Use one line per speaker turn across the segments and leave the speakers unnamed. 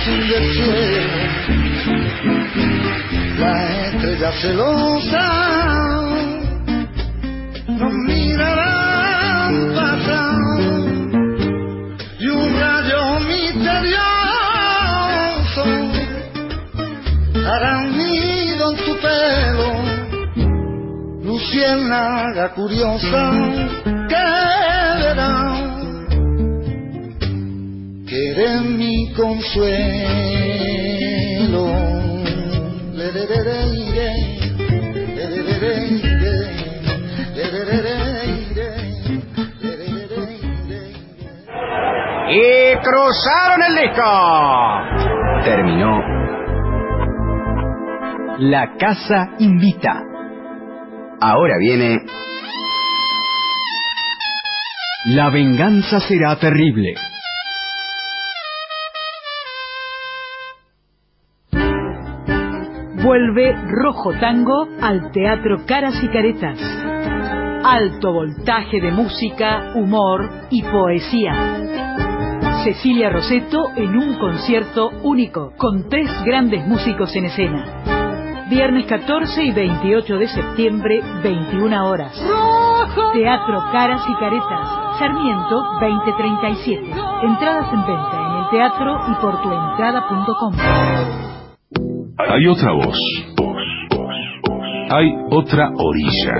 sin del cielo, la estrella celosa nos mirarán pasar y un rayo misterioso hará un nido en tu pelo, luciérnaga curiosa que verá que eres mi consuelo.
Y cruzaron el disco.
Terminó La Casa Invita. Ahora viene La venganza será terrible.
Vuelve Rojo Tango al Teatro Caras y Caretas. Alto voltaje de música, humor y poesía. Cecilia Rosetto en un concierto único, con 3 grandes músicos en escena. Viernes 14 y 28 de septiembre, 21 horas. Teatro Caras y Caretas, Sarmiento 2037. Entradas en venta en el teatro y por tuentrada.com.
Hay otra voz. Hay otra orilla.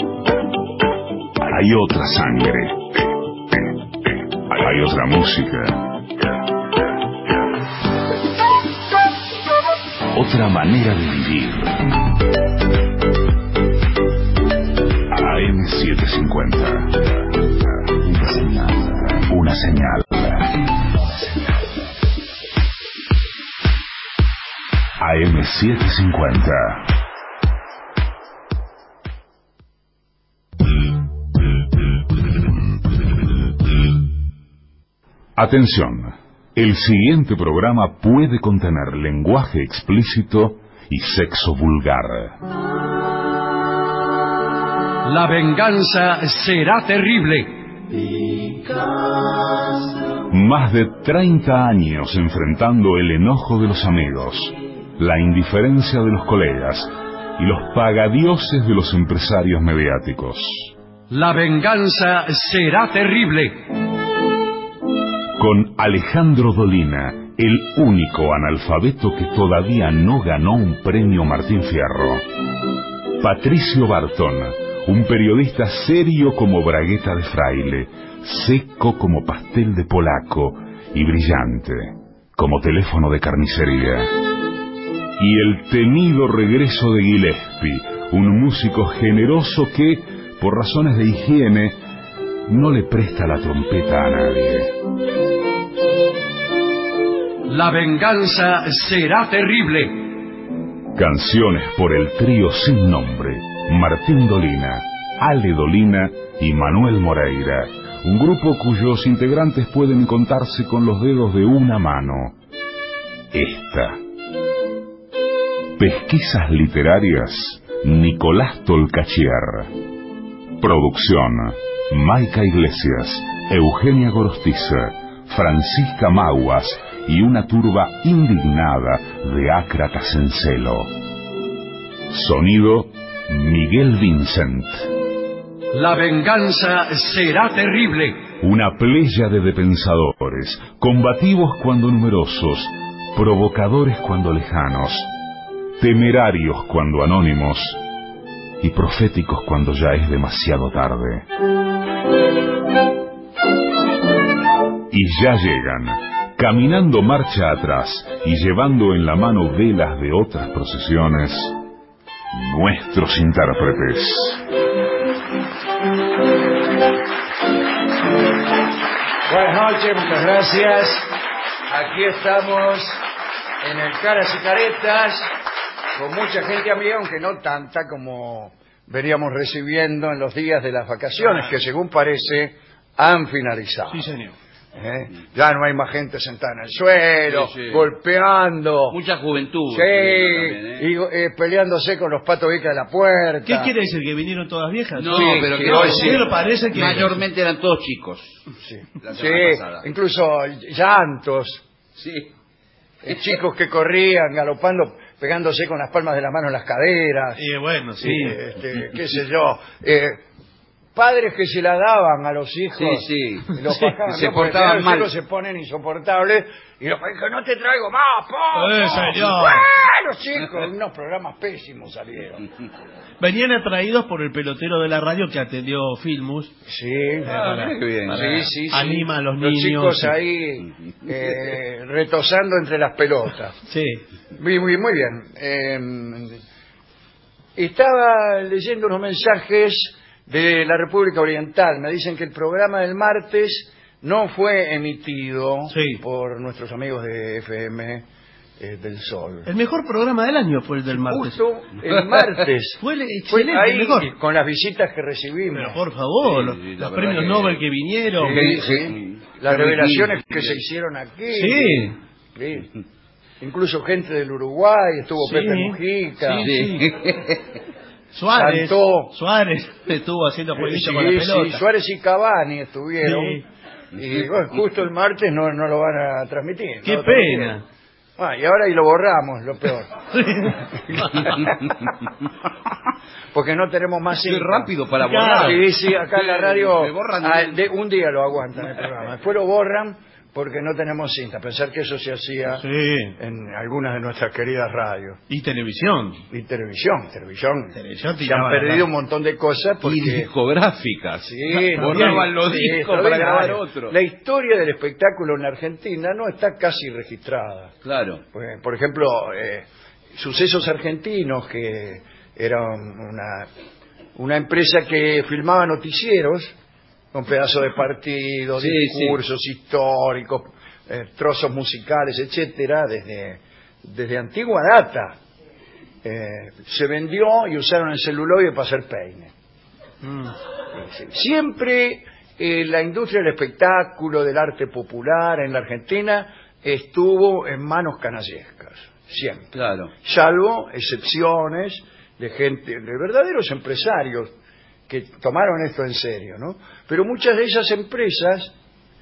Hay otra sangre. Hay otra música. Otra manera de vivir. AM750. Una señal. Una señal. AM750. Atención, el siguiente programa puede contener lenguaje explícito y sexo vulgar.
La venganza será terrible.
Más de 30 años enfrentando el enojo de los amigos, la indiferencia de los colegas y los pagadioses de los empresarios mediáticos.
La venganza será terrible.
Con Alejandro Dolina, el único analfabeto que todavía no ganó un premio Martín Fierro. Patricio Bartón, un periodista serio como bragueta de fraile, seco como pastel de polaco y brillante como teléfono de carnicería. Y el temido regreso de Gillespie, un músico generoso que, por razones de higiene, no le presta la trompeta a nadie.
La venganza será terrible.
Canciones por el trío sin nombre, Martín Dolina, Ale Dolina y Manuel Moreira, un grupo cuyos integrantes pueden contarse con los dedos de una mano. Esta. Pesquisas literarias, Nicolás Tolcachier. Producción, Maica Iglesias, Eugenia Gorostiza, Francisca Maguas y una turba indignada de ácratas en celo. Sonido, Miguel Vincent.
La venganza será terrible.
Una pléyade de pensadores, combativos cuando numerosos, provocadores cuando lejanos, temerarios cuando anónimos y proféticos cuando ya es demasiado tarde. Y ya llegan, caminando marcha atrás y llevando en la mano velas de otras procesiones, nuestros intérpretes.
Buenas noches, muchas gracias. Aquí estamos en el Caras y Caretas, con mucha gente amiga, aunque no tanta como veníamos recibiendo en los días de las vacaciones, que según parece han finalizado.
Sí, señor.
Ya no hay más gente sentada en el suelo, sí, sí, golpeando.
Mucha juventud.
Sí, y peleándose con los patos vicas de la puerta.
¿Qué quiere decir? ¿Que vinieron todas viejas?
No,
sí,
pero que hoy sí.
Parece que
mayormente eran todos chicos.
Sí, sí, incluso llantos.
Sí.
chicos que corrían galopando, pegándose con las palmas de la mano en las caderas.
Y bueno, sí.
Qué sé yo. Padres que se la daban a los hijos.
Sí.
Y los bajaban,
Se
¿no? Porque
portaban
los
mal.
hijos se ponen insoportables y los padres dicen, no te traigo más,
señor.
Los chicos, unos programas pésimos salieron.
Venían atraídos por el pelotero de la radio que atendió Filmus.
Sí,
Qué bien.
sí.
Anima a los
Los
niños.
chicos ahí retosando entre las pelotas.
Sí.
Muy bien. Estaba leyendo unos mensajes de la República Oriental. Me dicen que el programa del martes no fue emitido por nuestros amigos de FM del Sol.
El mejor programa del año fue el del martes.
Justo el martes.
Fue excelente,
ahí,
el mejor.
con las visitas que recibimos.
Pero por favor,
Sí,
los
la
premios
verdad
Nobel que vinieron.
Sí. Las revelaciones que se hicieron aquí.
Sí.
Incluso gente del Uruguay, estuvo
Sí.
Pepe Mujica.
Sí.
Suárez estuvo haciendo jueguito con la pelota.
Suárez y Cavani estuvieron.
Sí.
Y bueno, justo el martes no lo van a transmitir.
Qué
¿no?
pena.
Y ahora lo borramos, lo peor. Porque no tenemos más
Qué
cinta.
rápido para
Claro.
borrar.
Sí, acá en la radio
Me borran
un día lo aguantan el programa. Después lo borran porque no tenemos cinta. Pensar que eso se hacía
Sí.
en algunas de nuestras queridas radios.
Y televisión.
Y televisión.
Televisión
Se han
tiraba
perdido
la-
un montón de cosas porque...
Y discográficas.
Sí,
Borraban los
sí,
discos para
extraordinario.
grabar otro.
La historia del espectáculo en Argentina no está casi registrada.
Claro.
Pues, por ejemplo, Sucesos Argentinos, que era una empresa que filmaba noticieros con pedazos de partidos,
Sí,
discursos históricos, trozos musicales, etcétera, desde antigua data. Se vendió y usaron el celuloide para hacer peine. Siempre la industria del espectáculo, del arte popular en la Argentina estuvo en manos canallescas, siempre.
Claro.
Salvo excepciones de gente, de verdaderos empresarios que tomaron esto en serio, ¿no? Pero muchas de esas empresas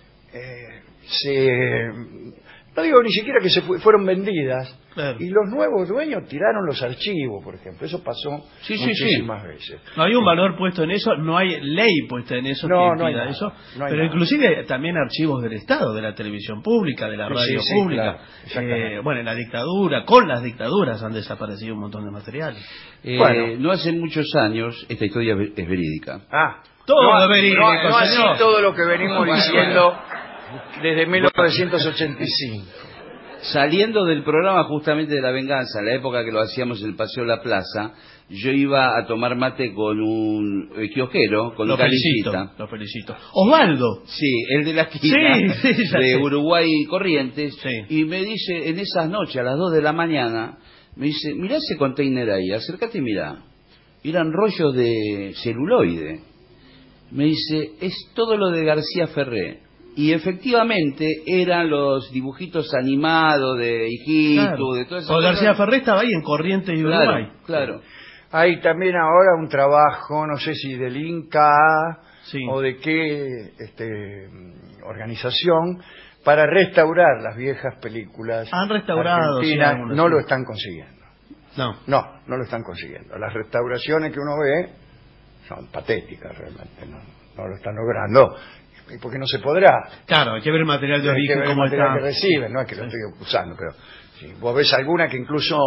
no digo ni siquiera que fueron vendidas,
Claro.
y los nuevos dueños tiraron los archivos, por ejemplo. Eso pasó muchísimas veces.
No hay un valor puesto en eso, no hay ley puesta en eso
No,
que
no hay
impida
nada,
eso,
no hay
pero
nada.
inclusive también archivos del Estado, de la televisión pública, de la radio
Sí,
pública.
claro, exactamente.
Bueno, en la dictadura, con las dictaduras han desaparecido un montón de materiales.
Bueno.
No hace muchos años, esta historia es verídica.
Todo es verídico,
no así
señor.
todo lo que venimos diciendo desde 1985.
Saliendo del programa justamente de La Venganza, la época que lo hacíamos en el Paseo de la Plaza, yo iba a tomar mate con un kiosquero, con un calicita.
Lo felicito. Osvaldo.
Sí, el de la esquina
Sí, ya
de
sé.
Uruguay Corrientes.
Sí.
Y me dice, en esas noches, a las 2 de la mañana, me dice, mirá ese container ahí, acércate y mirá. Eran rollos de celuloide. Me dice, es todo lo de García Ferré. Y efectivamente eran los dibujitos animados de Hijito,
Claro.
de todas esas
O García
cosas.
Ferré estaba ahí en Corrientes y Uruguay.
Claro.
Hay también ahora un trabajo, no sé si del Inca
Sí.
o de qué organización, para restaurar las viejas películas
Han restaurado, sí,
argentinas.
algunas,
No
sí.
lo están consiguiendo. No lo están consiguiendo. Las restauraciones que uno ve son patéticas realmente, no lo están logrando. ¿Y por qué no se podrá?
Claro, hay que ver el material de
Hay que
origen,
ver el
cómo
material
está.
que reciben, no es que lo estoy acusando, pero si vos ves alguna que incluso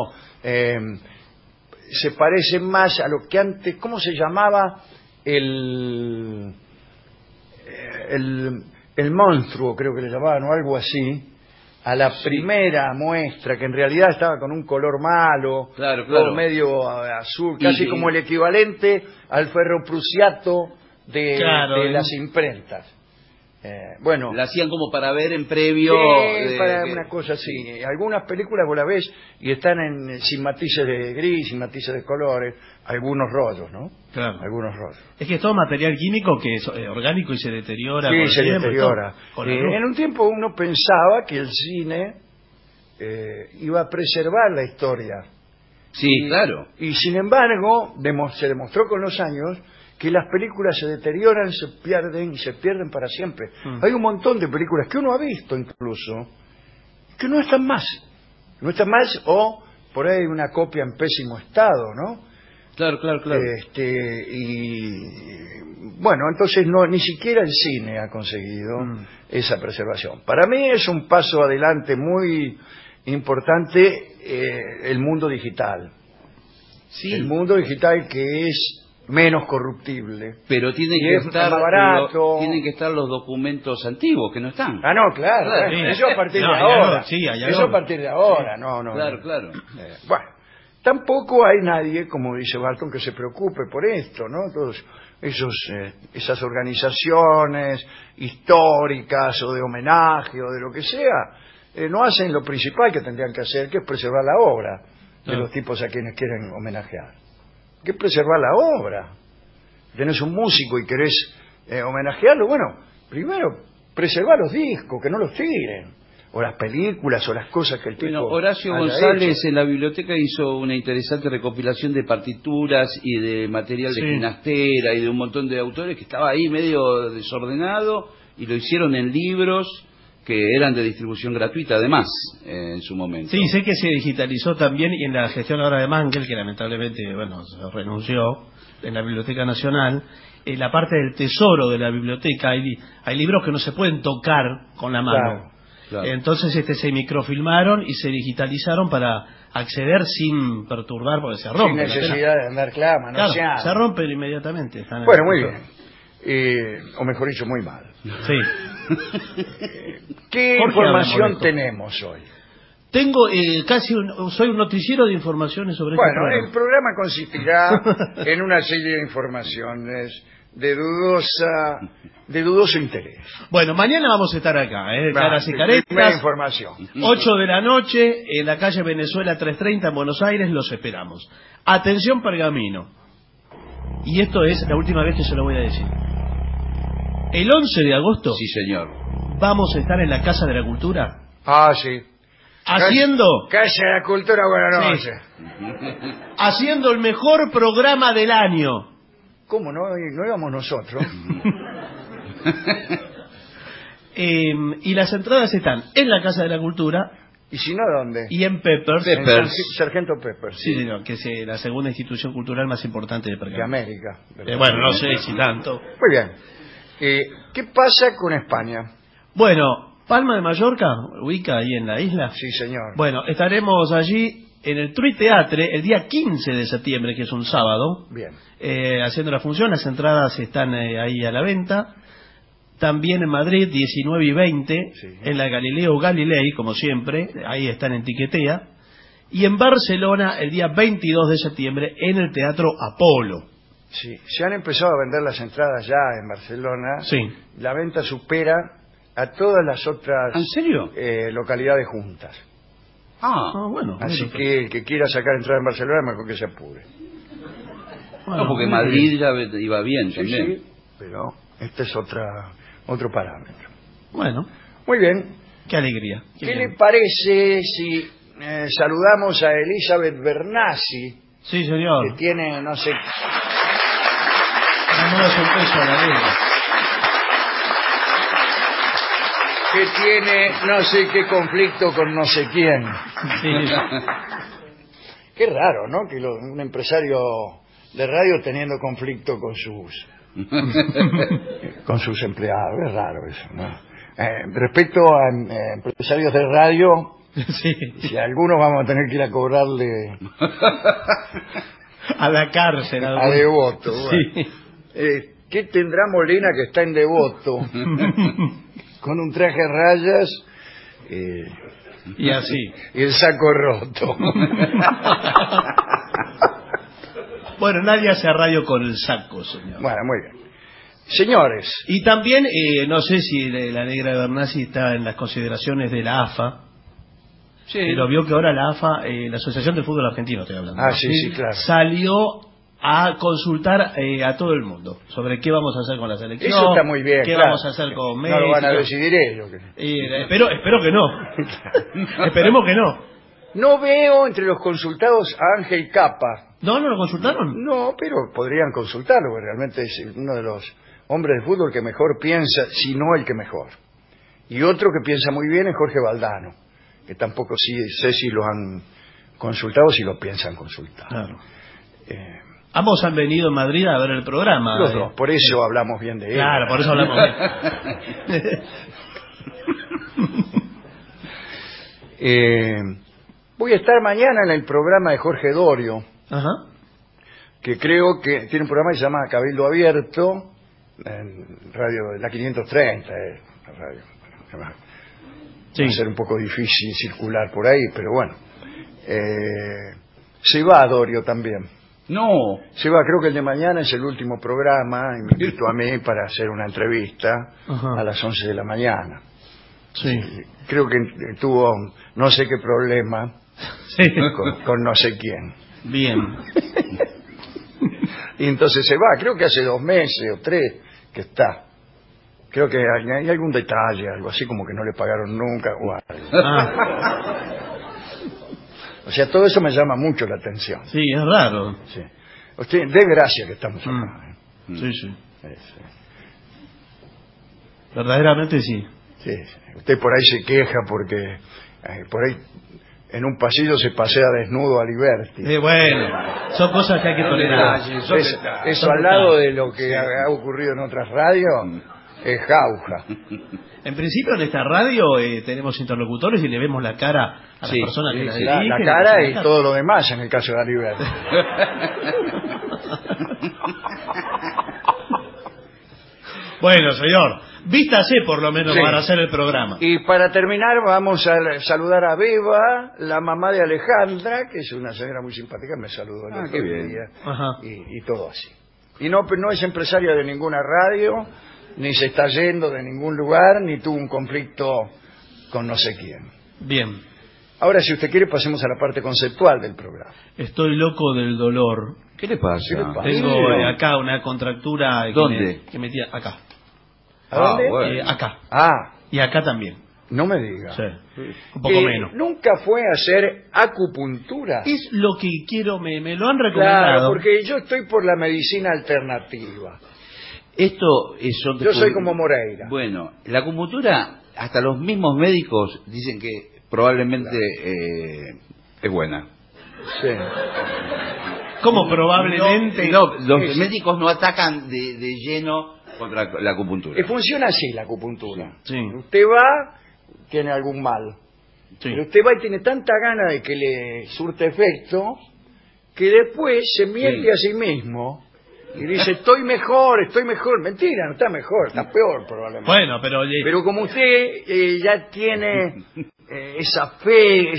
se parece más a lo que antes, ¿cómo se llamaba? El monstruo, creo que le llamaban, o algo así, a la primera muestra, que en realidad estaba con un color malo,
Claro.
todo medio azul, casi como el equivalente al ferroprusiato de las imprentas. Bueno,
La hacían como para ver en previo.
para una cosa así. Algunas películas vos la ves y están sin matices de gris, sin matices de colores, algunos rollos, ¿no?
Claro.
Algunos rollos.
Es que es todo material químico que es orgánico y se deteriora.
Sí,
con el
se
tiempo y
deteriora.
todo, con la luz.
En un tiempo uno pensaba que el cine iba a preservar la historia.
Sí, claro.
Y sin embargo, se demostró con los años que las películas se deterioran, se pierden y se pierden para siempre. Hay un montón de películas que uno ha visto incluso que no están más. No está más, o por ahí hay una copia en pésimo estado, ¿no?
Claro.
Y bueno, entonces ni siquiera el cine ha conseguido esa preservación. Para mí es un paso adelante muy importante el mundo digital.
Sí.
El mundo digital, que es menos corruptible.
Pero tienen
Y
que
es
estar
más barato.
tienen que estar los documentos antiguos que no están.
Ah, no, claro.
Claro,
Bueno,
sí.
eso a partir
No,
de
hay
ahora.
algo, sí, hay
Eso
algo.
a partir de ahora, no.
Claro.
Bueno, tampoco hay nadie, como dice Barton, que se preocupe por esto, ¿no? Todos esas organizaciones históricas o de homenaje o de lo que sea, no hacen lo principal que tendrían que hacer, que es preservar la obra de los tipos a quienes quieren homenajear. Que es preservar la obra. Tenés un músico y querés homenajearlo, bueno, primero preservar los discos, que no los tiren, o las películas o las cosas que el tipo
Bueno, Horacio
haya
González
hecho.
en la biblioteca hizo una interesante recopilación de partituras y de material de
Sí.
Ginastera y de un montón de autores que estaba ahí medio desordenado y lo hicieron en libros que eran de distribución gratuita además en su momento.
Sí, sé que se digitalizó también y en la gestión ahora de Mangel, que lamentablemente, se renunció en la Biblioteca Nacional, en la parte del tesoro de la biblioteca hay libros que no se pueden tocar con la mano.
Claro.
Entonces se microfilmaron y se digitalizaron para acceder sin perturbar, porque se
Sin
rompe.
necesidad de andar clama, no
Claro, se rompen inmediatamente. Están en
Bueno,
el
muy
tesoro.
bien. O mejor dicho, muy mal.
Sí.
¿Qué
¿Por qué
información
hablamos de esto?
tenemos hoy?
Tengo soy un noticiero de informaciones sobre este
Bueno,
programa.
el programa consistirá en una serie de informaciones de dudoso interés.
Bueno, mañana vamos a estar acá, Caras y
Primera
Caretas,
información.
8 de la noche, en la calle Venezuela 330 en Buenos Aires, los esperamos. Atención, Pergamino. Y esto es la última vez que se lo voy a decir. El 11 de agosto
Sí, señor.
vamos a estar en la Casa de la Cultura
Ah, sí.
haciendo
Casa de la Cultura, buenas
Sí.
noches.
el mejor programa del año.
¿Cómo no? No íbamos nosotros.
Y las entradas están en la Casa de la Cultura
¿Y si no, dónde?
y en Peppers.
En Sargento Pepper.
Sí, señor, que es la segunda institución cultural más importante de
De
Pergamino.
América.
Bueno, no sé si tanto.
Muy bien. ¿Qué pasa con España?
Bueno, Palma de Mallorca, ubica ahí en la isla.
Sí, señor.
Bueno, estaremos allí en el Trui Teatre el día 15 de septiembre, que es un sábado,
Bien.
haciendo la función. Las entradas están ahí a la venta. También en Madrid, 19 y 20,
Sí.
en la Galileo Galilei, como siempre, ahí están en Tiquetea. Y en Barcelona, el día 22 de septiembre, en el Teatro Apolo.
Sí, se han empezado a vender las entradas ya en Barcelona.
Sí.
La venta supera a todas las otras
¿En serio?
localidades juntas.
Ah,
Bueno.
Así
bueno,
que el que quiera sacar entrada en Barcelona, mejor que se apure.
bueno,
no, porque
muy
Madrid
bien.
ya iba bien
Sí,
también.
sí, pero este es otro parámetro.
Bueno,
Muy bien.
qué alegría.
¿Qué
bien.
le parece si saludamos a Elizabeth Bernassi,
Sí, señor.
que tiene, no sé,
Mandamos un peso a la ley.
no sé qué conflicto con no sé quién?
Sí.
Qué raro, ¿no? Que un empresario de radio teniendo conflicto con sus empleados. Es raro eso, ¿no? Respecto a empresarios de radio,
Sí.
si a algunos vamos a tener que ir a cobrarle
A la cárcel.
a Devoto.
Sí.
Bueno. ¿Qué tendrá Molina, que está en Devoto con un traje a rayas
Y así.
y el saco roto?
Bueno, nadie hace radio con el saco, señor.
Bueno, muy bien. Señores,
Y también, no sé si la negra Bernassi está en las consideraciones de la AFA,
Sí.
pero vio que ahora la AFA, la Asociación del Fútbol Argentino, estoy hablando,
Ah, sí, sí, claro.
salió a consultar a todo el mundo sobre qué vamos a hacer con la selección,
eso está muy bien.
qué
claro.
vamos a hacer con México.
No lo van a decidir ellos.
Espero que no. Esperemos que no.
No veo entre los consultados a Ángel Capa.
¿No lo consultaron?
No, pero podrían consultarlo, porque realmente es uno de los hombres de fútbol que mejor piensa, si no el que mejor. Y otro que piensa muy bien es Jorge Valdano, que tampoco sé si lo han consultado o si lo piensan consultar.
Claro. Ambos han venido en Madrid a ver el programa.
Los dos, por eso hablamos bien de él.
Claro, por eso hablamos
bien. Voy a estar mañana en el programa de Jorge Dorio,
Ajá.
que creo que tiene un programa que se llama Cabildo Abierto, en radio, la 530, la radio.
Sí.
Va a ser un poco difícil circular por ahí, pero bueno. Se va Dorio también.
No.
Se va, creo que el de mañana es el último programa y me invitó a mí para hacer una entrevista a las 11 de la mañana.
Sí.
Creo que tuvo no sé qué problema
Sí.
con no sé quién.
Bien.
Y entonces se va, creo que hace 2 meses o 3 que está. Creo que hay algún detalle, algo así como que no le pagaron nunca o algo. O sea, todo eso me llama mucho la atención.
Sí, es raro.
Sí. Usted, de gracia que estamos acá.
Sí, sí.
Sí.
Verdaderamente sí.
Sí. Usted por ahí se queja porque por ahí en un pasillo se pasea desnudo a Liberty.
Bueno, son cosas que hay que tolerar.
Eso al lado de lo que ha ocurrido en otras radios es jauja.
En principio en esta radio tenemos interlocutores y le vemos la cara a las personas que la dirigen.
La cara y todo lo demás en el caso de Liberty.
Bueno, señor, vístase por lo menos para hacer el programa.
Y para terminar vamos a saludar a Beba, la mamá de Alejandra, que es una señora muy simpática, me saludó el otro día. Y todo así. Y no es empresaria de ninguna radio, ni se está yendo de ningún lugar, ni tuvo un conflicto con no sé quién.
Bien.
Ahora, si usted quiere, pasemos a la parte conceptual del programa.
Estoy loco del dolor.
¿Qué le pasa?
Tengo acá una contractura.
¿Dónde?
Que metía acá.
¿A dónde?
Bueno.
Acá.
Ah,
Y acá también.
no me diga.
Sí. Un poco menos.
¿Nunca fue a hacer acupuntura?
Es lo que quiero, me lo han recomendado.
Claro, porque yo estoy por la medicina alternativa.
Esto es
Yo soy como Moreira.
Bueno, la acupuntura, hasta los mismos médicos dicen que probablemente es buena.
Sí.
¿Cómo probablemente?
No, los médicos no atacan de lleno contra la acupuntura.
Y funciona así la acupuntura.
Sí.
Usted va, tiene algún mal.
Sí.
Pero usted va y tiene tanta gana de que le surte efecto que después se miente a sí mismo y dice, estoy mejor. Mentira, no está mejor, está peor probablemente.
Bueno,
Pero como usted ya tiene esa fe,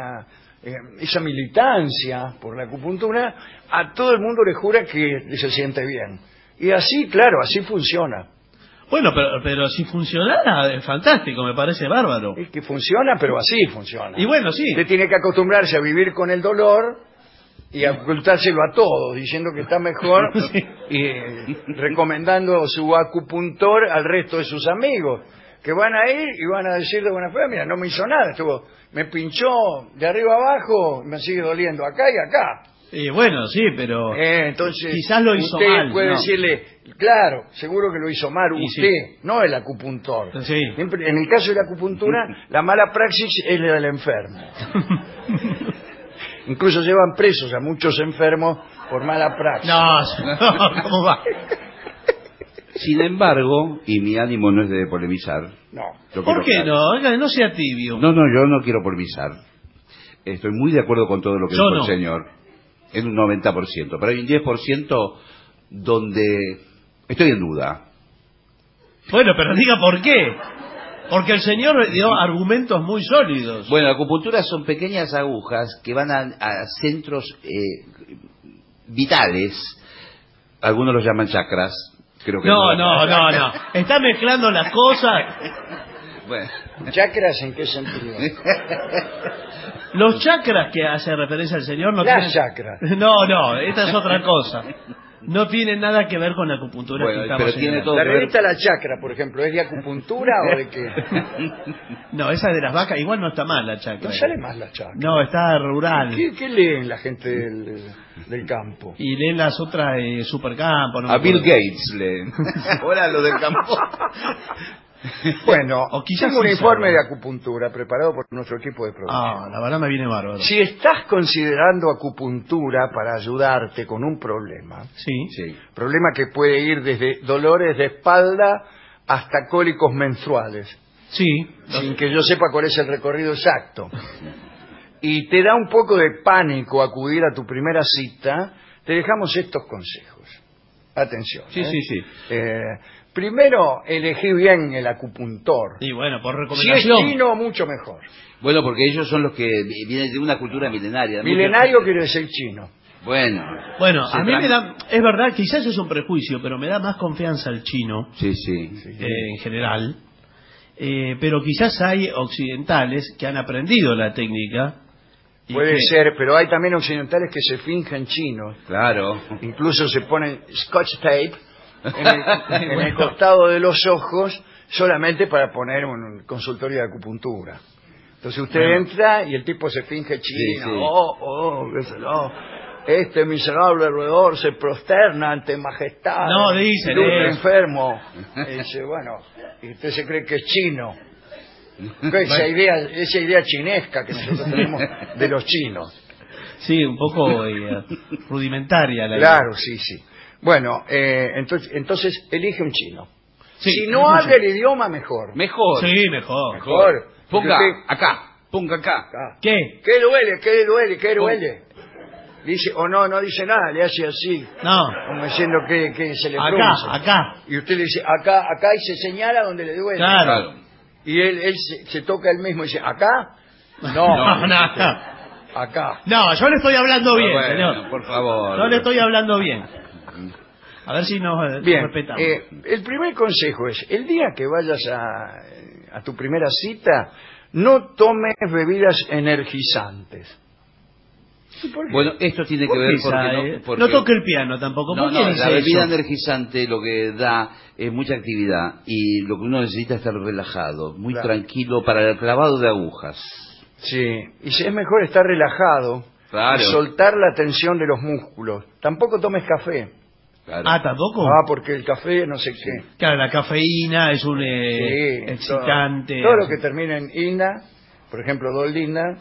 esa militancia por la acupuntura, a todo el mundo le jura que se siente bien. Y así, claro, así funciona.
Bueno, pero si funcionara, es fantástico, me parece bárbaro.
Es que funciona, pero así funciona.
Y bueno, sí.
Usted tiene que acostumbrarse a vivir con el dolor y a ocultárselo a todos, diciendo que está mejor
Sí.
y recomendando su acupuntor al resto de sus amigos, que van a ir y van a decir de buena fe, mira, no me hizo nada, me pinchó de arriba abajo, me sigue doliendo acá y acá.
Bueno, sí, pero
Entonces,
quizás lo hizo
usted
mal.
puede
¿no?
decirle, claro, seguro que lo hizo mal
Y
usted,
sí.
no el acupuntor.
Sí.
Siempre, en el caso de la acupuntura, la mala praxis es la del enfermo. Incluso llevan presos a muchos enfermos por mala praxis.
No, ¿cómo va?
Sin embargo, y mi ánimo no es de polemizar.
No.
¿Por qué no? Oiga, no sea tibio.
No, yo no quiero polemizar. Estoy muy de acuerdo con todo lo que
Yo
dijo
no.
el señor. En un 90%. Pero hay un 10% donde estoy en duda.
Bueno, pero diga por qué. Porque el señor dio argumentos muy sólidos.
Bueno, la acupuntura son pequeñas agujas que van a centros vitales. Algunos los llaman chakras. Creo que
No. Está mezclando las cosas.
Bueno.
¿Chakras en qué sentido?
Los chakras que hace referencia al señor no
Las
tienen...
chakras.
No, esta es otra cosa. No tiene nada que ver con la acupuntura
Bueno,
que estamos
pero tiene
señalando.
todo
La
que ver.
revista La Chacra, por ejemplo, ¿es de acupuntura o de qué?
No, esa de las vacas, igual no está mal la chakra.
No sale más La Chacra.
No, está rural.
¿Qué leen la gente del campo?
Y leen las otras Supercampo. No me
A Bill
acuerdo.
Gates leen. Ahora lo del campo.
Bueno,
O quizás
tengo un
sí
informe
sabe.
de acupuntura preparado por nuestro equipo de producción.
Ah, la verdad me viene bárbaro.
Si estás considerando acupuntura para ayudarte con un problema,
Sí.
Sí.
problema que puede ir desde dolores de espalda hasta cólicos menstruales,
Sí.
sin que yo sepa cuál es el recorrido exacto, y te da un poco de pánico acudir a tu primera cita, te dejamos estos consejos. Atención.
Sí, sí, sí.
Primero, elegí bien el acupuntor.
Y bueno, por
Si es
recomendación.
chino, mucho mejor.
Bueno, porque ellos son los que vienen de una cultura milenaria.
Milenario quiere decir chino.
Bueno.
Bueno,
Se
a mí
tran-
me da, es verdad, quizás es un prejuicio, pero me da más confianza el chino
Sí, sí.
en general. Pero quizás hay occidentales que han aprendido la técnica. y
Puede
que-
ser, pero hay también occidentales que se fingen chinos.
Claro.
Incluso se ponen scotch tape en el costado de los ojos solamente para poner un consultorio de acupuntura. Entonces usted
Bueno.
entra y el tipo se finge chino.
Sí, sí.
Qué sé yo. Este miserable roedor se prosterna ante majestad.
No dicen
de un
eso.
enfermo. Y dice, bueno, y usted se cree que es chino. Esa idea chinesca que nosotros tenemos de los chinos.
Sí, un poco rudimentaria la
Claro, sí, sí. Bueno, entonces elige un chino.
Sí,
Si
elige
no
un
habla
chino.
el idioma, mejor.
Mejor.
Sí, mejor.
Mejor.
Ponga
Porque usted-
acá. Ponga acá.
Ah,
¿Qué?
¿Qué duele? ¿Qué duele? ¿Qué duele? Dice, o no dice nada, le hace así,
No,
como diciendo que se le
acá,
frunce.
acá.
Y usted le dice, acá, y se señala donde le duele.
Claro.
Y él se toca él mismo y dice, ¿acá?
No, no.
Acá.
No, yo le estoy hablando bien,
Bueno,
señor.
por favor.
Yo le estoy hablando bien. A ver si nos
Bien,
respetamos.
el primer consejo es, el día que vayas a tu primera cita, no tomes bebidas energizantes. ¿Y por qué?
Bueno, esto tiene que
¿Por qué
ver
esa,
porque
no toque el piano tampoco.
No,
¿Por qué
no,
dice
la bebida
eso?
energizante lo que da es mucha actividad y lo que uno necesita es estar relajado, muy
Claro.
tranquilo para el clavado de agujas.
Sí, y si es mejor estar relajado
Claro.
y soltar la tensión de los músculos. Tampoco tomes café.
Claro.
Ah, ¿tampoco?
Porque el café no sé qué.
Claro, la cafeína es un
Sí,
excitante.
Todo lo que termina en ina, por ejemplo, dolina,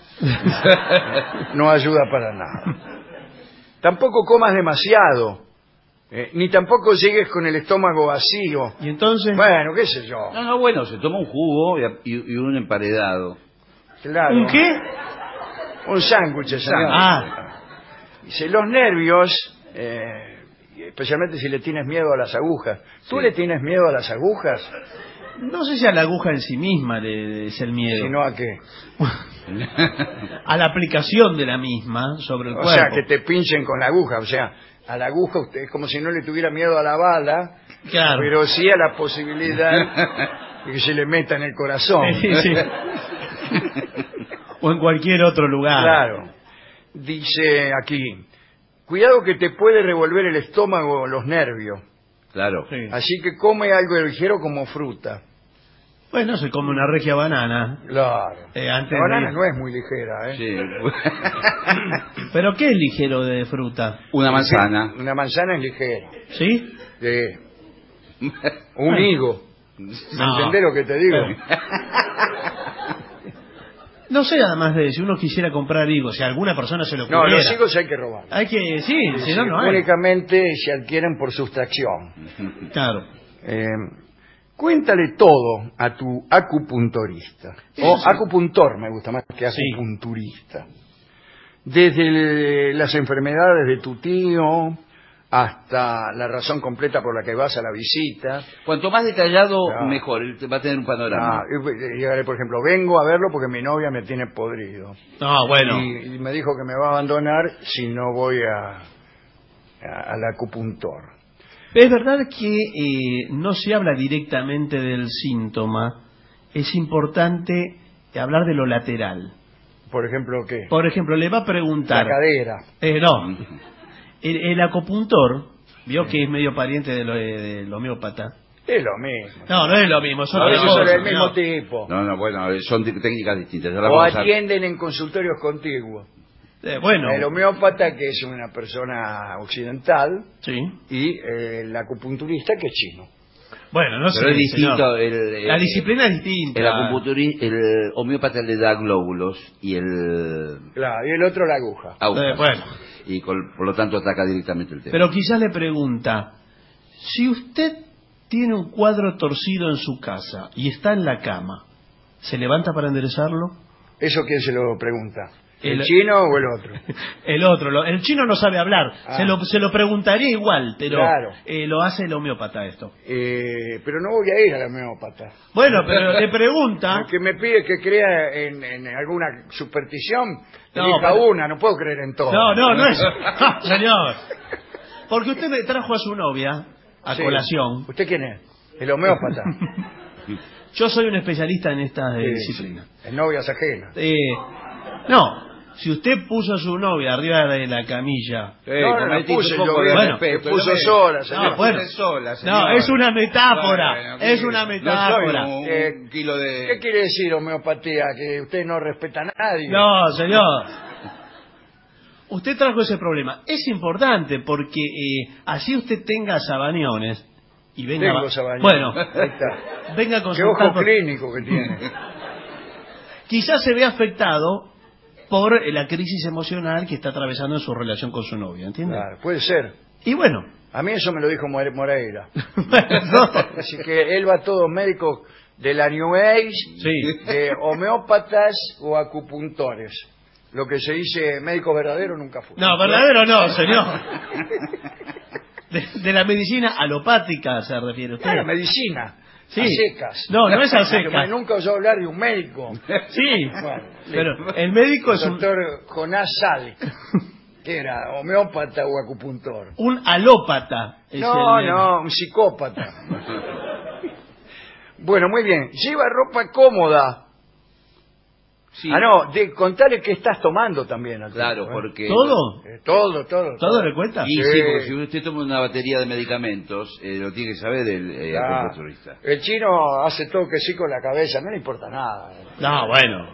no ayuda para nada. Tampoco comas demasiado, ni tampoco llegues con el estómago vacío.
Y entonces,
Bueno, qué sé yo.
No, bueno, se toma un jugo y un emparedado.
Claro.
¿un qué?
Un sándwich, señor.
Ah,
Dice, los nervios, especialmente si le tienes miedo a las agujas. ¿Tú
Sí.
le tienes miedo a las agujas?
no sé si a la aguja en sí misma es el miedo.
Sino a qué.
A la aplicación de la misma sobre el
O
cuerpo.
sea, que te pinchen con la aguja. O sea, a la aguja usted es como si no le tuviera miedo a la bala,
Claro.
pero sí a la posibilidad de que se le meta en el corazón.
Sí, sí. O en cualquier otro lugar.
Claro. Dice aquí, cuidado que te puede revolver el estómago o los nervios.
Claro.
Sí.
Así que come algo ligero como fruta.
Bueno, se come una regia banana.
Claro.
Antes
La banana
de-
no es muy ligera, ¿eh?
Sí.
¿Pero qué es ligero de fruta?
Una manzana.
Una manzana es ligera.
¿Sí?
Un higo.
No.
¿Entendés lo que te digo?
No sé, además de si uno quisiera comprar higos, si a alguna persona se lo
No,
ocurriera.
los higos hay que robar.
Hay que, sí, si no, no hay.
Únicamente se adquieren por sustracción.
Claro.
Cuéntale todo a tu acupuntorista. O acupuntor, me gusta más que
Sí.
acupunturista. Desde las enfermedades de tu tío hasta la razón completa por la que vas a la visita.
Cuanto más detallado,
Claro.
mejor. Él va a tener un panorama.
Llegaré, por ejemplo, vengo a verlo porque mi novia me tiene podrido.
No, bueno.
Y me dijo que me va a abandonar si no voy al acupuntor.
Es verdad que no se habla directamente del síntoma. Es importante hablar de lo lateral.
Por ejemplo, ¿qué?
Por ejemplo, le va a preguntar...
La cadera.
No. El acupuntor, vio que es medio pariente del homeópata.
Es lo mismo.
No, no es lo mismo. Son
A veces
otra
son
cosa,
del mismo
no.
tipo.
No, bueno, son técnicas distintas. Ahora
O
vamos a-
atienden en consultorios contiguos.
Bueno,
El homeópata, que es una persona occidental,
sí.
y el acupunturista, que es chino.
Bueno, no sé.
Pero es distinto.
La disciplina es distinta.
El homeópata le da glóbulos y el...
Claro, y el otro la aguja.
Bueno.
Y por lo tanto ataca directamente el tema.
Pero quizás le pregunta, si usted tiene un cuadro torcido en su casa y está en la cama, ¿se levanta para enderezarlo?
¿Eso quién se lo pregunta? ¿El
El-
chino o el otro?
El otro, el chino no sabe hablar,
Ah.
se lo preguntaría igual, pero
Claro.
lo hace el homeópata esto.
Pero no voy a ir a la homeópata.
Bueno, pero le pregunta...
Lo que me pide que crea en alguna superstición,
No,
elija
pero-
una, no puedo creer en todo.
No es... No, señor. Porque usted me trajo a su novia a
Sí.
colación.
¿Usted quién es? El homeópata.
Yo soy un especialista en esta
Sí,
disciplina.
En novias ajenas.
No, si usted puso a su novia arriba de la camilla...
No la puse yo,
Bueno,
que puso sola, señor.
No, bueno.
sola,
No, es una metáfora.
Bueno,
Es una metáfora.
No soy un kilo de...
¿Qué quiere decir homeopatía? ¿Que usted no respeta a nadie?
No, señor. Usted trajo ese problema. Es importante porque así usted tenga sabañones y venga...
Tengo sabañones.
Bueno,
Ahí está.
venga a
Qué
consultar...
ojo clínico que tiene.
Quizás se vea afectado por la crisis emocional que está atravesando en su relación con su novia, ¿entiende?
Claro, puede ser.
Y bueno...
A mí eso me lo dijo Moreira.
no.
Así que él va a todos médicos de la New Age,
Sí.
de homeópatas o acupuntores. Lo que se dice médico verdadero nunca fue.
No, verdadero no, señor. De la medicina alopática se refiere usted.
Claro, medicina.
Sí.
A secas.
No es a secas.
Nunca oyó hablar de un médico.
Sí,
Bueno,
pero el médico es
doctor Jonás Salk, que era homeópata o acupuntor.
un alópata. Es
No,
el-
no, un psicópata. Bueno, muy bien. Lleva ropa cómoda.
Sí.
Contale qué estás tomando también. al
Claro,
tipo, ¿eh?
porque...
¿Todo?
Todo.
¿Todo le cuenta?
Y
Sí.
sí, porque si usted toma una batería de medicamentos, lo tiene que saber el
Ah,
acupunturista.
el chino hace todo que sí con la cabeza, no le importa nada.
No, bueno.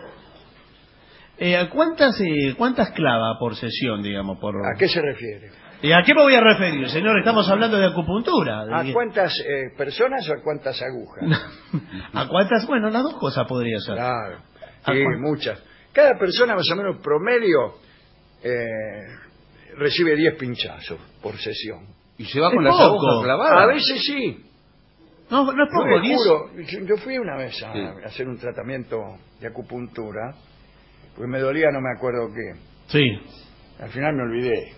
¿Cuántas clava por sesión, digamos?
¿A qué se refiere?
¿Y a qué me voy a referir, señor? Estamos hablando de acupuntura.
¿A cuántas personas o a cuántas agujas?
¿A cuántas? Bueno, las dos cosas podría ser.
Claro,
¿A
sí,
cuán-
muchas. Cada persona más o menos promedio recibe 10 pinchazos por sesión.
Y se va
Es
con las
poco.
agujas clavadas.
A veces sí.
No es
Yo
poco,
le
10.
juro, yo fui una vez a
Sí.
hacer un tratamiento de acupuntura, porque me dolía no me acuerdo qué.
Sí.
Al final me olvidé.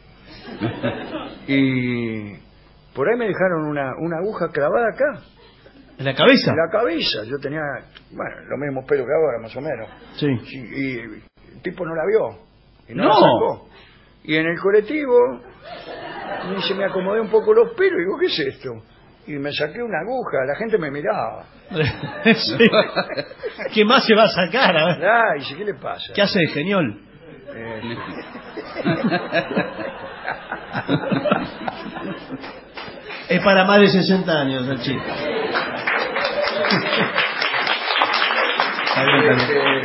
Y por ahí me dejaron una aguja clavada acá,
¿En la cabeza?
en la cabeza. Yo tenía, bueno, los mismos pelos que ahora, más o menos.
Sí.
Y el tipo no la vio. Y no
No.
la sacó. Y en el colectivo, me acomodé un poco los pelos y digo, ¿qué es esto? Y me saqué una aguja, la gente me miraba.
Sí. ¿Qué más se va a sacar? A ver.
Ah, y dice, ¿qué le pasa?
¿Qué hace, genial?
Eh,
Es para más de 60 años el chico. Está bien, está bien.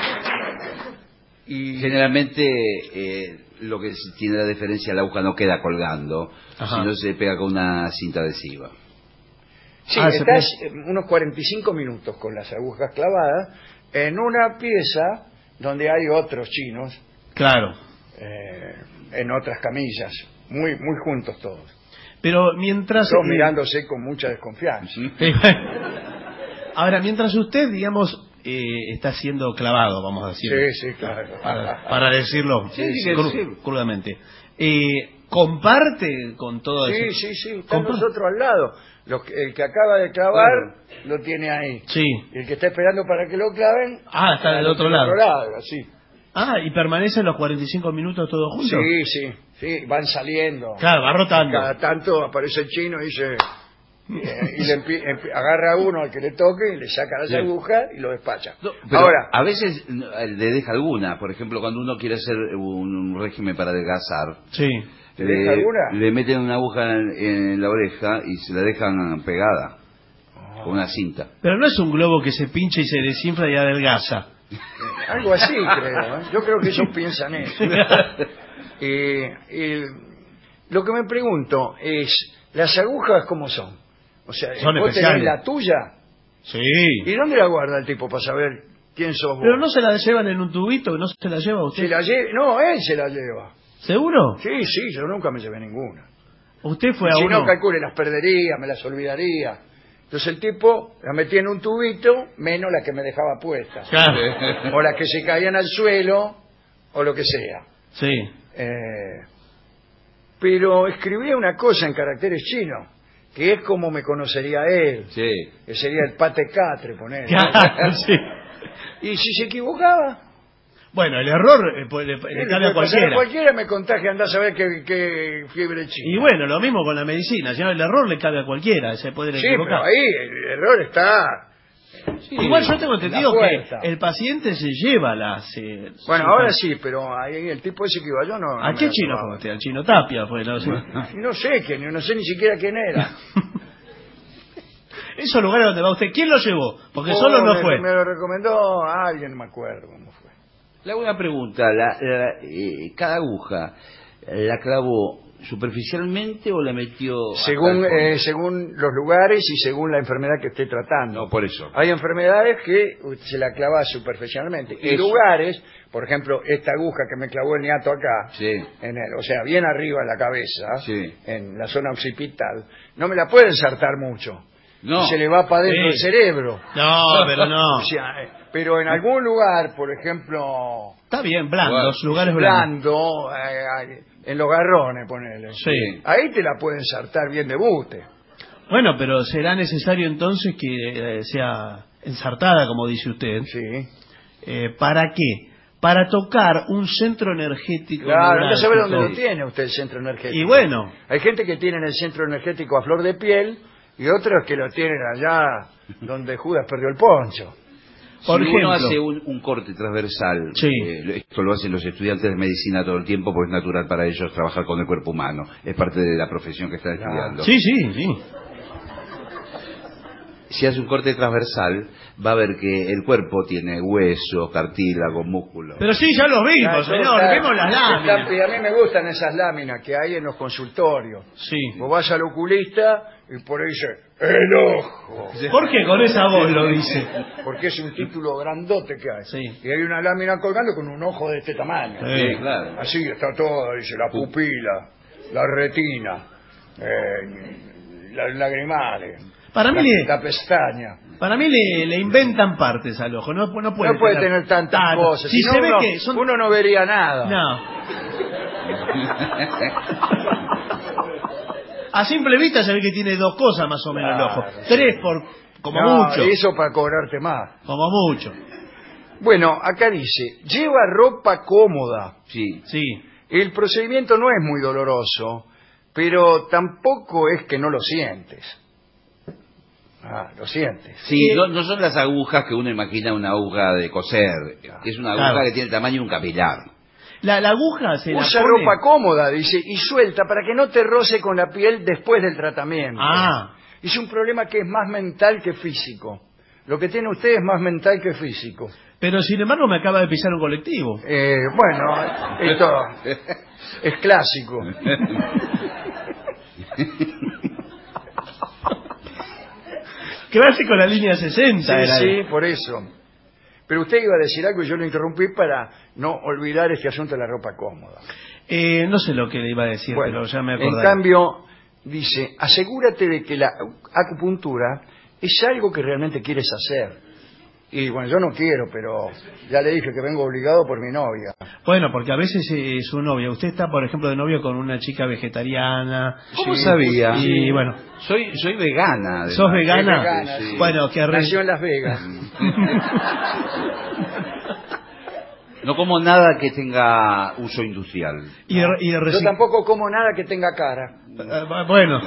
y
Generalmente lo que tiene la diferencia, la aguja no queda colgando,
Ajá.
sino se pega con una cinta adhesiva.
sí,
Ah, se
estás unos 45 minutos con las agujas clavadas en una pieza donde hay otros chinos
Claro.
en otras camillas, muy juntos todos.
Pero mientras...
Todos mirándose con mucha desconfianza.
Ahora, mientras usted, digamos, está siendo clavado, vamos a decir.
Sí, claro.
Para decirlo
Sí, sí, sí.
crudamente. ¿Comparte con todo
Sí,
eso?
sí, están nosotros al lado. El que acaba de clavar lo tiene ahí.
Sí.
Y el que está esperando para que lo claven
Está del otro lado.
así.
¿Y permanecen los 45 minutos todos juntos?
Sí, van saliendo.
Claro, va rotando.
Cada tanto aparece el chino y dice... y agarra a uno al que le toque y le saca las
Sí.
agujas y lo despacha.
No, pero
Ahora,
a veces le deja alguna. Por ejemplo, cuando uno quiere hacer un régimen para adelgazar,
Sí.
¿le deja alguna?
le meten una aguja en la oreja y se la dejan pegada con una cinta.
Pero no es un globo que se pincha y se desinfla y adelgaza.
algo así creo. Yo creo que ellos piensan eso. Lo que me pregunto es, ¿las agujas cómo son? O sea,
Son
vos tenés
especiales.
la tuya.
Sí.
¿Y dónde la guarda el tipo para saber quién sos vos?
Pero no se la llevan en un tubito, no se la lleva usted.
No, él se la lleva.
¿Seguro?
Sí, yo nunca me llevé ninguna.
Usted fue a
Si
uno.
no, calcule, las perdería, me las olvidaría. Entonces el tipo la metía en un tubito, menos la que me dejaba puestas.
Claro.
O las que se caían al suelo, o lo que sea.
Sí.
Pero escribía una cosa en caracteres chinos, que es como me conocería él.
Sí.
Que sería el pate catre, poner.
Claro, sí.
Y si se equivocaba,
Bueno, el error le cabe a cualquiera.
cualquiera me contagia, anda a saber qué fiebre china.
Y bueno, lo mismo con la medicina, si no, el error le cabe a cualquiera, se puede
Sí,
equivocar.
pero ahí el error está.
Igual yo tengo entendido
la
que
puerta.
el paciente se lleva
Bueno, ahora sí, pero ahí el tipo ese que iba yo no.
¿A
no
qué
me
chino
acordaba.
fue usted? Al chino Tapia fue, no sé.
No sé quién, no sé ni siquiera quién era.
Esos lugares donde va usted, ¿quién lo llevó? Porque solo no fue.
Me lo recomendó alguien, no me acuerdo cómo fue.
Le hago una pregunta. Cada aguja, ¿la clavó superficialmente o la metió hasta el fondo?
Según los lugares y según la enfermedad que esté tratando.
No, por eso.
Hay enfermedades que se la clava superficialmente. Y
Eso.
lugares, por ejemplo, esta aguja que me clavó el niato acá,
Sí.
o sea, bien arriba en la cabeza,
Sí.
en la zona occipital, no me la puede ensartar mucho.
No.
Y se le va para adentro
Sí.
el cerebro.
No, pero no.
O sea, pero en algún lugar, por ejemplo,
Está bien, blandos,
Bueno,
lugares blandos.
blando, en los garrones, ponele.
Sí.
Ahí te la pueden ensartar bien de bute.
Bueno, pero será necesario entonces que sea ensartada, como dice usted.
Sí.
¿Para qué? Para tocar un centro energético.
Claro, no sabe dónde
neurálgico.
lo tiene usted el centro energético.
Y bueno.
Hay gente que tiene el centro energético a flor de piel y otros que lo tienen allá donde Judas perdió el poncho.
Por
Si
ejemplo.
uno hace un corte transversal,
Sí.
esto lo hacen los estudiantes de medicina todo el tiempo porque es natural para ellos trabajar con el cuerpo humano, es parte de la profesión que están estudiando.
Sí, sí, sí.
Si hace un corte transversal, va a ver que el cuerpo tiene huesos, cartílago, músculo.
Pero sí, ya los vimos, señor, vimos las láminas.
Y a mí me gustan esas láminas que hay en los consultorios.
Sí.
Vos vas al oculista y por ahí dice, el ojo.
¿Por qué con esa voz lo dice?
Porque es un título grandote que hay.
Sí.
Y hay una lámina colgando con un ojo de este tamaño.
Sí.
Claro.
Así está todo, dice, la pupila, la retina, la lagrimales,
Para mí,
la pestaña.
para mí le inventan partes al ojo, no puede,
No puede tener tantas cosas.
Si
Si no,
se ve
uno,
que son...
uno no vería nada.
No. A simple vista se ve que tiene dos cosas más o menos el ojo.
Claro,
Tres por... como
No,
mucho.
Eso para cobrarte más.
Como mucho.
Bueno, acá dice, lleva ropa cómoda.
Sí.
Sí.
El procedimiento no es muy doloroso, pero tampoco es que no lo sientes. Lo sientes.
Sí, no son las agujas que uno imagina una aguja de coser, es una aguja
Claro.
que tiene el tamaño de un capilar.
La aguja se
Usa
la pone...
ropa cómoda, dice, y suelta para que no te roce con la piel después del tratamiento.
Ah.
Es un problema que es más mental que físico. Lo que tiene usted es más mental que físico.
Pero sin embargo me acaba de pisar un colectivo.
Bueno, esto es clásico.
Clásico la línea 60.
Sí,
era.
sí, por eso. Pero usted iba a decir algo y yo lo interrumpí para no olvidar este asunto de la ropa cómoda.
No sé lo que le iba a decir,
Bueno,
pero ya me
en
acordé.
cambio, dice, asegúrate de que la acupuntura es algo que realmente quieres hacer. Y bueno, yo no quiero, pero ya le dije que vengo obligado por mi novia.
Bueno, porque a veces su novia, usted está, por ejemplo, de novio con una chica vegetariana.
¿Cómo sabía?
Y bueno,
Soy vegana. además.
¿sos vegana?
Es vegana,
sí.
Bueno, que
Nació en Las Vegas.
No como nada que tenga uso industrial.
y
Yo tampoco como nada que tenga cara.
Bueno.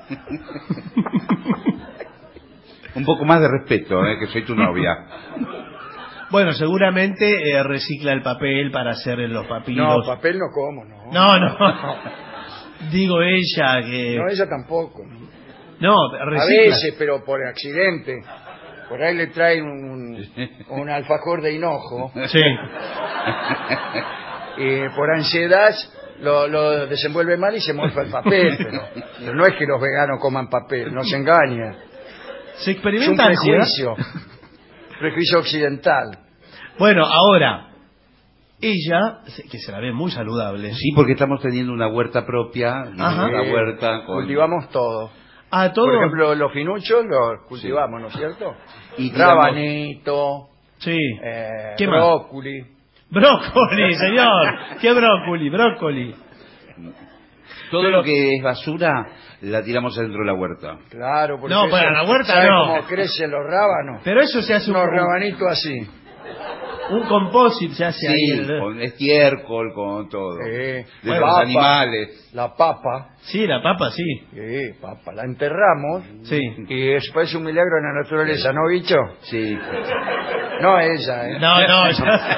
Un poco más de respeto, que soy tu novia.
Bueno, seguramente recicla el papel para hacer los papiros.
No, papel no como, no.
No. Digo ella que...
No, ella tampoco.
No,
A
recicla.
veces, pero por accidente. Por ahí le traen un alfajor de hinojo.
Sí.
Y por ansiedad lo desenvuelve mal y se morfa el papel, pero no es que los veganos coman papel, no se engañen.
¿Se
Es un
experimenta ansiedad?
prejuicio occidental.
Bueno, ahora, ella, que se la ve muy saludable.
Sí, porque estamos teniendo una huerta propia,
Ajá.
una huerta con...
Cultivamos todo.
Ah, todo.
Por ejemplo, los pinuchos los cultivamos, ¿no es cierto?
Y tiramos-
Rabanito,
Sí. ¿Qué más?
brócoli.
Brócoli, señor. ¿Qué brócoli? Brócoli.
Todo lo que es basura la tiramos adentro de la huerta.
Claro, porque
No,
eso-
para la huerta
¿sabe
no.
cómo crecen los rábanos?
Pero eso se hace
Unos rabanitos así.
un compósito, se hace ahí.
Sí, con estiércol, con todo.
De
los
papa,
animales.
La papa.
Sí, la papa, sí.
Papa. La enterramos.
Sí.
Y eso parece un milagro en la naturaleza, ¿no, bicho?
Sí.
No ella, ¿eh?
No, no.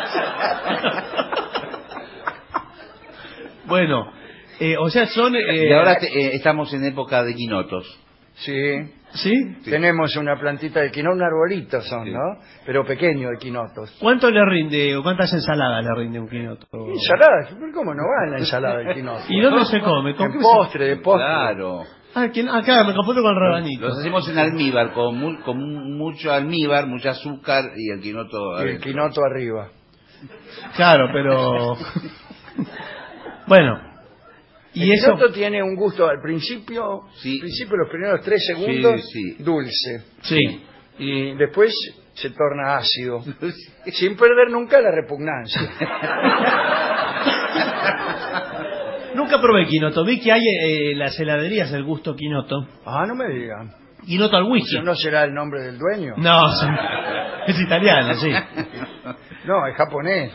Bueno, o sea, son...
Y ahora estamos en época de quinotos.
Sí.
¿Sí?
Tenemos una plantita de quinoto, un arbolito son,
Sí.
¿no? Pero pequeño de quinotos.
¿Cuánto le rinde o cuántas ensaladas le rinde un quinoto?
Ensaladas, ¿cómo no va en la ensalada de quinoto?
¿Y dónde se come? ¿Con
En
qué
postre, de postre.
Claro.
Acá me confundo con el rabanito.
Los hacemos en almíbar, con mucho almíbar, mucho azúcar y el quinoto
Y el
adentro.
quinoto arriba.
Claro, pero... Bueno. Y
El
eso...
quinoto tiene un gusto al principio,
Sí.
los primeros 3 segundos,
Sí, sí.
dulce.
Sí.
Y después se torna ácido, sin perder nunca la repugnancia.
Nunca probé quinoto. Vi que hay en las heladerías el gusto quinoto.
Ah, no me digan.
Quinoto al whisky.
¿Eso no será el nombre del dueño?
No, es italiano, sí.
No, es japonés.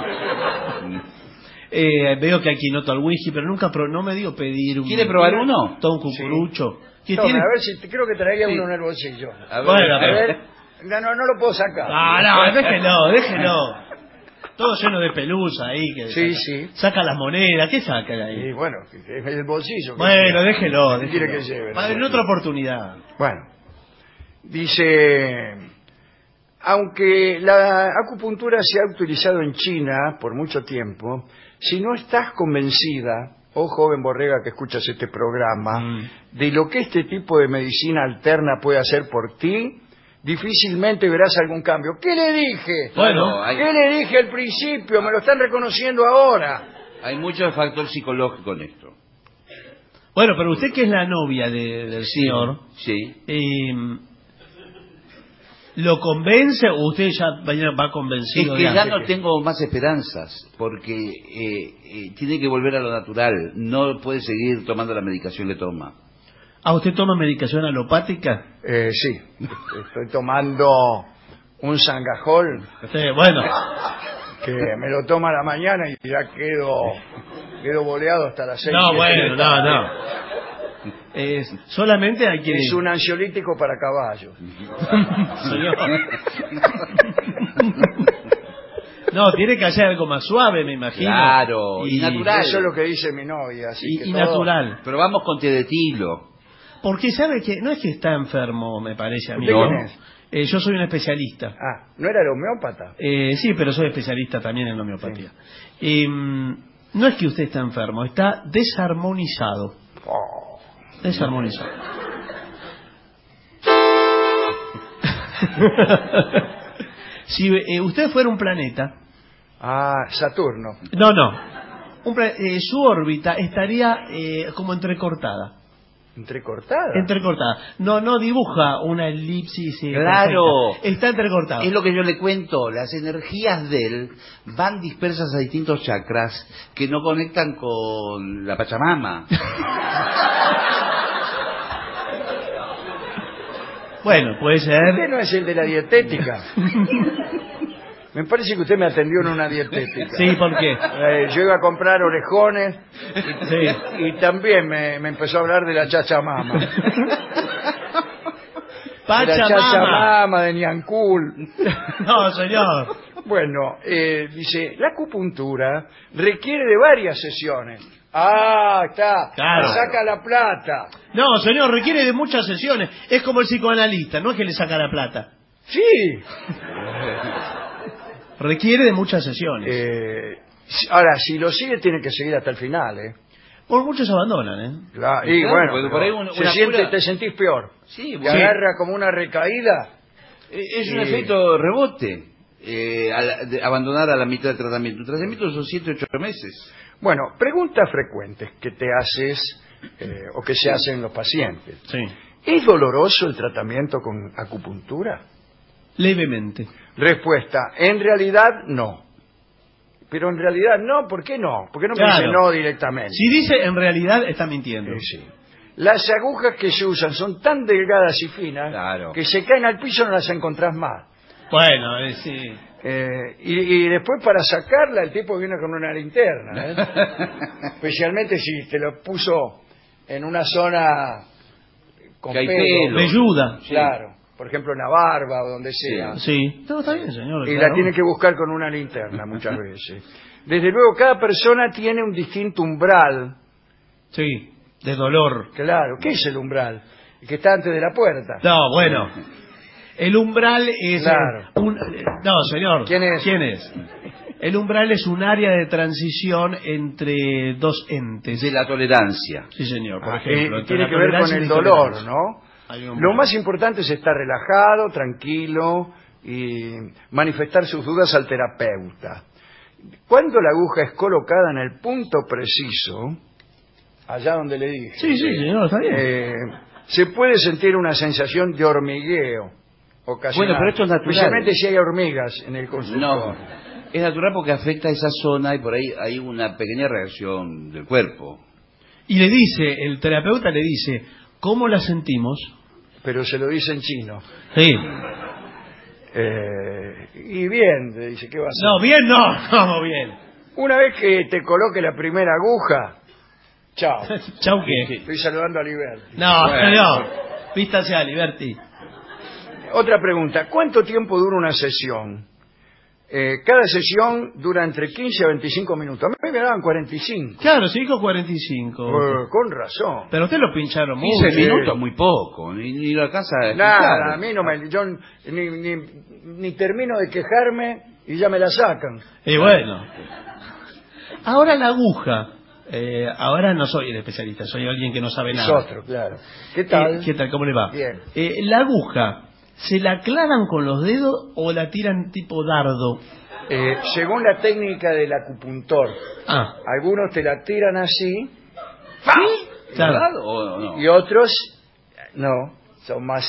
Veo que hay quinoto al whisky, pero nunca no me dio pedir un...
¿Quiere probar uno?
Todo un cucurucho. ¿Qué
Tome,
tiene?
a ver si creo que traería
Sí.
uno en el bolsillo.
A ver,
Bueno,
A ver, no lo puedo sacar.
No, déjelo. Todo lleno de pelusa ahí. Que
Sí,
saca,
sí.
saca las monedas. ¿Qué saca de ahí?
Y bueno, es el bolsillo.
Bueno, déjelo.
¿Qué quiere que lleve?
Va a haber otra oportunidad.
Bueno, dice, aunque la acupuntura se ha utilizado en China por mucho tiempo, si no estás convencida, oh joven borrega que escuchas este programa, de lo que este tipo de medicina alterna puede hacer por ti, difícilmente verás algún cambio. ¿Qué le dije?
Bueno,
¿Qué le dije al principio? Me lo están reconociendo ahora.
hay mucho factor psicológico en esto.
Bueno, pero usted que es la novia del señor,
Sí.
¿lo convence o usted ya va convencido?
Es que
de
ya
antes?
no tengo más esperanzas, porque tiene que volver a lo natural. No puede seguir tomando la medicación que toma.
¿Ah, usted toma medicación alopática?
Sí, estoy tomando un Sangajol
Sí, bueno.
que me lo toma a la mañana y ya quedo boleado hasta las 6.
No, bueno, no. Solamente hay que...
Es un ansiolítico para caballos.
Señor. No, tiene que hacer algo más suave, me imagino.
Claro, y natural.
Eso es lo que dice mi novia. Así que
Y
todo-
natural.
Pero vamos con té de tilo.
Porque sabe que no es que está enfermo, me parece a mí.
¿Usted
¿no?
quién es?
Yo soy un especialista.
Ah, ¿no era el homeópata?
Sí, pero soy especialista también en la homeopatía. No es que usted está enfermo, está desarmonizado.
Oh,
Desarmonizado. Si usted fuera un planeta...
Saturno.
No. Su órbita estaría como entrecortada.
¿Entrecortada?
Entrecortada. No dibuja una elipsis.
Claro.
Perfecta. Está entrecortada.
Es lo que yo le cuento. Las energías de él van dispersas a distintos chakras que no conectan con la Pachamama.
Bueno, puede ser.
Usted no es el de la dietética. Me parece que usted me atendió en una dietética.
Sí, ¿por qué?
Yo iba a comprar orejones
Sí.
y también me empezó a hablar de la chachamama. De la
Pachamama.
chachamama, de Niancul.
No, señor.
Bueno, dice, la acupuntura requiere de varias sesiones. Ah, está.
Claro.
Le saca la plata.
No, señor, requiere de muchas sesiones. Es como el psicoanalista, no es que le saca la plata.
Sí.
Requiere de muchas sesiones.
Ahora, si lo sigue, tiene que seguir hasta el final, ¿eh?
Por muchos abandonan, ¿eh?
Claro, y
Claro,
bueno,
porque por ahí
te sentís peor.
Sí,
Te
bueno,
agarra como una recaída.
es un efecto rebote. Abandonar a la mitad del tratamiento. Un tratamiento son 7 u 8 meses.
Bueno, preguntas frecuentes que te haces o que se hacen los pacientes.
Sí.
¿Es doloroso el tratamiento con acupuntura?
Levemente.
Respuesta, en realidad no. Pero en realidad no, ¿por qué no? ¿Por qué no me
Claro.
dice no directamente?
Si dice en realidad, está mintiendo.
Sí. Las agujas que se usan son tan delgadas y finas
Claro.
que se caen al piso y no las encontrás más.
Bueno, sí.
Y después para sacarla el tipo viene con una linterna, ¿eh? Especialmente si te lo puso en una zona con
Que hay
pelo.
pelo.
Velluda.
Claro, por ejemplo en la barba o donde sea.
Sí. No, está bien, señor.
Y
claro.
la tiene que buscar con una linterna muchas veces. Desde luego cada persona tiene un distinto umbral.
Sí, de dolor.
Claro, ¿qué es el umbral? El que está antes de la puerta.
No, bueno. El umbral es...
Claro.
No, señor.
¿Quién es?
¿Quién es? El umbral es un área de transición entre dos entes.
De la tolerancia.
Sí, señor. Por
Ah,
ejemplo, entre
tiene
la
que ver con
tolerancia y
el
la
dolor,
intolerancia.
¿no?
Hay un
Lo
umbral.
más importante es estar relajado, tranquilo y manifestar sus dudas al terapeuta. Cuando la aguja es colocada en el punto preciso, allá donde le dije,
Sí, señor, está bien.
se puede sentir una sensación de hormigueo ocasional.
Bueno, pero esto es natural.
Especialmente si hay hormigas en el consultorio.
No, es natural porque afecta a esa zona y por ahí hay una pequeña reacción del cuerpo.
Y le dice, el terapeuta le dice, ¿cómo la sentimos?
Pero se lo dice en chino.
Sí.
Y bien, le dice, ¿qué va a hacer?
No, bien no, bien.
Una vez que te coloque la primera aguja, chao.
Chau, ¿qué?
Estoy saludando a Liberty.
No,
Bueno.
no. Vístase a Liberty.
Otra pregunta, ¿cuánto tiempo dura una sesión? Cada sesión dura entre 15 a 25 minutos. A mí me daban 45.
Claro, se dijo 45.
Con razón.
Pero usted lo pincharon
15
mucho.
minutos, muy poco. Ni lo alcanza a
Nada,
escuchar.
a mí no me... Yo ni termino de quejarme y ya me la sacan.
Y bueno. Ahora la aguja. Ahora no soy el especialista, soy alguien que no sabe
Es
nada.
otro, claro. ¿Qué tal?
¿Qué tal? ¿Cómo le va?
Bien.
La aguja, ¿se la clavan con los dedos o la tiran tipo dardo?
Según la técnica del acupuntor,
Ah,
algunos te la tiran así
claro.
¿Verdad o no?
y otros no, son más...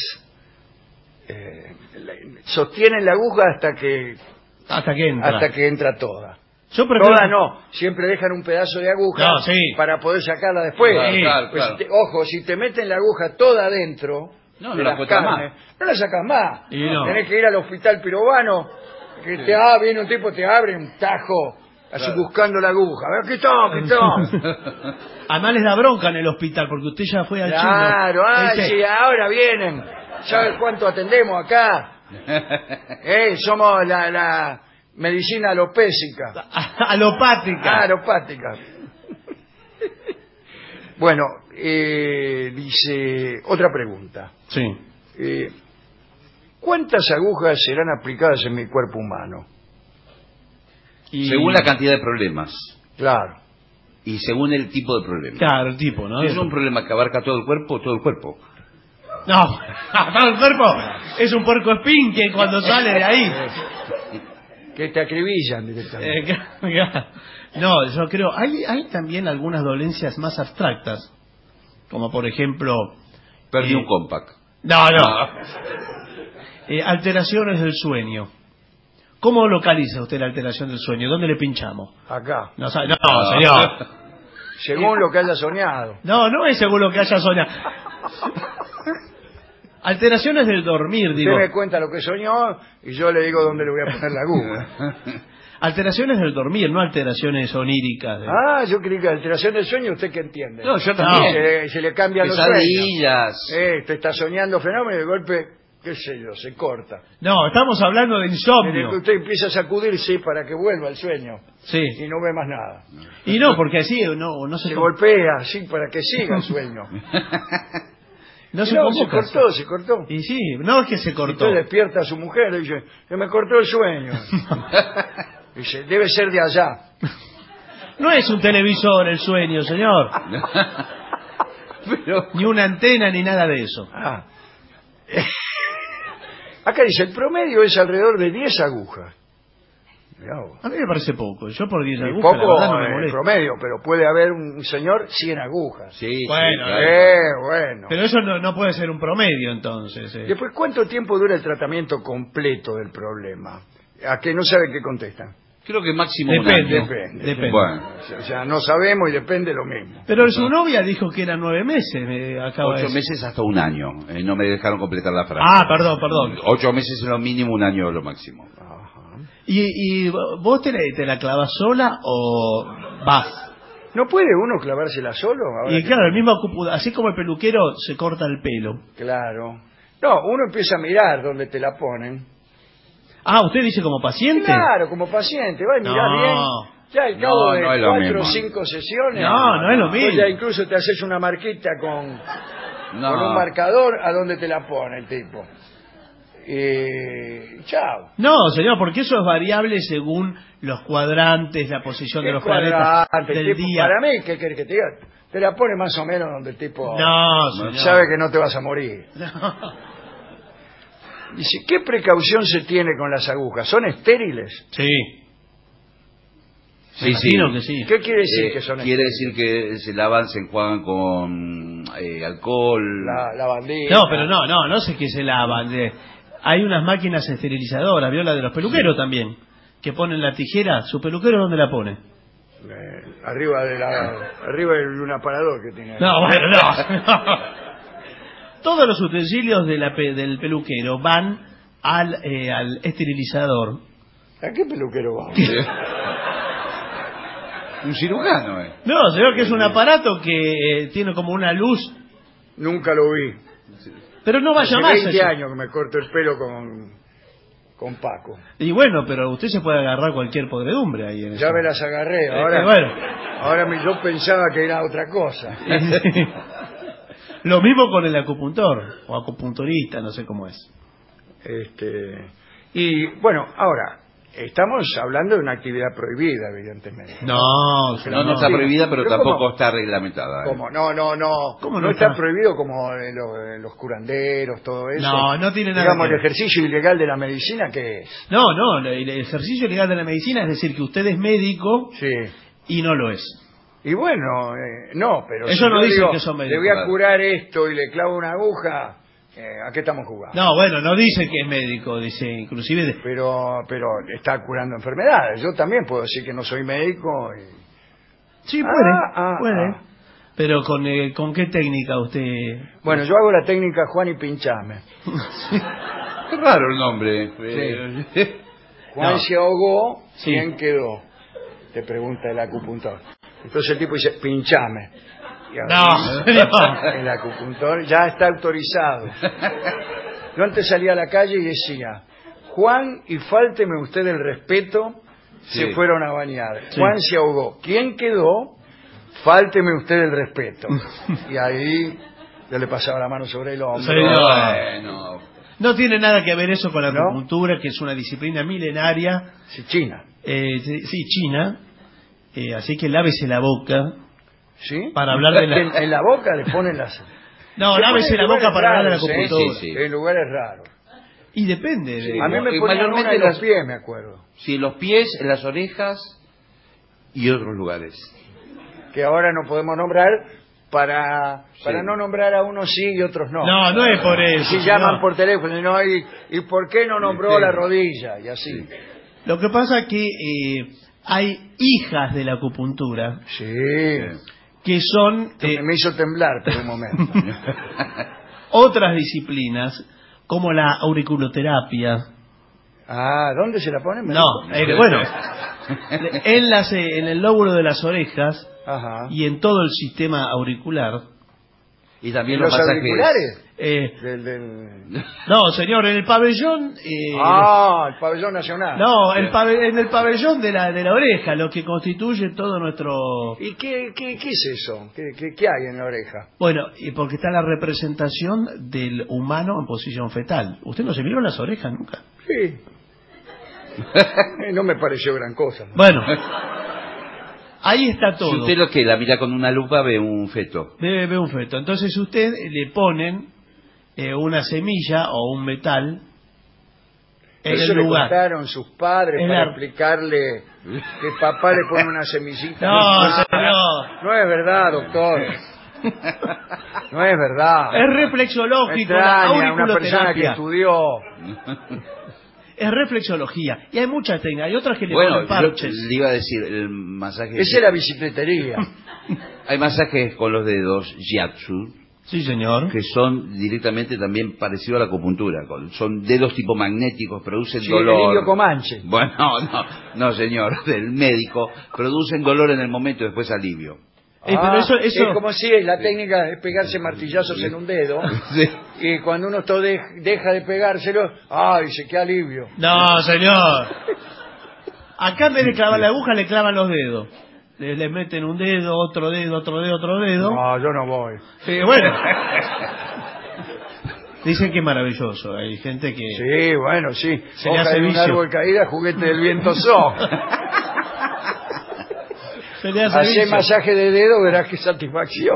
sostienen la aguja hasta que
Hasta que entra.
toda.
Yo prefiero...
Toda no, siempre dejan un pedazo de aguja
No, sí.
para poder sacarla después.
Claro,
Sí.
claro,
Pues,
claro.
ojo, si te meten la aguja toda adentro
No,
de
no la
las
encuentras
carnes, no la sacas más.
Y no.
Tenés que ir al hospital pirobano, que viene un tipo, te abre un tajo, así
Claro.
buscando la aguja. A ver, ¿qué está?
Además les da bronca en el hospital porque usted ya fue al
Claro,
chino.
sí, ahora vienen. ¿Sabes cuánto atendemos acá? Somos la medicina alopésica.
Alopática.
Alopática. Bueno, dice, otra pregunta.
Sí.
¿Cuántas agujas serán aplicadas en mi cuerpo humano?
Y-
Según la cantidad de problemas
Claro.
y según el tipo de problema.
Claro, el tipo, ¿no?
Si es un problema que abarca todo el cuerpo, todo el cuerpo.
No, todo el cuerpo es un puerco espinque cuando sale de ahí.
Que te acribillan directamente.
No, yo creo, hay también algunas dolencias más abstractas, como por ejemplo...
Perdí un compact.
No. Alteraciones del sueño. ¿Cómo localiza usted la alteración del sueño? ¿Dónde le pinchamos?
Acá.
No, señor.
Según lo que haya soñado.
No es según lo que haya soñado. Alteraciones del dormir, digo.
Usted me cuenta lo que soñó y yo le digo dónde le voy a poner la aguja.
Alteraciones del dormir, no alteraciones oníricas.
Yo creí que alteración del sueño, ¿usted qué entiende?
No, yo también.
Se le cambian los sueños.
Pesadillas.
Usted está soñando fenómeno y de golpe, qué sé yo, se corta.
No, estamos hablando de insomnio.
Usted empieza a sacudirse para que vuelva el sueño
Sí.
y no ve más nada.
Y no, porque así no se...
Se golpea así para que siga el sueño.
No
Y
se
se
convoca.
cortó.
Y sí, no es que se
Y
cortó.
usted despierta a su mujer y dice, se me cortó el sueño. Dice, debe ser de allá.
No es un televisor el sueño, señor.
Pero,
Ni una antena ni nada de eso.
Ah. Acá dice, el promedio es alrededor de 10 agujas. Mirá vos.
A mí me parece poco. Yo por 10
Y
agujas, la
poco
verdad, no me
el
molesta.
promedio, pero puede haber un señor 100 agujas.
sí,
Bueno,
sí, claro.
Bueno.
Pero eso no puede ser un promedio, entonces.
Después, ¿cuánto tiempo dura el tratamiento completo del problema? ¿A que no sabe qué contestan?
Creo que máximo
Depende.
un año.
Depende.
Bueno,
O sea, no sabemos y depende lo mismo.
Pero su novia dijo que eran 9 meses, me acaba de
8
decir.
meses hasta un año. No me dejaron completar la frase.
Ah, perdón.
8 meses es lo mínimo, un año lo máximo.
¿Y vos te la clavas sola o vas?
¿No puede uno clavársela solo? Ahora
Y
que-
claro, el mismo así como el peluquero se corta el pelo.
Claro. No, uno empieza a mirar dónde te la ponen.
Ah, ¿usted dice como paciente?
Claro, como paciente, va y mirá
No.
bien. Ya al cabo
No,
de
no es lo
4 o
mismo.
5 sesiones.
No es lo
vos
mismo.
ya incluso te haces una marquita con
No.
un marcador a dónde te la pone el tipo. Chao.
No, señor, porque eso es variable según los cuadrantes, la posición de
¿Qué
los planetas
cuadrante?
del
El tipo,
día.
para mí, ¿qué querés que te diga? Te la pone más o menos donde el tipo
No, señor.
sabe que no te vas a morir.
No.
Dice, ¿qué precaución se tiene con las agujas? ¿Son estériles?
Sí.
Sí,
Imagino que sí.
¿Qué quiere decir que son
Quiere
estériles?
decir que se lavan, se enjuagan con alcohol.
La bandita.
No, pero no sé qué se lavan. Hay unas máquinas esterilizadoras, vio la de los peluqueros también, que ponen la tijera. ¿Su peluquero dónde la pone?
Arriba de un aparador que tiene.
No, bueno, no. Todos los utensilios del peluquero van al esterilizador.
¿A qué peluquero va?
Un cirujano,
No, señor, que es un aparato que tiene como una luz,
Nunca lo vi.
pero no vaya
Hace
más.
20
eso.
años que me corto el pelo con Paco.
Y bueno, pero usted se puede agarrar cualquier podredumbre ahí en
Ya
eso.
me las agarré. Ahora,
bueno.
yo pensaba que era otra cosa.
Lo mismo con el acupuntor o acupunturista, no sé cómo es.
Y bueno, ahora, estamos hablando de una actividad prohibida, evidentemente.
No,
No está prohibida, pero
Pero
tampoco
¿cómo?
está reglamentada.
¿Cómo? No.
¿Cómo
no
no
está
está?
prohibido como en los curanderos, todo eso.
No tiene nada
Digamos,
que
el
ver.
ejercicio ilegal de la medicina, ¿qué es?
No, el ejercicio legal de la medicina es decir que usted es médico
Sí.
y no lo es.
Y bueno, no, pero
Eso
si
no
yo
dice
digo,
que son
le
médicos.
voy a curar esto y le clavo una aguja, ¿a qué estamos jugando?
No, bueno, no dice que es médico, dice inclusive...
Pero está curando enfermedades. Yo también puedo decir que no soy médico.
Sí, puede.
Ah.
Pero ¿con qué técnica usted...?
Bueno, yo hago la técnica Juan y pinchame.
Qué raro el nombre.
Juan
No.
se ahogó,
Sí.
¿quién quedó? Te pregunta el acupuntor. Entonces el tipo dice, pinchame. Y
No,
el acupuntor ya está autorizado. Yo antes salía a la calle y decía, Juan, y fálteme usted el respeto,
Sí.
se fueron a bañar.
Sí.
Juan se ahogó. ¿Quién quedó? Fálteme usted el respeto. Y ahí yo le pasaba la mano sobre el hombro.
Señor.
Bueno.
No tiene nada que ver eso con la
¿No?
acupuntura, que es una disciplina milenaria,
Sí, China.
sí, china, así que lávese la boca
¿Sí?
para hablar de la...
En la boca le ponen las...
No,
Le
lávese
ponen
la boca
lugares
para hablar de la
raros, ¿eh?
acupuntura.
Sí.
En lugares raros.
Y depende. de-
A mí me
Y
ponían
mayormente
una en los
las-
pies, me acuerdo.
Sí, los pies, en las orejas y otros lugares.
Que ahora no podemos nombrar para
Sí.
no nombrar a unos sí y otros no.
No es por eso.
Si
señor.
llaman por teléfono y no ¿y por qué no nombró
Sí.
la rodilla? Y así.
Lo que pasa es que hay hijas de la acupuntura
Sí.
que son
Me hizo temblar por un momento.
otras disciplinas como la auriculoterapia.
¿Dónde se la ponen?
No, bueno, en el lóbulo de las orejas
Ajá.
y en todo el sistema auricular.
Y también
¿En
los
los
masajes.
auriculares?
Eh,
Del...
no, señor, en el pabellón...
el pabellón nacional.
No, en el pabellón de la oreja, lo que constituye todo nuestro...
¿Y qué es eso? ¿Qué hay en la oreja?
Bueno, porque está la representación del humano en posición fetal. ¿Usted no se miró las orejas nunca?
Sí. No me pareció gran cosa.
Bueno, Ahí está
Si
todo.
usted lo que la mira con una lupa ve un feto.
Ve un feto. Entonces usted le ponen una semilla o un metal en
Eso
el
le
lugar.
contaron sus padres
En
para
la-
explicarle que papá le pone una semillita.
No, señor.
No es verdad, doctor. No es verdad.
Es reflexológico, la
Extraña, una persona que
auriculoterapia.
estudió.
Es reflexología. Y hay muchas técnicas. Hay otras que le
Bueno,
ponen parches.
yo le iba a decir, el masaje...
Esa es la bicicletería.
Hay masajes con los dedos, Jiatsu,
Sí, señor.
que son directamente también parecidos a la acupuntura. Son dedos tipo magnéticos, producen
Sí,
dolor.
el indio Comanche.
Bueno, no, señor, del médico. Producen dolor en el momento y después alivio.
Pero eso...
Es como si la técnica es pegarse martillazos en un dedo.
Sí.
Y cuando uno deja de pegárselo, dice, qué alivio.
No, señor. Acá en vez de clavar la aguja le clavan los dedos. Le meten un dedo, otro dedo, otro dedo, otro dedo.
No, yo no voy.
Bueno. Dicen que es maravilloso. Hay gente que...
Sí, bueno, sí.
Se le
Hoja
hace
de un
vicio.
árbol caída, juguete del viento so.
Se le hace
Hacer
vicio.
masaje de dedo, verás qué satisfacción.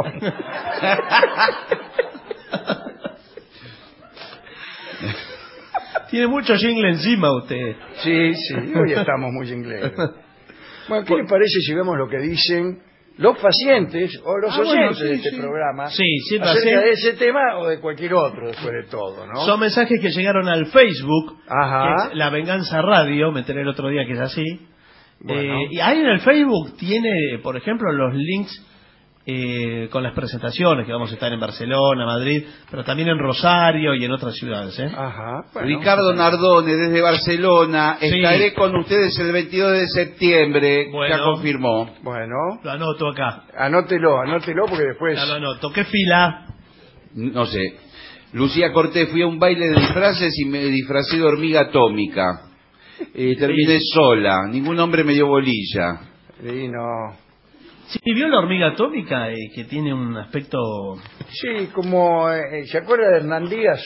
Tiene mucho jingle encima usted.
Sí, hoy estamos muy ingleses. Bueno, ¿qué le parece si vemos lo que dicen los pacientes o los oyentes de este programa
Sí, siempre
acerca
así.
de ese tema o de cualquier otro, después de todo, ¿no?
Son mensajes que llegaron al Facebook,
Ajá.
que es La Venganza Radio, me enteré el otro día que es así.
Bueno.
Y ahí en el Facebook tiene, por ejemplo, los links con las presentaciones, que vamos a estar en Barcelona, Madrid, pero también en Rosario y en otras ciudades.
Ajá. Bueno,
Ricardo Nardone, desde Barcelona.
Sí.
Estaré con ustedes el 22 de septiembre.
Bueno.
Ya confirmó.
Bueno,
Lo anoto acá,
anótelo porque después...
ya lo anoto. ¿Qué fila?
No sé. Lucía Cortés, fui a un baile de disfraces y me disfracé de hormiga atómica. Terminé sola. Ningún hombre me dio bolilla.
Sí, no...
Sí, ¿vio la hormiga atómica que tiene un aspecto...
Sí, como... ¿se acuerda de Hernán Díaz?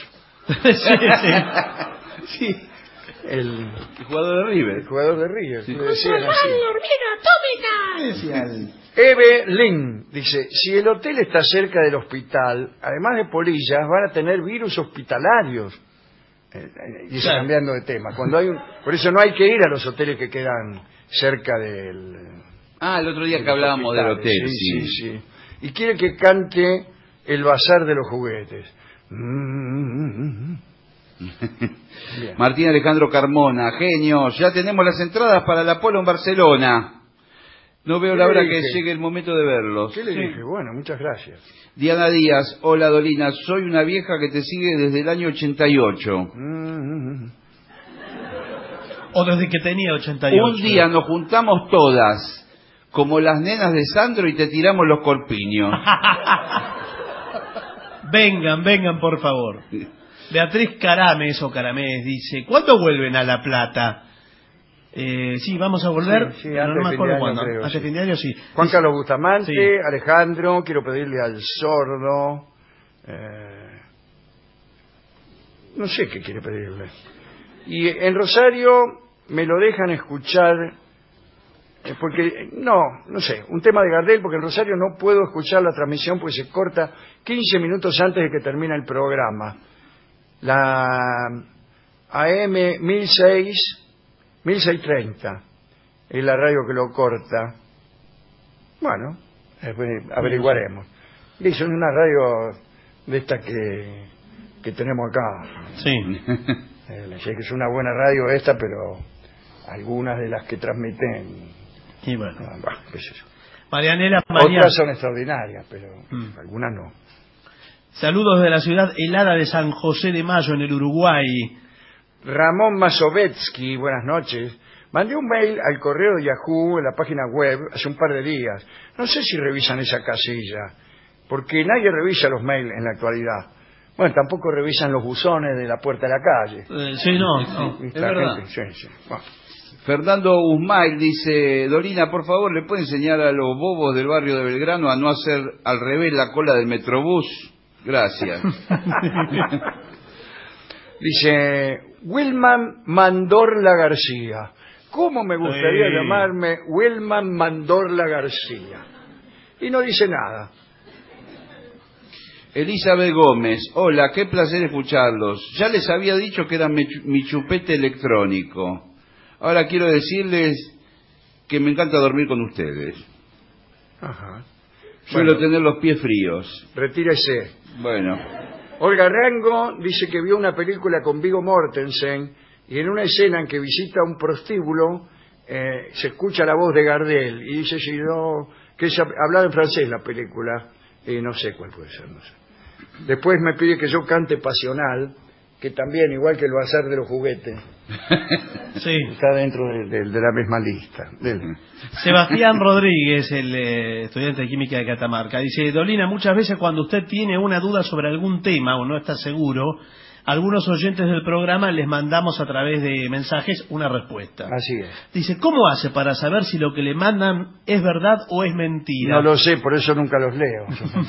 Sí.
El
jugador de River.
jugador de River. Le decían así.
Decía el-
Evelyn dice, si el hotel está cerca del hospital, además de polillas, van a tener virus hospitalarios. Dice,
Claro.
cambiando de tema. Por eso no hay que ir a los hoteles que quedan cerca del...
El otro día que hablábamos del hotel,
sí. Y quiere que cante el bazar de los juguetes. Bien.
Martín Alejandro Carmona, genios, ya tenemos las entradas para el Apolo en Barcelona. No veo
¿Qué
la
le
hora que
dije?
llegue el momento de verlos.
¿Qué le dije? Bueno, muchas gracias.
Diana Díaz, hola Dolina, soy una vieja que te sigue desde el año 88.
O desde que tenía 88.
Un día nos juntamos todas, como las nenas de Sandro, y te tiramos los corpiños.
Vengan, por favor. Beatriz Carames o Caramés dice, ¿cuándo vuelven a La Plata? Sí, vamos a volver,
Sí,
pero
antes
no me
de fin de
acuerdo
año,
cuándo.
creo,
Antes
sí.
de fin de año, sí.
Juan
Dice-
Carlos Bustamante,
Sí.
Alejandro, quiero pedirle al sordo, no sé qué quiere pedirle. Y en Rosario me lo dejan escuchar, porque, no sé, un tema de Gardel, porque en Rosario no puedo escuchar la transmisión porque se corta 15 minutos antes de que termine el programa. La AM 1630 es la radio que lo corta. Bueno, después averiguaremos. Dice una radio de esta que tenemos acá.
Sí.
Sé que es una buena radio esta, pero algunas de las que transmiten,
Y bueno.
qué sé yo.
Marianela María.
Otras son extraordinarias, pero algunas no.
Saludos de la ciudad helada de San José de Mayo, en el Uruguay.
Ramón Mazovetsky, buenas noches. Mandé un mail al correo de Yahoo en la página web hace un par de días. No sé si revisan esa casilla, porque nadie revisa los mails en la actualidad. Bueno, tampoco revisan los buzones de la puerta de la calle.
Sí, no.
Esta
es verdad.
gente, sí. Bueno.
Fernando Usmail dice, Dolina, por favor, ¿le puede enseñar a los bobos del barrio de Belgrano a no hacer al revés la cola del Metrobús? Gracias.
Dice Wilman Mandorla García. ¿Cómo me gustaría
Sí.
llamarme Wilman Mandorla García? Y no dice nada.
Elizabeth Gómez, hola, qué placer escucharlos. Ya les había dicho que era mi chupete electrónico. Ahora quiero decirles que me encanta dormir con ustedes.
Ajá.
Suelo
Bueno,
tener los pies fríos.
retírese.
Bueno,
Olga Rango dice que vio una película con Viggo Mortensen y en una escena en que visita un prostíbulo se escucha la voz de Gardel y dice si no, que hablaba en francés la película y no sé cuál puede ser, no sé. Después me pide que yo cante Pasional, que también, igual que el Bazar de los Juguetes,
Sí.
está dentro de la misma lista.
Sebastián Rodríguez, el estudiante de química de Catamarca, dice: Dolina, muchas veces cuando usted tiene una duda sobre algún tema o no está seguro, algunos oyentes del programa les mandamos a través de mensajes una respuesta.
Así es.
Dice, ¿cómo hace para saber si lo que le mandan es verdad o es mentira?
No lo sé, por eso nunca los leo.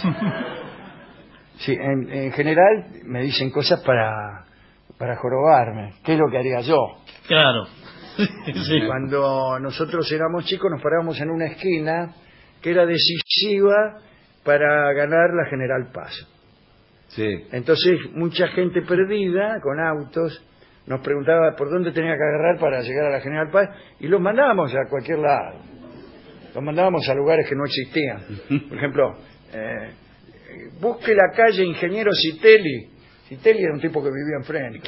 Sí, en general me dicen cosas para jorobarme. ¿Qué es lo que haría yo?
Claro. Sí.
Cuando nosotros éramos chicos nos parábamos en una esquina que era decisiva para ganar la General Paz.
sí.
Entonces mucha gente perdida con autos nos preguntaba por dónde tenía que agarrar para llegar a la General Paz y los mandábamos a cualquier lado. Los mandábamos a lugares que no existían. Por ejemplo, busque la calle Ingeniero Citelli. Citelli era un tipo que vivía enfrente.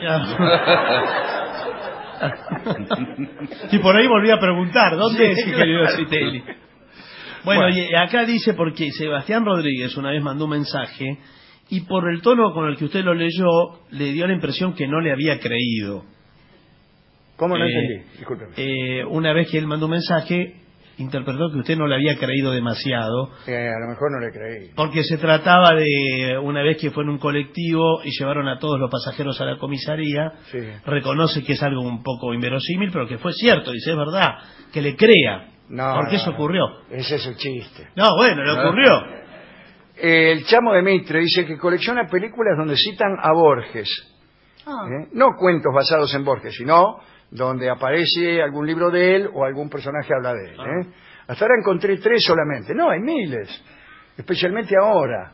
Y por ahí volví a preguntar, ¿dónde es
Sí,
Ingeniero
claro.
Citelli? Bueno,
Bueno.
y acá dice, porque Sebastián Rodríguez una vez mandó un mensaje y por el tono con el que usted lo leyó, le dio la impresión que no le había creído.
¿Cómo no entendí? Discúlpeme.
Una vez que él mandó un mensaje, interpretó que usted no le había creído demasiado,
A lo mejor no le creí.
porque se trataba de una vez que fue en un colectivo y llevaron a todos los pasajeros a la comisaría.
Sí.
Reconoce que es algo un poco inverosímil, pero que fue cierto, dice, es verdad, que le crea,
No,
porque
no,
eso
no.
ocurrió.
Ese es el chiste.
No, bueno, le ocurrió.
El Chamo de Mitre dice que colecciona películas donde citan a Borges. No cuentos basados en Borges, sino donde aparece algún libro de él o algún personaje habla de él. Hasta ahora encontré 3 solamente. No, hay miles. Especialmente ahora.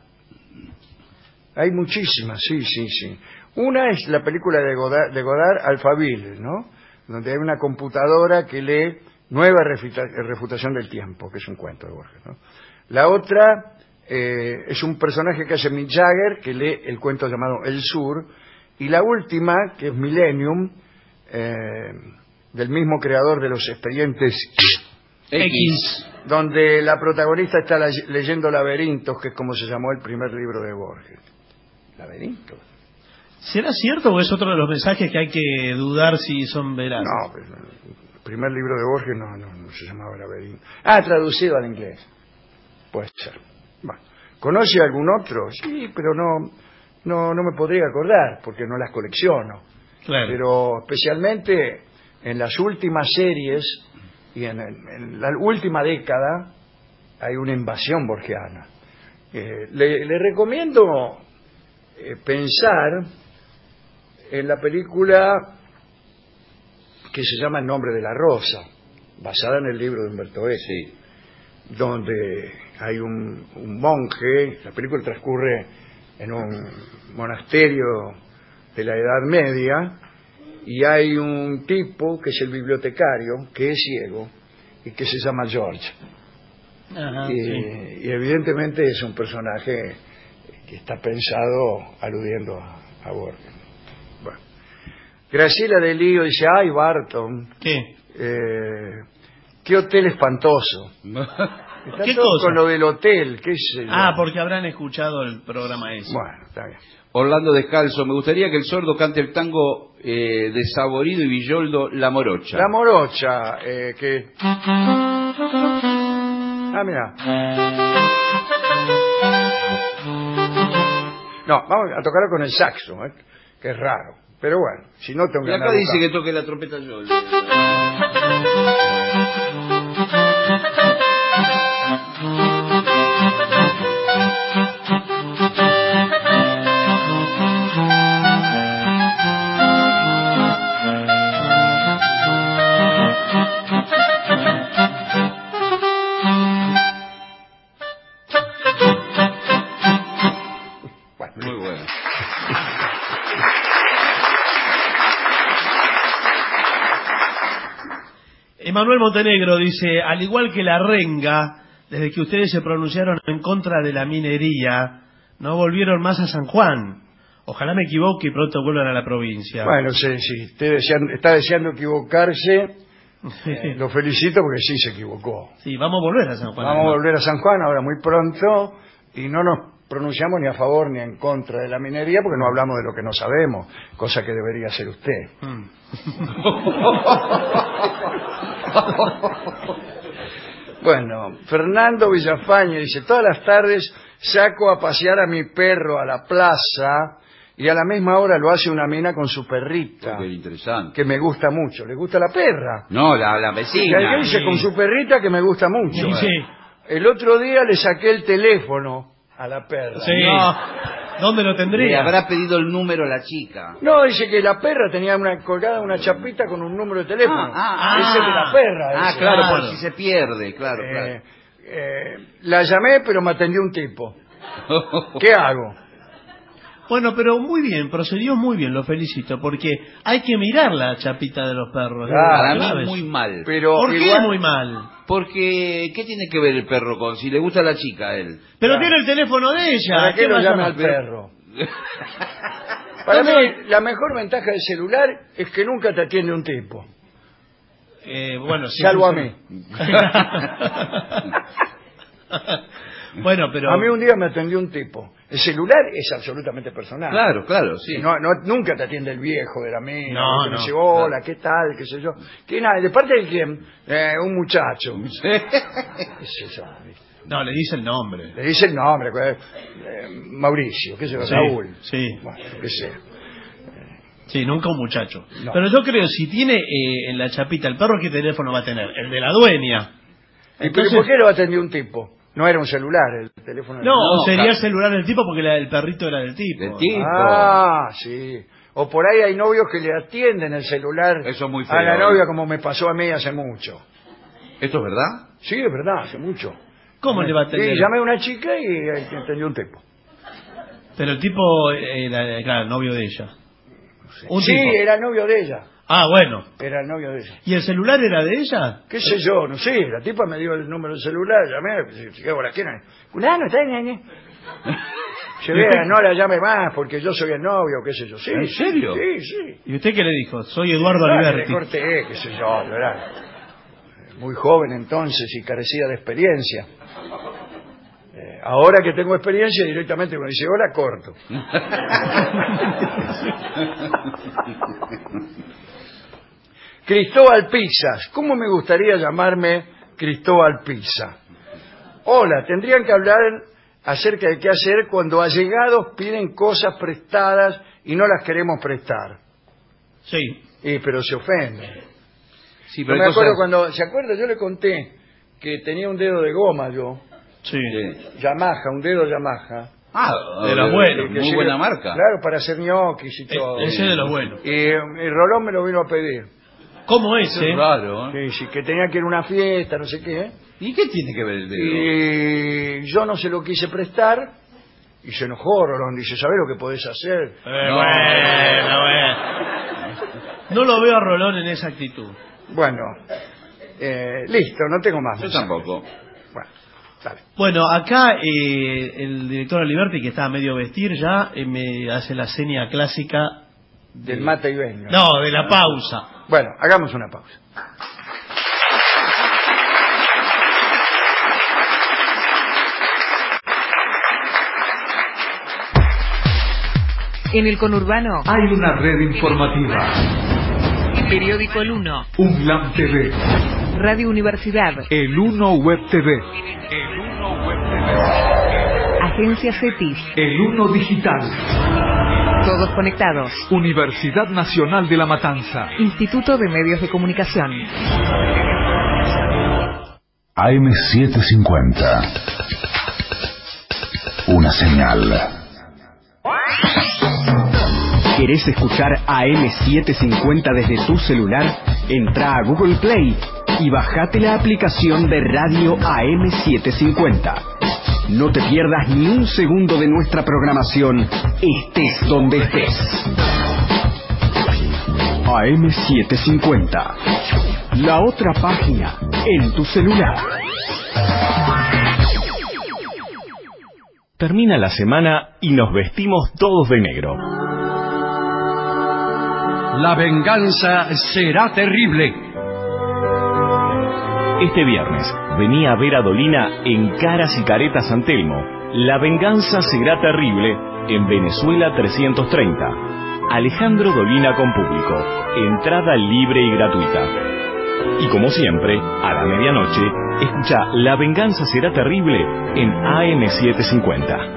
Hay muchísimas, sí. Una es la película de Godard Alphaville, ¿no? Donde hay una computadora que lee Nueva refutación del tiempo, que es un cuento de Borges, ¿no? La otra es un personaje que hace Mick Jagger, que lee el cuento llamado El Sur. Y la última, que es Millennium, del mismo creador de los expedientes
X.
donde la protagonista está leyendo Laberintos, que es como se llamó el primer libro de Borges. ¿Laberintos?
¿Será cierto o es otro de los mensajes que hay que dudar si son veraces?
No, pues, el primer libro de Borges no se llamaba Laberinto. Traducido al inglés. Puede ser. Bueno, ¿conoce algún otro? Sí, pero no me podría acordar, porque no las colecciono.
Claro.
Pero especialmente en las últimas series y en la última década hay una invasión borgiana. Le recomiendo pensar en la película que se llama El nombre de la rosa, basada en el libro de Humberto Eco, donde hay un monje. La película transcurre en un monasterio de la Edad Media y hay un tipo que es el bibliotecario, que es ciego y que se llama George.
Ajá,
Y evidentemente es un personaje que está pensado aludiendo a Borges. Bueno. Graciela de Lío dice, ay Barton,
¿Qué?
qué hotel espantoso. Está
¿Qué
todo
cosa?
con lo del hotel, qué sé yo.
Porque habrán escuchado el programa ese.
Bueno, está bien.
Orlando Descalzo, me gustaría que el sordo cante el tango de Saborido y Villoldo, La Morocha.
La morocha, que... mira. No, vamos a tocarlo con el saxo, que es raro. Pero bueno, si no tengo que
Y acá
andar
dice
buscando.
que toque la trompeta yo.
Manuel Montenegro dice, al igual que la renga, desde que ustedes se pronunciaron en contra de la minería, no volvieron más a San Juan. Ojalá me equivoque y pronto vuelvan a la provincia.
Bueno, sí, está deseando equivocarse. Lo felicito porque sí se equivocó.
Sí, vamos a volver a San Juan.
Vamos a volver a San Juan ahora muy pronto y no nos pronunciamos ni a favor ni en contra de la minería porque no hablamos de lo que no sabemos, cosa que debería hacer usted. Bueno, Fernando Villafañe dice, todas las tardes saco a pasear a mi perro a la plaza y a la misma hora lo hace una mina con su perrita.
Qué interesante.
Que me gusta mucho. ¿Le gusta la perra?
No, la vecina.
¿Qué dice? Con su perrita que me gusta mucho.
Sí.
El otro día le saqué el teléfono a la perra.
Sí. No. ¿Dónde lo
Le
tendría?
habrá pedido el número a la chica.
No, dice que la perra tenía colgada una chapita con un número de teléfono. Ese de la perra. Ese.
Claro, por si se pierde, claro.
La llamé, pero me atendió un tipo. ¿Qué hago?
Bueno, pero muy bien, procedió muy bien, lo felicito, porque hay que mirar la chapita de los perros.
Claro,
Para mí muy mal.
Pero
¿Por qué
igual,
muy mal?
Porque, ¿qué tiene que ver el perro con si le gusta a la chica a él?
Pero tiene el teléfono de ella.
¿Para qué lo
va a
llame
llamar?
al perro? Para mí, la mejor ventaja del celular es que nunca te atiende un tipo.
Bueno, sí,
Salvo a
sí.
mí.
Bueno, pero...
A mí un día me atendió un tipo. El celular es absolutamente personal.
Claro, sí.
Nunca te atiende el viejo de la mina.
No,
que
no,
dice, hola, ¿qué tal? ¿Qué sé yo? ¿Qué nada? ¿De parte de quién? Un muchacho. ¿Qué sé yo?
No, le dice el nombre.
Le dice el nombre. Mauricio, qué sé yo,
Sí,
Raúl.
sí.
Bueno, qué sé.
Sí, nunca un muchacho.
No.
Pero yo creo, si tiene en la chapita el perro, ¿qué teléfono va a tener? El de la dueña.
¿Y
Entonces-
por qué lo atendió un tipo? No era un celular, el teléfono.
No, sería
claro.
el celular del tipo porque el perrito era del tipo.
Del tipo.
Ah, sí. O por ahí hay novios que le atienden el celular
Eso es muy feo.
a la novia como me pasó a mí hace mucho.
¿Esto es verdad?
Sí, es verdad, hace mucho.
¿Cómo le va a atender?
Sí, llamé a una chica y atendió un tipo.
Pero el tipo era, claro, el novio de ella. Un
Sí,
tipo.
era el novio de ella.
Ah, bueno.
Era el novio de ella.
¿Y el celular era de ella?
¿Qué sé yo? No sé. La tipa me dio el número del celular, llamé, ¿qué hora? ¿Quién es? Fulano, está bien. Se vea, no la llame más porque yo soy el novio, qué sé yo. Sí,
¿En serio?
Sí.
¿Y usted qué le dijo? Soy Eduardo
Le
Aliberti.
corté, qué sé yo, ¿verdad? Muy joven entonces y carecía de experiencia. Ahora que tengo experiencia, directamente me dice, hola, corto. Cristóbal Pizzas. ¿Cómo me gustaría llamarme Cristóbal Pizza? Hola, tendrían que hablar acerca de qué hacer cuando allegados piden cosas prestadas y no las queremos prestar.
Sí.
Pero se ofenden.
Sí,
Yo me acuerdo cuando, ¿se acuerda? Yo le conté que tenía un dedo de goma yo,
Sí.
Yamaha, un dedo Yamaha.
de los buenos.
Que
Muy
sirve-
buena marca.
Claro, para hacer ñoquis y todo.
Ese de los buenos.
Y Rolón me lo vino a pedir.
¿Cómo es,
Es raro, ¿eh?
Sí, que tenía que ir a una fiesta, no sé qué.
¿Y qué tiene que ver el dedo?
Y yo no se lo quise prestar y se enojó Rolón. Dice, ¿sabés lo que podés hacer?
Bueno. No lo veo a Rolón en esa actitud.
Bueno, listo, no tengo más.
Yo tampoco.
Bueno, dale.
Bueno, acá el director Aliberti, que está a medio vestir ya, me hace la seña clásica
Del mate y venga.
No, de la pausa.
Bueno, hagamos una pausa.
En el conurbano,
Hay una red informativa.
periódico El Uno,
UNLAM TV.
Radio Universidad,
El Uno Web TV.
Agencia CETIS,
El Uno Digital.
todos conectados.
Universidad Nacional de La Matanza.
Instituto de Medios de Comunicación.
AM750. Una señal.
¿Querés escuchar AM750 desde tu celular? Entra a Google Play y bajate la aplicación de radio AM750. No te pierdas ni un segundo de nuestra programación, estés donde estés. AM750. La otra página en tu celular.
Termina la semana y nos vestimos todos de negro.
La venganza será terrible.
Este viernes venía a ver a Dolina en Caras y Caretas San Telmo. La venganza será terrible en Venezuela 330. Alejandro Dolina con público. Entrada libre y gratuita. Y como siempre, a la medianoche, escucha La venganza será terrible en AM750.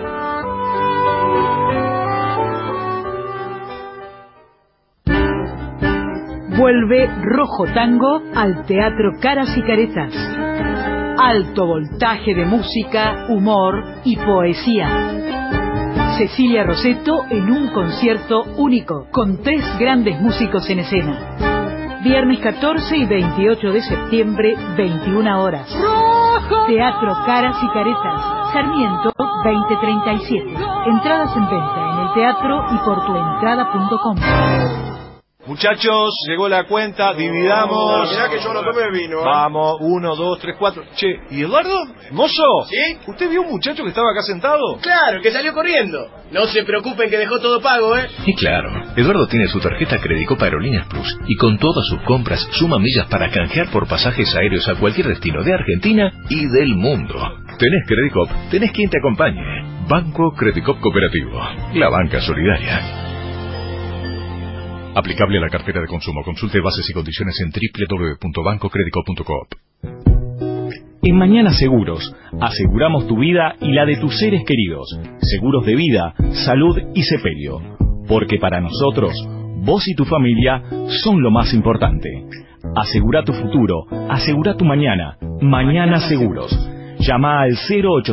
Vuelve Rojo Tango al Teatro Caras y Caretas. Alto voltaje de música, humor y poesía. Cecilia Rosetto en un concierto único, con 3 grandes músicos en escena. Viernes 14 y 28 de septiembre, 21 horas. Teatro Caras y Caretas, Sarmiento 2037. Entradas en venta en el teatro y por tuentrada.com.
Muchachos, llegó la cuenta, dividamos.
Mirá que yo no tomé vino.
Vamos, 1, 2, 3, 4. Che, ¿y Eduardo? ¿Mozo?
¿Sí?
¿Usted vio un muchacho que estaba acá sentado?
Claro, que salió corriendo. No se preocupen que dejó todo pago, ¿eh?
Y claro, Eduardo tiene su tarjeta Credicop Aerolíneas Plus y con todas sus compras suma millas para canjear por pasajes aéreos a cualquier destino de Argentina y del mundo. Tenés Credicop, tenés quien te acompañe. Banco Credicop Cooperativo, la banca solidaria. Aplicable a la cartera de consumo. Consulte bases y condiciones en www.bancocredico.coop.
En Mañana Seguros, aseguramos tu vida y la de tus seres queridos. Seguros de vida, salud y sepelio. Porque para nosotros, vos y tu familia son lo más importante. Asegura tu futuro, asegura tu mañana. Mañana Seguros. Llama al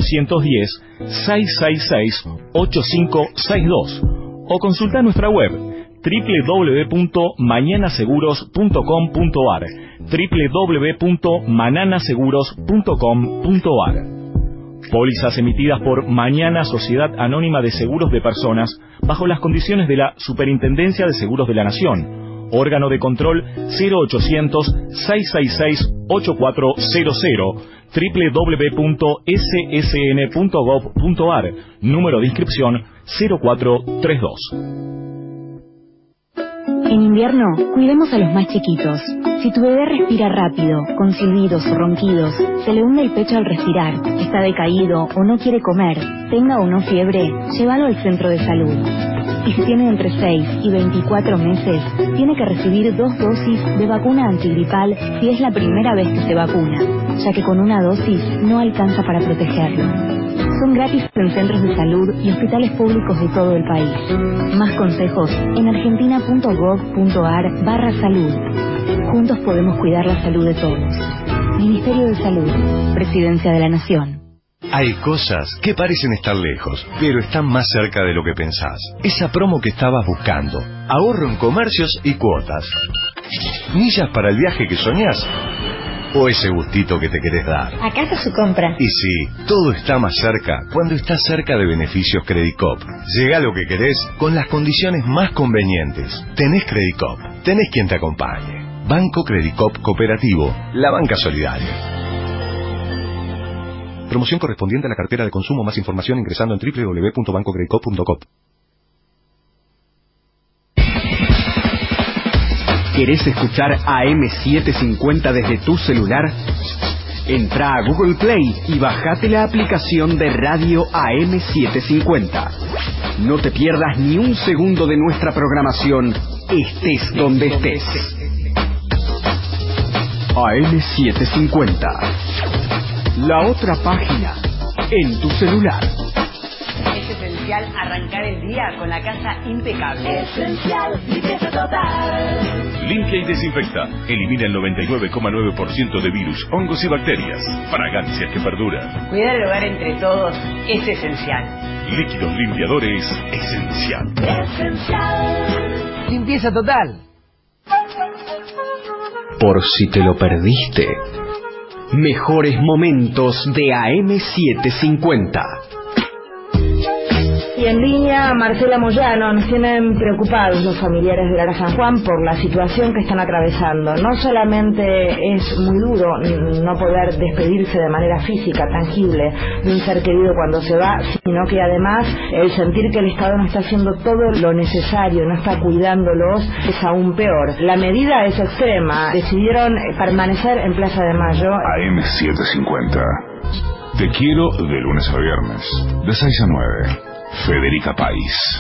0810-666-8562 o consulta nuestra web www.mañanaseguros.com.ar www.mananaseguros.com.ar. Pólizas emitidas por Mañana Sociedad Anónima de Seguros de Personas bajo las condiciones de la Superintendencia de Seguros de la Nación. Órgano de control 0800-666-8400 www.ssn.gov.ar. Número de inscripción 0432.
En invierno, cuidemos a los más chiquitos. Si tu bebé respira rápido, con silbidos o ronquidos, se le hunde el pecho al respirar, está decaído o no quiere comer, tenga o no fiebre, llévalo al centro de salud. Y si tiene entre 6 y 24 meses, tiene que recibir 2 dosis de vacuna antigripal si es la primera vez que se vacuna, ya que con una dosis no alcanza para protegerlo. Son gratis en centros de salud y hospitales públicos de todo el país. Más consejos en argentina.gov.ar/salud. Juntos podemos cuidar la salud de todos. Ministerio de Salud, Presidencia de la Nación.
Hay cosas que parecen estar lejos, pero están más cerca de lo que pensás. Esa promo que estabas buscando. Ahorro en comercios y cuotas. Millas para el viaje que soñás. O ese gustito que te querés dar.
Acá está su compra.
Y sí, todo está más cerca cuando estás cerca de beneficios Credicop. Llega lo que querés con las condiciones más convenientes. Tenés Credicop, tenés quien te acompañe. Banco Credicop Cooperativo, la banca solidaria. Promoción correspondiente a la cartera de consumo. Más información ingresando en www.bancocredicop.coop.
¿Querés escuchar AM750 desde tu celular? Entra a Google Play y bajate la aplicación de radio AM750. No te pierdas ni un segundo de nuestra programación, estés donde estés. AM750. La otra página en tu celular.
Es esencial arrancar el día con la casa impecable.
Esencial, limpieza total.
Limpia y desinfecta. Elimina el 99,9% de virus, hongos y bacterias. Fragancias que perduran.
Cuidar el hogar entre todos es esencial.
Líquidos limpiadores, esencial.
Esencial.
Limpieza total.
Por si te lo perdiste. Mejores momentos de AM750.
Y en línea, Marcela Moyano, nos tienen preocupados los familiares de Lara San Juan por la situación que están atravesando. No solamente es muy duro no poder despedirse de manera física, tangible, de un ser querido cuando se va, sino que además el sentir que el Estado no está haciendo todo lo necesario, no está cuidándolos, es aún peor. La medida es extrema. Decidieron permanecer en Plaza de Mayo.
AM750. Te quiero de lunes a viernes, de 6 a 9. Federica País.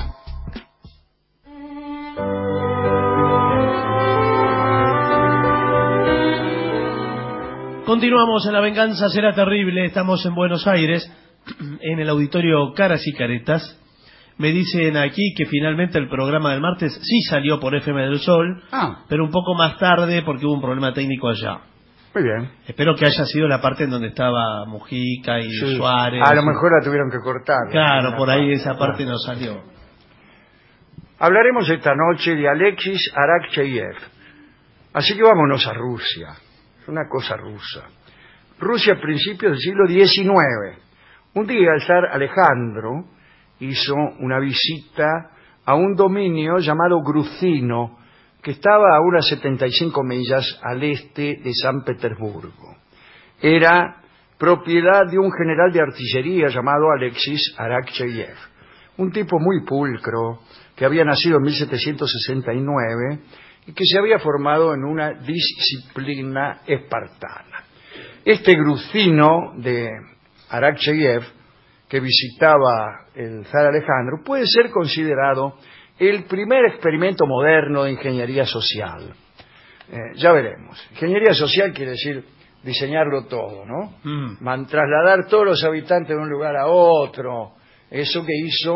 Continuamos en La Venganza Será Terrible. Estamos en Buenos Aires, en el auditorio Caras y Caretas. Me dicen aquí que finalmente el programa del martes sí salió por FM del Sol, pero un poco más tarde porque hubo un problema técnico allá.
Muy bien.
Espero que haya sido la parte en donde estaba Mujica y Suárez.
A lo mejor la tuvieron que cortar.
Claro, por ahí esa parte no salió.
Hablaremos esta noche de Alexis Arakcheyev. Así que vámonos a Rusia. Es una cosa rusa. Rusia a principios del siglo XIX. Un día el zar Alejandro hizo una visita a un dominio llamado Gruzino, que estaba a unas 75 millas al este de San Petersburgo. Era propiedad de un general de artillería llamado Alexis Arakcheyev, un tipo muy pulcro, que había nacido en 1769 y que se había formado en una disciplina espartana. Este Gruzino de Arakcheyev, que visitaba el zar Alejandro, puede ser considerado el primer experimento moderno de ingeniería social. Ya veremos. Ingeniería social quiere decir diseñarlo todo, ¿no? Trasladar todos los habitantes de un lugar a otro. Eso que hizo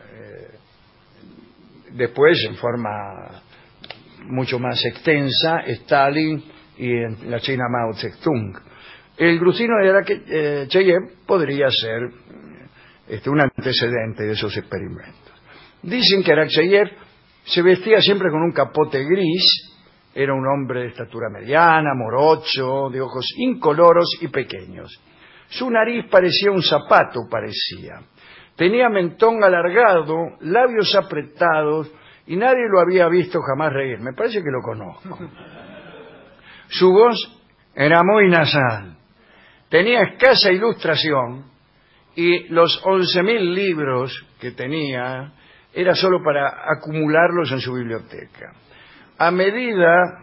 después, en forma mucho más extensa, Stalin y en la China Mao Zedong. El Gruzino de Arakcheyev podría ser un antecedente de esos experimentos. Dicen que Arakcheyev se vestía siempre con un capote gris, era un hombre de estatura mediana, morocho, de ojos incoloros y pequeños. Su nariz parecía un zapato, tenía mentón alargado, labios apretados, y nadie lo había visto jamás reír. Me parece que lo conozco. Su voz era muy nasal, tenía escasa ilustración, y los 11.000 libros que tenía era solo para acumularlos en su biblioteca. A medida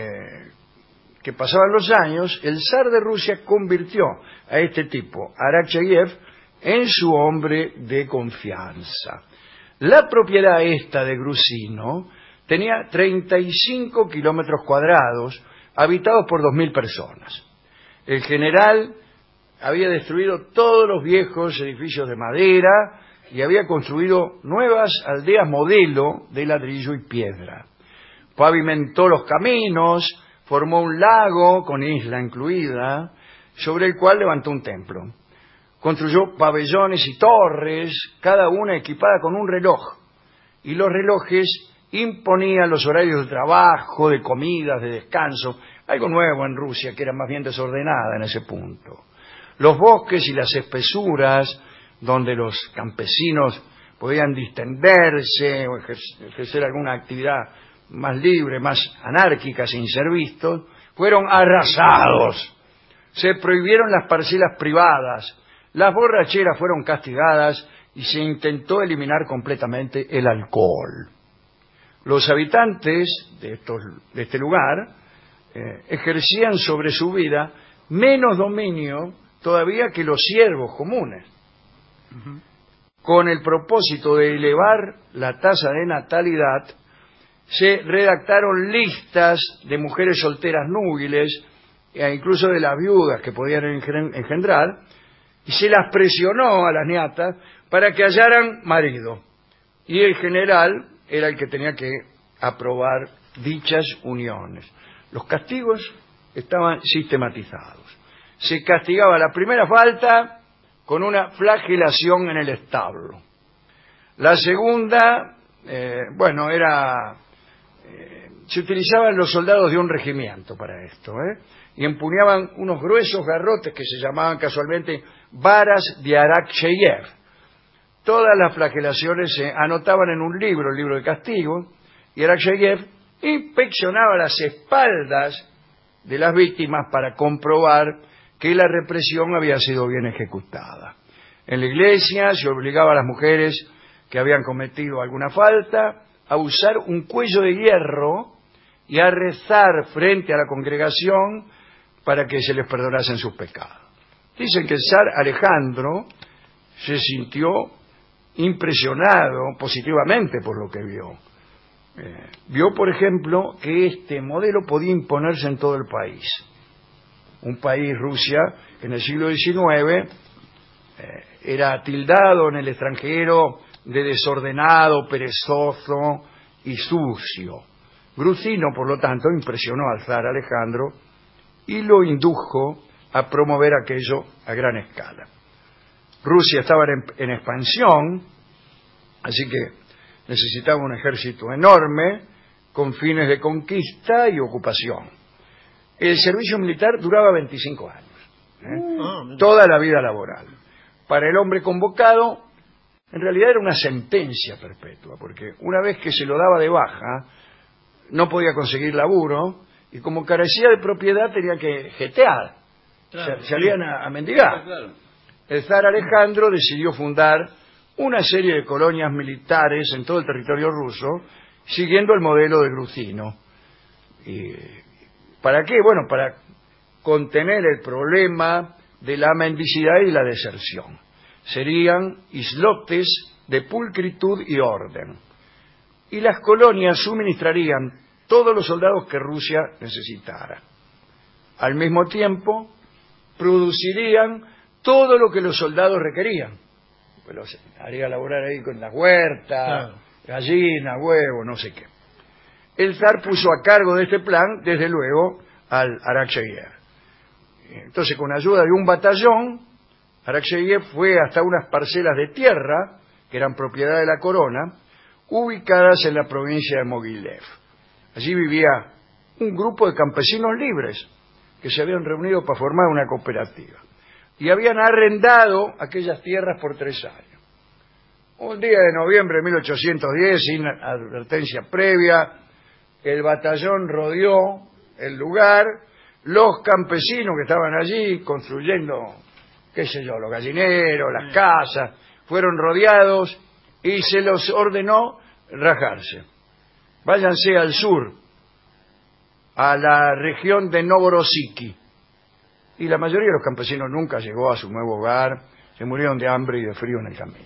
que pasaban los años, el zar de Rusia convirtió a este tipo, Arakcheyev, en su hombre de confianza. La propiedad esta de Gruzino tenía 35 kilómetros cuadrados, habitados por 2.000 personas. El general había destruido todos los viejos edificios de madera y había construido nuevas aldeas modelo de ladrillo y piedra. Pavimentó los caminos, formó un lago con isla incluida, sobre el cual levantó un templo. Construyó pabellones y torres, cada una equipada con un reloj, y los relojes imponían los horarios de trabajo, de comidas, de descanso, algo nuevo en Rusia, que era más bien desordenada en ese punto. Los bosques y las espesuras, donde los campesinos podían distenderse o ejercer alguna actividad más libre, más anárquica, sin ser vistos, fueron arrasados. Se prohibieron las parcelas privadas, las borracheras fueron castigadas y se intentó eliminar completamente el alcohol. Los habitantes de este lugar ejercían sobre su vida menos dominio todavía que los siervos comunes. Con el propósito de elevar la tasa de natalidad, se redactaron listas de mujeres solteras núbiles, e incluso de las viudas que podían engendrar, y se las presionó a las niatas para que hallaran marido. Y el general era el que tenía que aprobar dichas uniones. Los castigos estaban sistematizados. Se castigaba la primera falta con una flagelación en el establo. La segunda, se utilizaban los soldados de un regimiento para esto, y empuñaban unos gruesos garrotes que se llamaban casualmente varas de Arakcheyev. Todas las flagelaciones se anotaban en un libro, el libro de castigo, y Arakcheyev inspeccionaba las espaldas de las víctimas para comprobar que la represión había sido bien ejecutada. En la iglesia se obligaba a las mujeres que habían cometido alguna falta a usar un cuello de hierro y a rezar frente a la congregación para que se les perdonasen sus pecados. Dicen que el zar Alejandro se sintió impresionado positivamente por lo que vio. Vio, por ejemplo, que este modelo podía imponerse en todo el país. Un país, Rusia, que en el siglo XIX era tildado en el extranjero de desordenado, perezoso y sucio. Gruzino, por lo tanto, impresionó al zar Alejandro y lo indujo a promover aquello a gran escala. Rusia estaba en expansión, así que necesitaba un ejército enorme con fines de conquista y ocupación. El servicio militar duraba 25 años, toda la vida laboral. Para el hombre convocado, en realidad era una sentencia perpetua, porque una vez que se lo daba de baja, no podía conseguir laburo, y como carecía de propiedad tenía que jetear, claro, salían a mendigar. Claro. El zar Alejandro decidió fundar una serie de colonias militares en todo el territorio ruso, siguiendo el modelo de Gruzino. ¿Y para qué? Bueno, para contener el problema de la mendicidad y la deserción. Serían islotes de pulcritud y orden. Y las colonias suministrarían todos los soldados que Rusia necesitara. Al mismo tiempo, producirían todo lo que los soldados requerían. Pues los haría laborar ahí con la huerta, claro, gallina, huevo, no sé qué. El zar puso a cargo de este plan, desde luego, al Arakcheyev. Entonces, con ayuda de un batallón, Arakcheyev fue hasta unas parcelas de tierra, que eran propiedad de la corona, ubicadas en la provincia de Mogilev. Allí vivía un grupo de campesinos libres, que se habían reunido para formar una cooperativa. Y habían arrendado aquellas tierras por 3 años. Un día de noviembre de 1810, sin advertencia previa, el batallón rodeó el lugar, los campesinos que estaban allí construyendo, qué sé yo, los gallineros, las casas, fueron rodeados y se los ordenó rajarse. Váyanse al sur, a la región de Novorossiysk. Y la mayoría de los campesinos nunca llegó a su nuevo hogar, se murieron de hambre y de frío en el camino.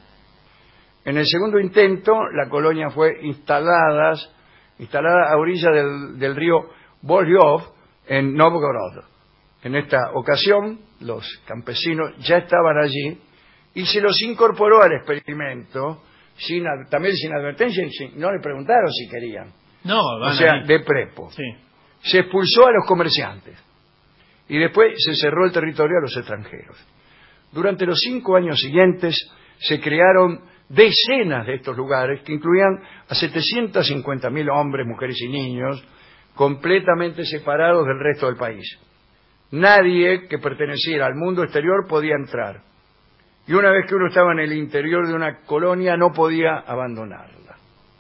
En el segundo intento, la colonia fue instalada a orilla del río Volyov, en Novgorod. En esta ocasión, los campesinos ya estaban allí y se los incorporó al experimento, también sin advertencia, y no le preguntaron si querían.
No,
o sea, de prepo.
Sí.
Se expulsó a los comerciantes y después se cerró el territorio a los extranjeros. Durante los 5 años siguientes se crearon decenas de estos lugares que incluían a 750.000 hombres, mujeres y niños, completamente separados del resto del país. Nadie que perteneciera al mundo exterior podía entrar. Y una vez que uno estaba en el interior de una colonia, no podía abandonarla.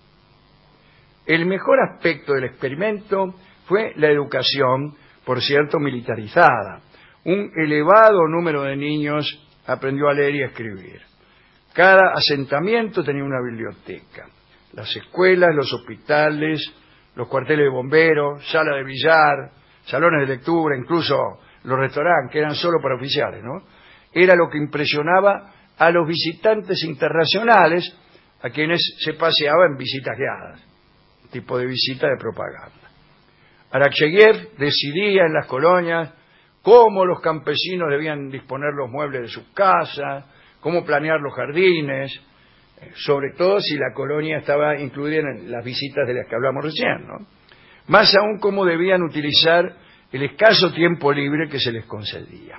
El mejor aspecto del experimento fue la educación, por cierto, militarizada. Un elevado número de niños aprendió a leer y a escribir. Cada asentamiento tenía una biblioteca. Las escuelas, los hospitales, los cuarteles de bomberos, sala de billar, salones de lectura, incluso los restaurantes, que eran solo para oficiales, ¿no? Era lo que impresionaba a los visitantes internacionales, a quienes se paseaba en visitas guiadas, tipo de visita de propaganda. Arakcheyev decidía en las colonias cómo los campesinos debían disponer los muebles de sus casas, cómo planear los jardines, sobre todo si la colonia estaba incluida en las visitas de las que hablamos recién, ¿no? Más aún cómo debían utilizar el escaso tiempo libre que se les concedía.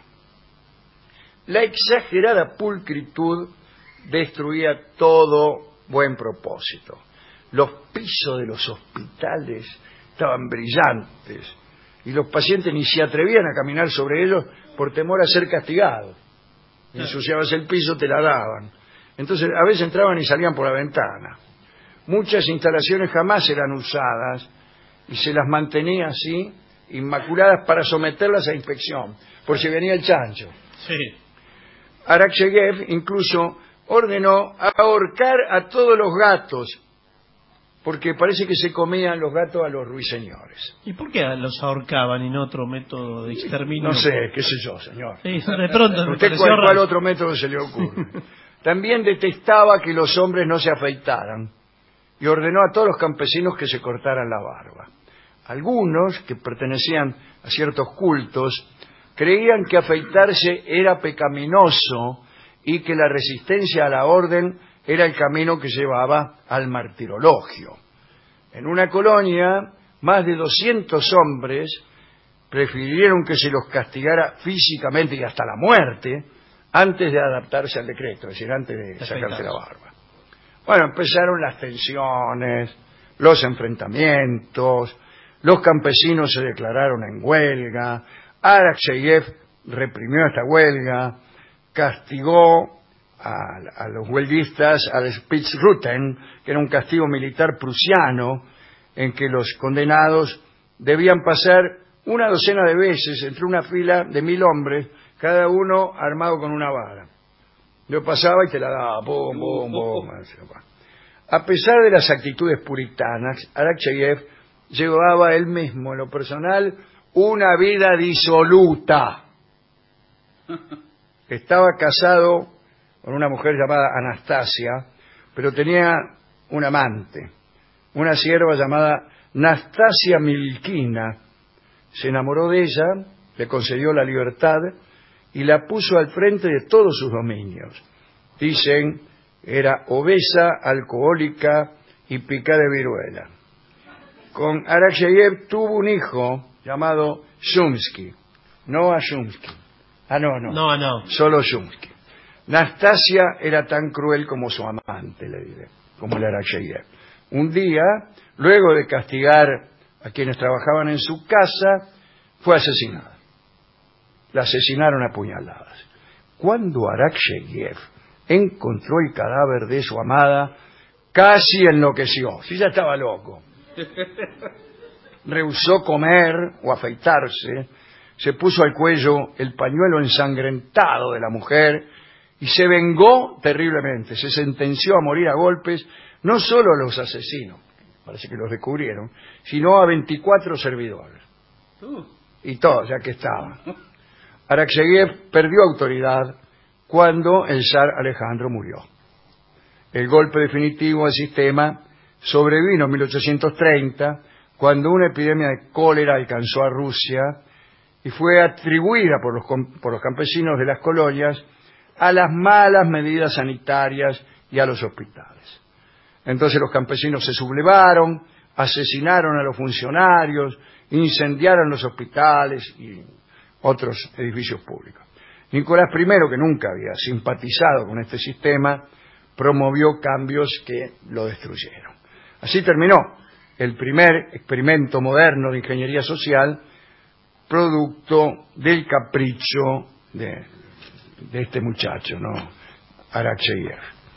La exagerada pulcritud destruía todo buen propósito. Los pisos de los hospitales estaban brillantes y los pacientes ni se atrevían a caminar sobre ellos por temor a ser castigados. Ensuciabas el piso, te la daban. Entonces a veces entraban y salían por la ventana. Muchas instalaciones jamás eran usadas y se las mantenía así, inmaculadas, para someterlas a inspección, por si venía el chancho.
Sí.
Arakcheyev incluso ordenó ahorcar a todos los gatos, porque parece que se comían los gatos a los ruiseñores.
¿Y por qué los ahorcaban y no otro método de exterminio?
No sé, qué sé yo, señor.
Sí, de pronto me
¿Usted
pareció
cuál
raro.
otro método se le ocurre? También detestaba que los hombres no se afeitaran y ordenó a todos los campesinos que se cortaran la barba. Algunos, que pertenecían a ciertos cultos, creían que afeitarse era pecaminoso y que la resistencia a la orden era el camino que llevaba al martirologio. En una colonia, más de 200 hombres prefirieron que se los castigara físicamente y hasta la muerte antes de adaptarse al decreto, es decir, antes de sacarse la barba. Bueno, empezaron las tensiones, los enfrentamientos, los campesinos se declararon en huelga, Arakcheyev reprimió esta huelga, castigó a los huelguistas al Spitzruten, que era un castigo militar prusiano, en que los condenados debían pasar una docena de veces entre una fila de 1000 hombres, cada uno armado con una vara. Yo pasaba y te la daba, pum, pum, pum. A pesar de las actitudes puritanas, Arakcheyev llevaba él mismo, en lo personal, una vida disoluta. Estaba casado con una mujer llamada Anastasia, pero tenía un amante, una sierva llamada Nastasia Milkina. Se enamoró de ella, le concedió la libertad y la puso al frente de todos sus dominios. Dicen, era obesa, alcohólica y picada de viruela. Con Arakcheyev tuvo un hijo llamado Shumsky, no a Shumsky. No, solo Shumsky. Nastasia era tan cruel como su amante, le diré, como el Arakcheyev. Un día, luego de castigar a quienes trabajaban en su casa, fue asesinada. La asesinaron a puñaladas. Cuando Arakcheyev encontró el cadáver de su amada, casi enloqueció. Sí, ya estaba loco. Rehusó comer o afeitarse, se puso al cuello el pañuelo ensangrentado de la mujer y se vengó terriblemente. Se sentenció a morir a golpes no solo a los asesinos, parece que los descubrieron, sino a 24 servidores. Y todos, ya que estaban. Arakcheyev perdió autoridad cuando el zar Alejandro murió. El golpe definitivo al sistema sobrevino en 1830, cuando una epidemia de cólera alcanzó a Rusia y fue atribuida por los campesinos de las colonias a las malas medidas sanitarias y a los hospitales. Entonces los campesinos se sublevaron, asesinaron a los funcionarios, incendiaron los hospitales y otros edificios públicos. Nicolás I, que nunca había simpatizado con este sistema, promovió cambios que lo destruyeron. Así terminó el primer experimento moderno de ingeniería social, producto del capricho de este muchacho, ¿no? Arakcheyev.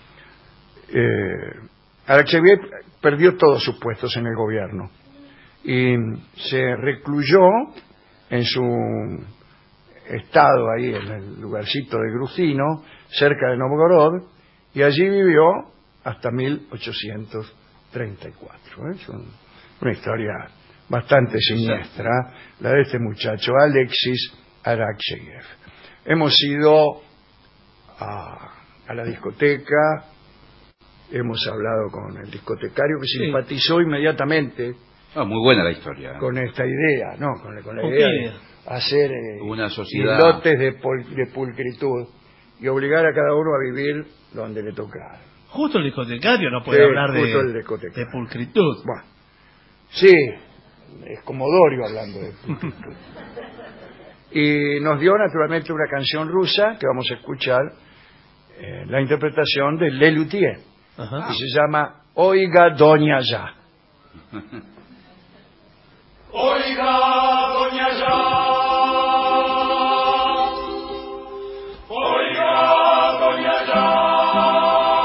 Arakcheyev perdió todos sus puestos en el gobierno y se recluyó en su estado ahí en el lugarcito de Gruzino, cerca de Novgorod, y allí vivió hasta 1834. Es una historia bastante siniestra, la de este muchacho, Alexis Arakcheyev. Hemos ido a la discoteca, hemos hablado con el discotecario que simpatizó inmediatamente.
Muy buena la historia.
Con esta idea, ¿no? Con la idea de hacer
una sociedad,
islotes de pulcritud y obligar a cada uno a vivir donde le tocara.
Justo el discotecario no puede hablar de pulcritud.
Bueno, sí, es Comodoro hablando de pulcritud. Y nos dio naturalmente una canción rusa que vamos a escuchar, la interpretación de Lelutier, que se llama Oiga Doña Ya.
Oiga Doña Ya, oiga Doña Ya.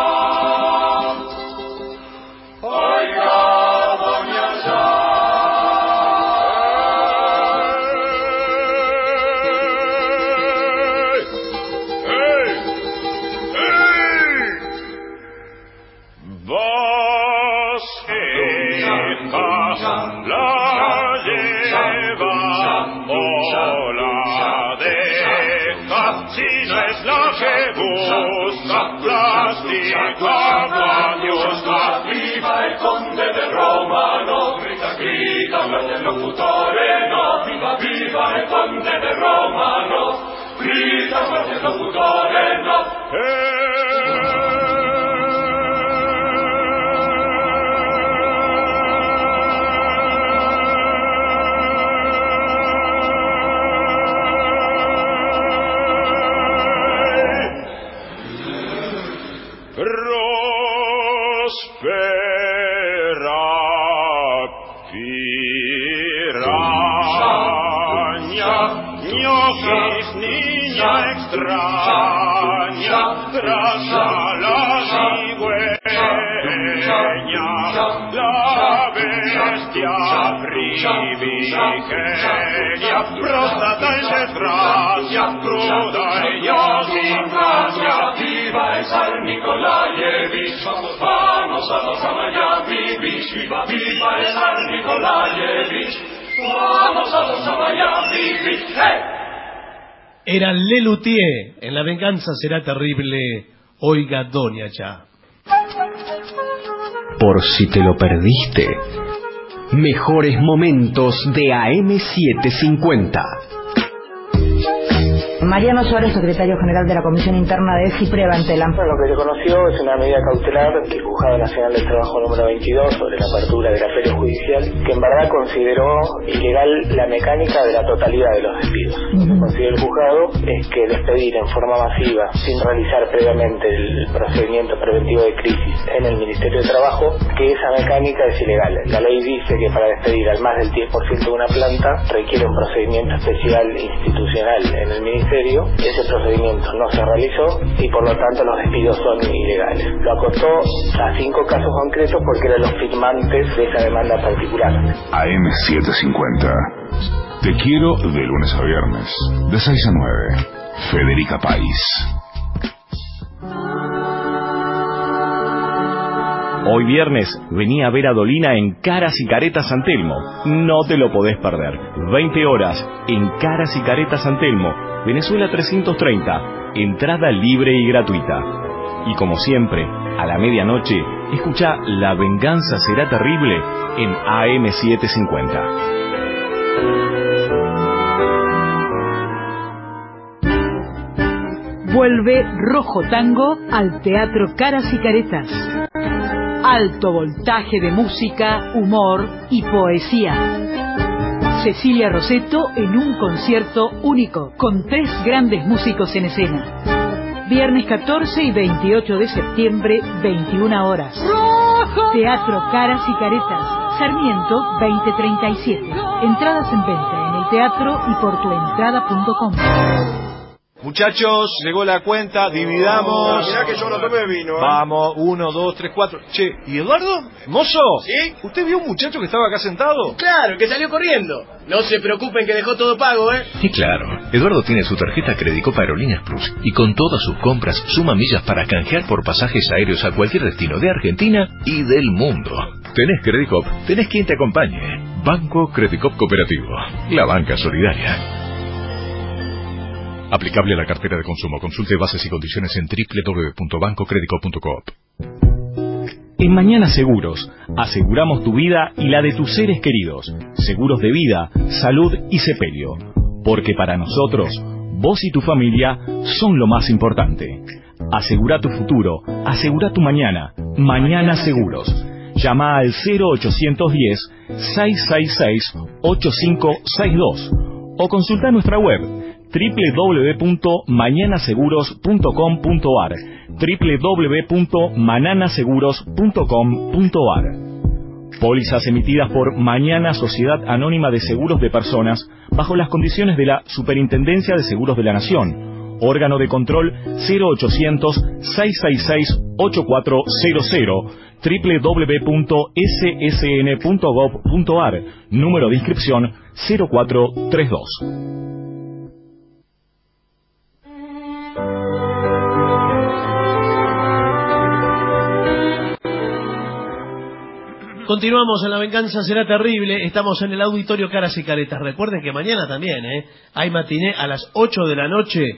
si no es la que busca, plástica valiosa. Viva el conde de Roma, no grita, grita, el locutore, no, viva, viva el conde de Roma, no, grita, el locutore, no. Extraña, traza la cigüeña, la bestia primigenia, próstata en desgracia, cruda ella sin gracia. Viva el San Nicolaievich, vamos a los Amayavivich, viva, viva el San Nicolaievich, vamos a los Amayavivich, ¡hey!
Era Lelutier, en La venganza será terrible, oiga Doña Ya.
Por si te lo perdiste, mejores momentos de AM750.
Mariano Suárez, secretario general de la Comisión Interna de CIPREVA en Telam.
Lo que se conoció es una medida cautelar del Juzgado Nacional del Trabajo número 22 sobre la apertura de la feria judicial, que en verdad consideró ilegal la mecánica de la totalidad de los despidos. Lo que consideró el juzgado es que despedir en forma masiva, sin realizar previamente el procedimiento preventivo de crisis en el Ministerio de Trabajo, que esa mecánica es ilegal. La ley dice que para despedir al más del 10% de una planta requiere un procedimiento especial institucional en el Ministerio. Ese procedimiento no se realizó y por lo tanto los despidos son ilegales. Lo acotó a 5 casos concretos porque eran los firmantes de esa demanda particular.
AM750. Te quiero de lunes a viernes, de 6 a 9. Federica País.
Hoy viernes, vení a ver a Dolina en Caras y Caretas San Telmo. No te lo podés perder. 20 horas en Caras y Caretas San Telmo, Venezuela 330. Entrada libre y gratuita. Y como siempre, a la medianoche, escucha La venganza será terrible en AM750.
Vuelve Rojo Tango al Teatro Caras y Caretas. Alto voltaje de música, humor y poesía. Cecilia Rosetto en un concierto único, con 3 grandes músicos en escena. Viernes 14 y 28 de septiembre, 21 horas. Teatro Caras y Caretas, Sarmiento 2037. Entradas en venta en el teatro y por tuentrada.com.
Muchachos, llegó la cuenta, dividamos.
Mirá que yo no tomé vino, ¿eh?
Vamos, 1, 2, 3, 4. Che, ¿y Eduardo? ¿Mozo?
¿Sí?
¿Usted vio un muchacho que estaba acá sentado?
Claro, que salió corriendo. No se preocupen que dejó todo pago, ¿eh?
Y claro, Eduardo tiene su tarjeta Credicop Aerolíneas Plus y con todas sus compras suma millas para canjear por pasajes aéreos a cualquier destino de Argentina y del mundo. Tenés Credicop, tenés quien te acompañe. Banco Credicop Cooperativo, la banca solidaria. Aplicable a la cartera de consumo. Consulte bases y condiciones en www.bancocredico.coop.
En Mañana Seguros, aseguramos tu vida y la de tus seres queridos. Seguros de vida, salud y sepelio. Porque para nosotros, vos y tu familia son lo más importante. Asegura tu futuro, asegura tu mañana. Mañana Seguros. Llama al 0810-666-8562 o consulta nuestra web www.mañanaseguros.com.ar www.mananaseguros.com.ar. Pólizas emitidas por Mañana Sociedad Anónima de Seguros de Personas bajo las condiciones de la Superintendencia de Seguros de la Nación. Órgano de control 0800-666-8400 www.ssn.gov.ar. Número de inscripción 0432.
Continuamos en La venganza será terrible. Estamos en el auditorio Caras y Caretas. Recuerden que mañana también hay matiné a las 8 de la noche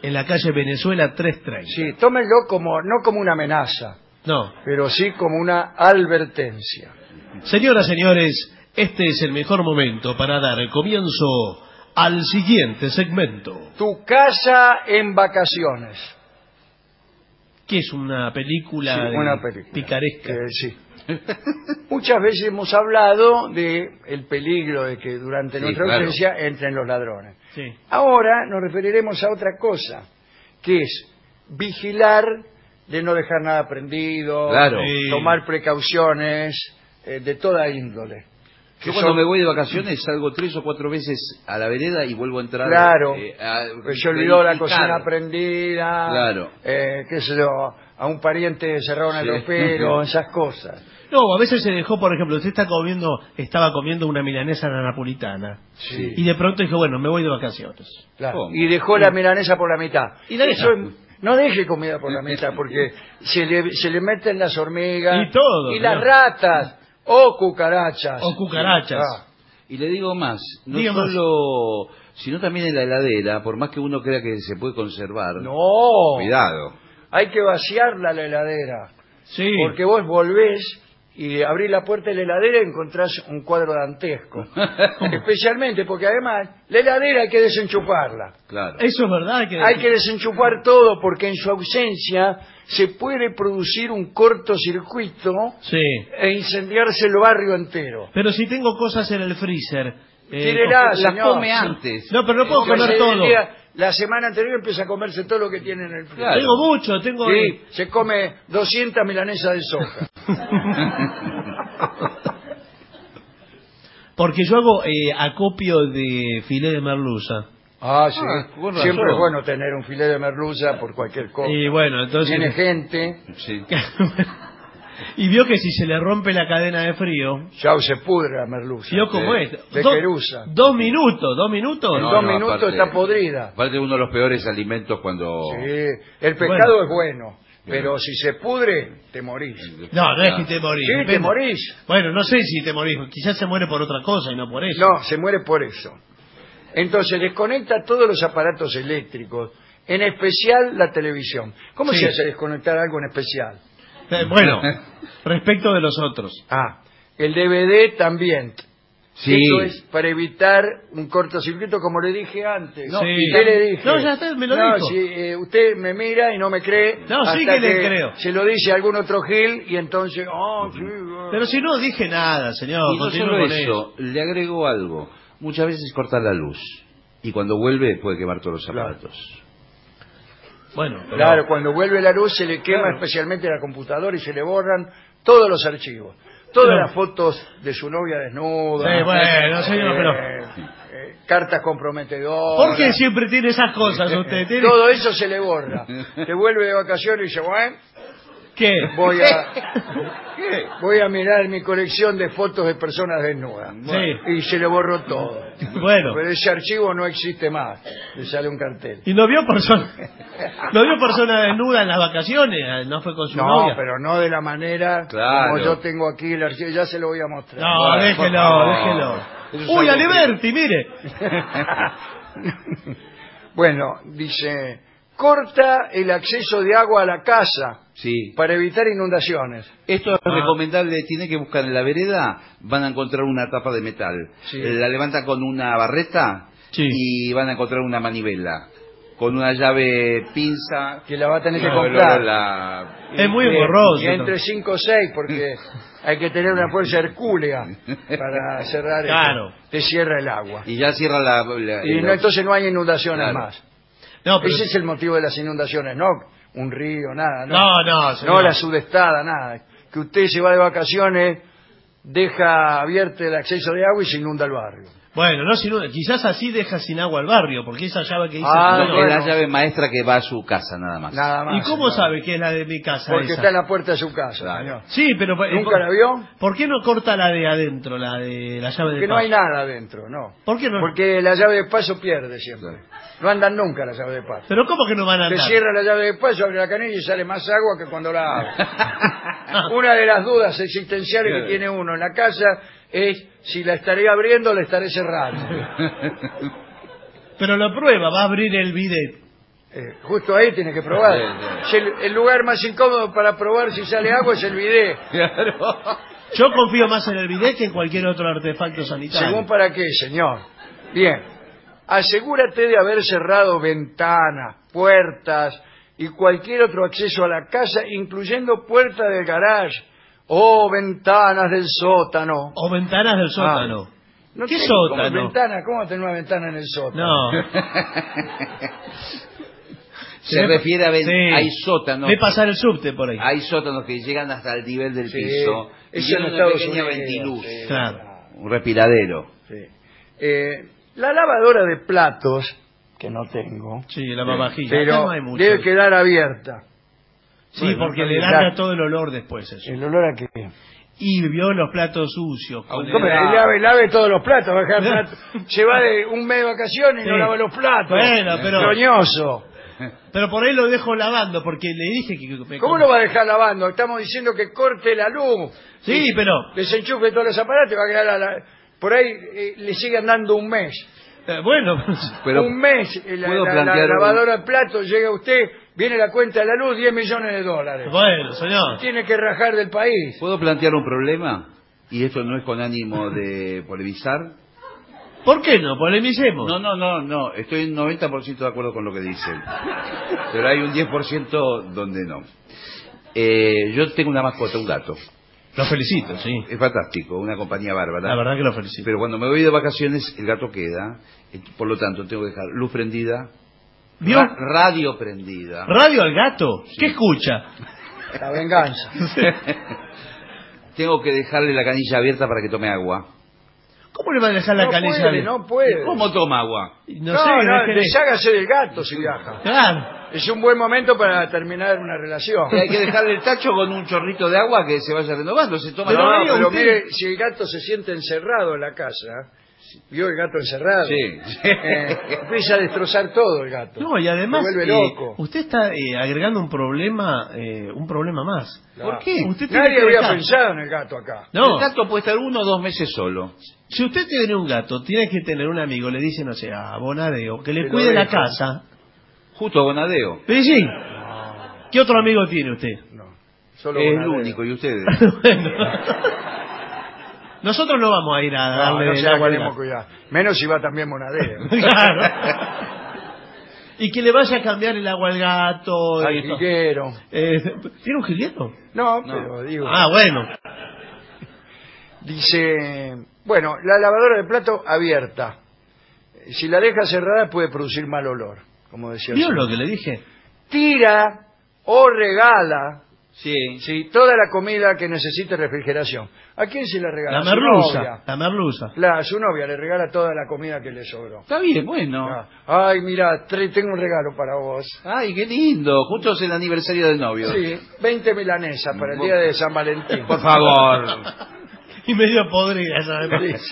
en la calle Venezuela 330.
Sí, tómenlo no como una amenaza,
No.
pero sí como una advertencia.
Señoras, señores, este es el mejor momento para dar el comienzo al siguiente segmento.
Tu casa en vacaciones.
¿Qué es una película,
Sí, una película
picaresca?
Sí. Muchas veces hemos hablado de el peligro de que durante nuestra ausencia entren los ladrones.
Sí.
Ahora nos referiremos a otra cosa, que es vigilar de no dejar nada prendido, tomar precauciones de toda índole.
Yo cuando me voy de vacaciones salgo 3 o 4 veces a la vereda y vuelvo a entrar.
Claro,
pues
se olvidó la cocina prendida,
claro,
qué sé yo, a un pariente cerrado en el ropero, esas cosas.
No, a veces se dejó, por ejemplo, usted estaba comiendo una milanesa a la napolitana.
Sí.
Y de pronto dijo, bueno, me voy de vacaciones.
Claro. Y dejó la milanesa por la mitad.
Y la
Eso no deje comida por la mitad, porque se le meten las hormigas
y todo,
y las ratas o cucarachas.
Y le digo más, no solo, sino también en la heladera, por más que uno crea que se puede conservar.
No.
Cuidado.
Hay que vaciarla la heladera.
Sí.
Porque vos volvés y abrís la puerta de la heladera y encontrás un cuadro dantesco. Especialmente porque además la heladera hay que desenchufarla.
Claro.
Eso es verdad.
Hay que desenchufar todo porque en su ausencia se puede producir un cortocircuito e incendiarse el barrio entero.
Pero si tengo cosas en el freezer...
Tírela,
las come antes.
No, pero no puedo comer todo.
La semana anterior empieza a comerse todo lo que tiene en el freezer.
Claro. Tengo mucho,
Sí, se come 200 milanesas de soja.
Porque yo hago acopio de filé de merluza.
Ah, sí. Siempre es bueno tener un filé de merluza por cualquier cosa.
Y bueno, entonces...
Tiene gente.
Sí.
Y vio que si se le rompe la cadena de frío...
Ya se pudre la merluza.
¿Vio cómo es?
De Querusa.
2 minutos.
En 2 minutos está podrida.
Aparte uno de los peores alimentos cuando...
Sí, el pescado es bueno. Pero si se pudre, te morís.
No es que te morís.
Sí, te morís.
Bueno, no sé si te morís. Quizás se muere por otra cosa y no por eso.
No, se muere por eso. Entonces desconecta todos los aparatos eléctricos, en especial la televisión. ¿Cómo se hace desconectar algo en especial?
Bueno, respecto de los otros.
El DVD también.
Sí.
Eso es para evitar un cortocircuito, como le dije antes.
No,
¿Qué le dije?
No, ya está, me lo dijo.
Si usted me mira y no me cree,
no, sí
hasta
que le creo.
Se lo dice algún otro gil y entonces...
Pero si no dije nada, señor.
Y no solo eso, le agrego algo. Muchas veces corta la luz y cuando vuelve puede quemar todos los aparatos.
Bueno, pero...
Claro, cuando vuelve la luz se le quema especialmente la computadora y se le borran todos los archivos. Todas las fotos de su novia desnuda.
Sí, bueno, señor, pero...
cartas comprometedoras.
¿Por qué siempre tiene esas cosas usted?
Todo eso se le borra. Te vuelve de vacaciones y dice, bueno...
¿Qué?
Voy a mirar mi colección de fotos de personas desnudas.
Sí.
Y se le borró todo.
Bueno.
Pero ese archivo no existe más. Le sale un cartel.
¿Y no vio persona desnuda en las vacaciones? ¿No fue con su novia?
No, pero no de la manera como yo tengo aquí el archivo. Ya se lo voy a mostrar.
No, déjelo. Uy, Aliberti, mire.
Bueno, dice... Corta el acceso de agua a la casa para evitar inundaciones.
Esto es recomendable, tiene que buscar en la vereda, van a encontrar una tapa de metal. La levantan con una barreta y van a encontrar una manivela. Con una llave pinza.
Que la va a tener que comprar.
Es muy engorroso.
Entre 5 o 6, porque hay que tener una fuerza hercúlea para cerrar.
Claro.
Te cierra el agua.
Y ya cierra
entonces no hay inundaciones más.
No, pero...
Ese es el motivo de las inundaciones, no un río, nada.
No,
la sudestada, nada. Que usted se va de vacaciones, deja abierto el acceso de agua y se inunda el barrio.
Bueno, no se inunda. Quizás así deja sin agua el barrio, porque esa llave que dice...
es la llave maestra que va a su casa, nada más.
¿Y cómo sabe que es la de mi casa?
Porque está en la puerta de su casa.
Claro.
Sí, pero...
¿Nunca la vio?
¿Por qué no corta la de adentro, la de la llave de paso?
Porque no hay nada adentro, no.
¿Por qué no?
Porque la llave de paso pierde siempre. No andan nunca la llave de paso.
¿Pero cómo que no van a andar?
Se cierra la llave de paso, abre la canilla y sale más agua que cuando la abre. Una de las dudas existenciales que tiene uno en la casa es si la estaré abriendo o la estaré cerrando.
Pero lo prueba, va a abrir el bidet.
Justo ahí tiene que probar. Si el lugar más incómodo para probar si sale agua es el bidet.
Yo confío más en el bidet que en cualquier otro artefacto sanitario.
¿Según para qué, señor? Bien. Asegúrate de haber cerrado ventanas, puertas y cualquier otro acceso a la casa, incluyendo puerta del garage o ventanas del sótano.
O ventanas del sótano.
No
¿Qué
tengo
sótano?
¿Cómo tener una ventana en el sótano?
No.
Se refiere a
sí.
hay sótanos.
Ve pasar el subte por ahí.
Hay sótanos que llegan hasta el nivel del piso.
Eso
Y
en
tienen una
Estados
pequeña
Unidos.
ventiluz.
Sí.
Claro.
Un respiradero.
Sí. La lavadora de platos, que no tengo,
Sí, la lavavajilla.
pero
Acá no hay mucho.
debe quedar abierta.
Sí,
Bueno,
porque le
ya-
larga todo el olor después eso.
¿El olor a qué?
Y vio los platos sucios. con
¿Cómo?
el-
Lave todos los platos, va a dejar platos. Se va de un mes de vacaciones y no
Sí.
lava los platos.
Bueno, pero-
Roñoso.
Pero por ahí lo dejo lavando, porque le dije que...
¿Cómo lo va a dejar lavando? Estamos diciendo que corte la luz.
Sí,
Y
pero...
desenchufe todos los aparatos y va a quedar por ahí le sigan dando un mes.
Bueno,
Pero
un mes, la
¿puedo plantear
lavadora de platos, llega usted, viene la cuenta de la luz, $10 millones.
bueno, señor.
Tiene que rajar del país.
¿Puedo plantear un problema? Y esto no es con ánimo de polemizar.
¿Por qué no? Polemicemos.
No. Estoy en 90% de acuerdo con lo que dicen. Pero hay un 10% donde no. Yo tengo una mascota, un gato.
Lo felicito, sí.
Es fantástico, una compañía bárbara.
La verdad que lo felicito.
Pero cuando me voy de vacaciones, el gato queda. Por lo tanto, tengo que dejar luz prendida,
¿Vio?
radio prendida.
¿Radio al gato? ¿Qué escucha?
La venganza.
Tengo que dejarle la canilla abierta para que tome agua.
¿Cómo le va a dejar la canilla abierta?
No puede.
¿Cómo toma agua?
No sé, déjele-
deshágase del gato si viaja.
Claro.
Es un buen momento para terminar una relación.
Y hay que dejarle el tacho con un chorrito de agua que se vaya renovando. Se toma
Pero,
la
pero
usted-
mire, si el gato se siente encerrado en la casa, ¿vio el gato encerrado?
Sí.
Empieza a destrozar todo el gato.
No, y además
Se vuelve loco.
usted está agregando un problema más.
¿Por
qué?
Usted tiene
Nadie
que
había
dejar-
pensado en el gato acá.
No,
El gato puede estar 1 o 2 meses solo.
si usted tiene un gato, tiene que tener un amigo, le dice, no sé, a Bonadeo, que le
Que lo
cuide la
deje.
casa.
Justo a Bonadeo.
Pero sí, ¿qué otro amigo tiene usted?
No, solo
Es el
Bonadeo.
único, y ustedes.
Bueno. Nosotros no vamos a ir a
No,
darle
no
el
se la
agua al
queremos
gato.
cuidar. Menos si va también Bonadeo.
Claro. Y que le vaya a cambiar el agua al gato.
Al
esto.
jilguero.
¿Tiene un jilguero?
No, pero digo.
Ah, bueno.
Dice, bueno, la lavadora de plato abierta. Si la deja cerrada puede producir mal olor, como decía el
¿Vio
señor.
lo que le dije?
Tira o regala
Sí.
toda la comida que necesite refrigeración. ¿A quién se la regala?
La
A su
merluza.
novia.
La merluza.
Claro, a su novia le regala toda la comida que le sobró.
Está bien, bueno.
Ay, mira, tengo un regalo para vos.
Ay, qué lindo. Justo es el aniversario del novio.
Sí, 20 milanesas para el día de San Valentín.
Por favor.
Y medio podrida, ¿sabes?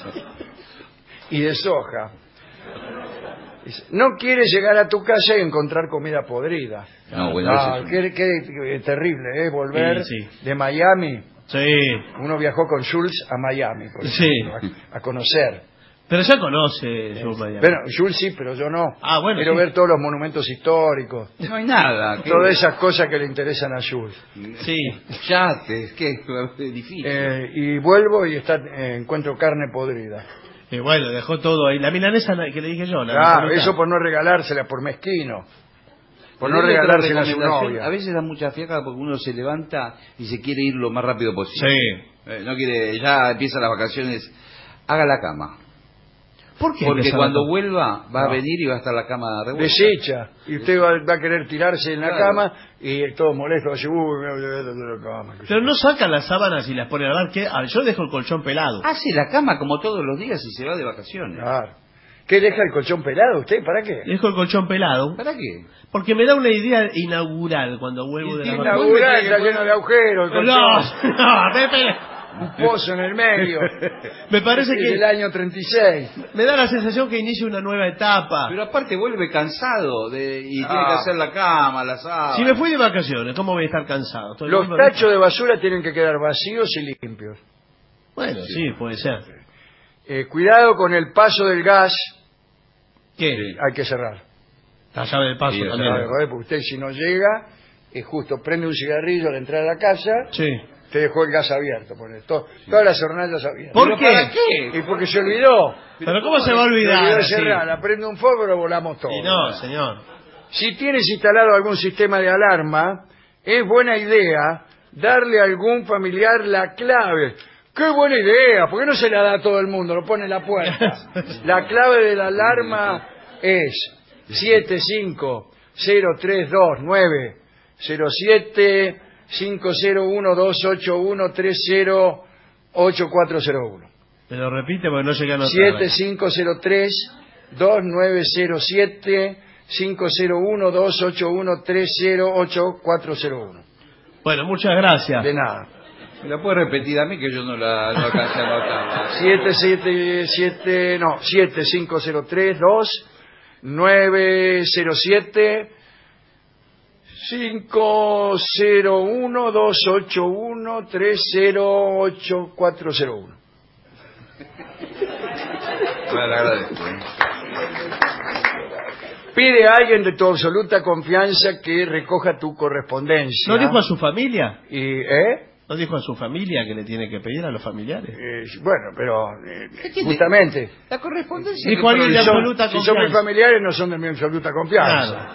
Y de soja. Dice, no quieres llegar a tu casa y encontrar comida podrida.
No, bueno,
Ah,
eso es
qué terrible, ¿eh? Volver
Sí,
de Miami.
Sí.
Uno viajó con Jules a Miami, por
Sí.
ejemplo, a conocer.
Pero ya conoce Jules Miami.
Bueno, Jules sí, pero yo no.
Ah, bueno,
Quiero
sí.
ver todos los monumentos históricos.
No hay nada. ¿qué?
Todas esas cosas que le interesan a Jules.
Sí.
Yates, qué difícil.
Y vuelvo y encuentro carne podrida.
Y bueno, dejó todo ahí. La milanesa que le dije yo. La
Claro,
napolitana.
eso por no regalársela, por mezquino. Por no
Dele otra
regalársela a su
recomendación.
novia.
A veces da mucha fiaca porque uno se levanta y se quiere ir lo más rápido posible.
Sí.
No quiere, ya empiezan las vacaciones. Haga la cama.
¿Por qué?
Porque
empezó
cuando
la-
vuelva va a
No.
venir y va a estar la cama revuelta.
Deshecha. Y usted va a querer tirarse en la
Claro.
cama y todo molesto. Va a decir, uy, me olvidé de la cama.
Pero no saca las sábanas y las pone a lavar. ¿Qué? Ah, yo dejo el colchón pelado.
Hace la cama como todos los días y se va de vacaciones.
Claro. ¿Qué deja el colchón pelado usted? ¿Para qué?
Dejo el colchón pelado.
¿Para qué?
Porque me da una idea inaugural cuando vuelvo de la
Inaugural, está lleno de agujeros. el
No,
colchón.
no, Pepe.
Un pozo en el medio.
Me parece
Es del
que
año 36.
me da la sensación que inicia una nueva etapa.
Pero aparte vuelve cansado y tiene
Ah.
que hacer la cama, la sábana.
Si me fui de vacaciones, ¿cómo voy a estar cansado? Estoy
Los
muy
tachos de basura tienen que quedar vacíos y limpios.
Bueno, sí, puede ser.
Cuidado con el paso del gas.
¿Qué?
Hay que cerrar.
La llave de paso
Sí,
también.
porque usted si no llega, es justo, prende un cigarrillo al entrar a la casa,
Sí.
te dejó el gas abierto, pone todas las hornallas abiertas.
¿Por qué?
¿Para qué? Y porque se olvidó.
¿Pero cómo se va a
Se
olvidar?
olvidó de
así?
cerrar, prende un fuego, lo volamos todo.
Y no, señor.
Si tienes instalado algún sistema de alarma, es buena idea darle a algún familiar la clave. ¡Qué buena idea! ¿Por qué no se la da a todo el mundo? Lo pone en la puerta. La clave de la alarma es 75032907-501-281-30-8401.
Me lo repite porque no llegué a notar.
7503-2907-501-281-30-8401.
Bueno, muchas gracias.
De nada.
¿Me la puede repetir a mí que yo no alcancé a anotarla?
7503-2907-501-281-30-8401.
Bueno, le agradezco.
Pide a alguien de tu absoluta confianza que recoja tu correspondencia.
¿No dijo a su familia?
¿Eh?
¿No dijo a su familia que le tiene que pedir a los familiares?
Bueno, pero justamente.
La correspondencia.
Dijo alguien de absoluta
Si
confianza.
son mis familiares, no son de mi absoluta confianza.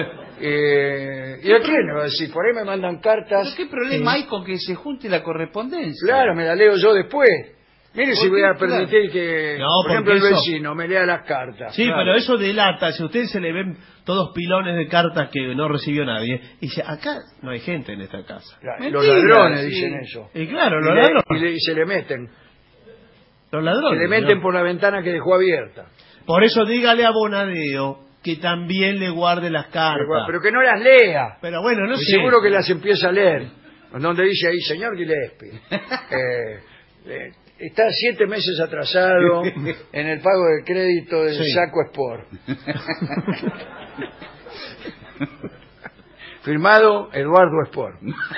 ¿Y a quién le va a decir? Por ahí me mandan cartas.
¿Pero qué problema hay con que se junte la correspondencia?
Claro, me la leo yo después. Mire si voy a permitir que,
No,
por ejemplo, el
porque
vecino me lea las cartas.
Sí,
Claro.
pero eso delata, si a usted se le ven todos pilones de cartas que no recibió nadie, y dice, acá no hay gente en esta casa.
Claro, los ladrones dicen eso.
Y claro, los
Y le-
ladrones.
y se le meten.
Los ladrones.
Se le meten
señor.
por la ventana que dejó abierta.
Por eso dígale a Bonadeo que también le guarde las cartas.
Pero que no las lea.
Pero bueno, no
Y
sé.
seguro que las empieza a leer. Donde dice ahí, señor Gillespie, está 7 meses atrasado en el pago del crédito del
Sí.
Saco Sport. Firmado Eduardo Sport.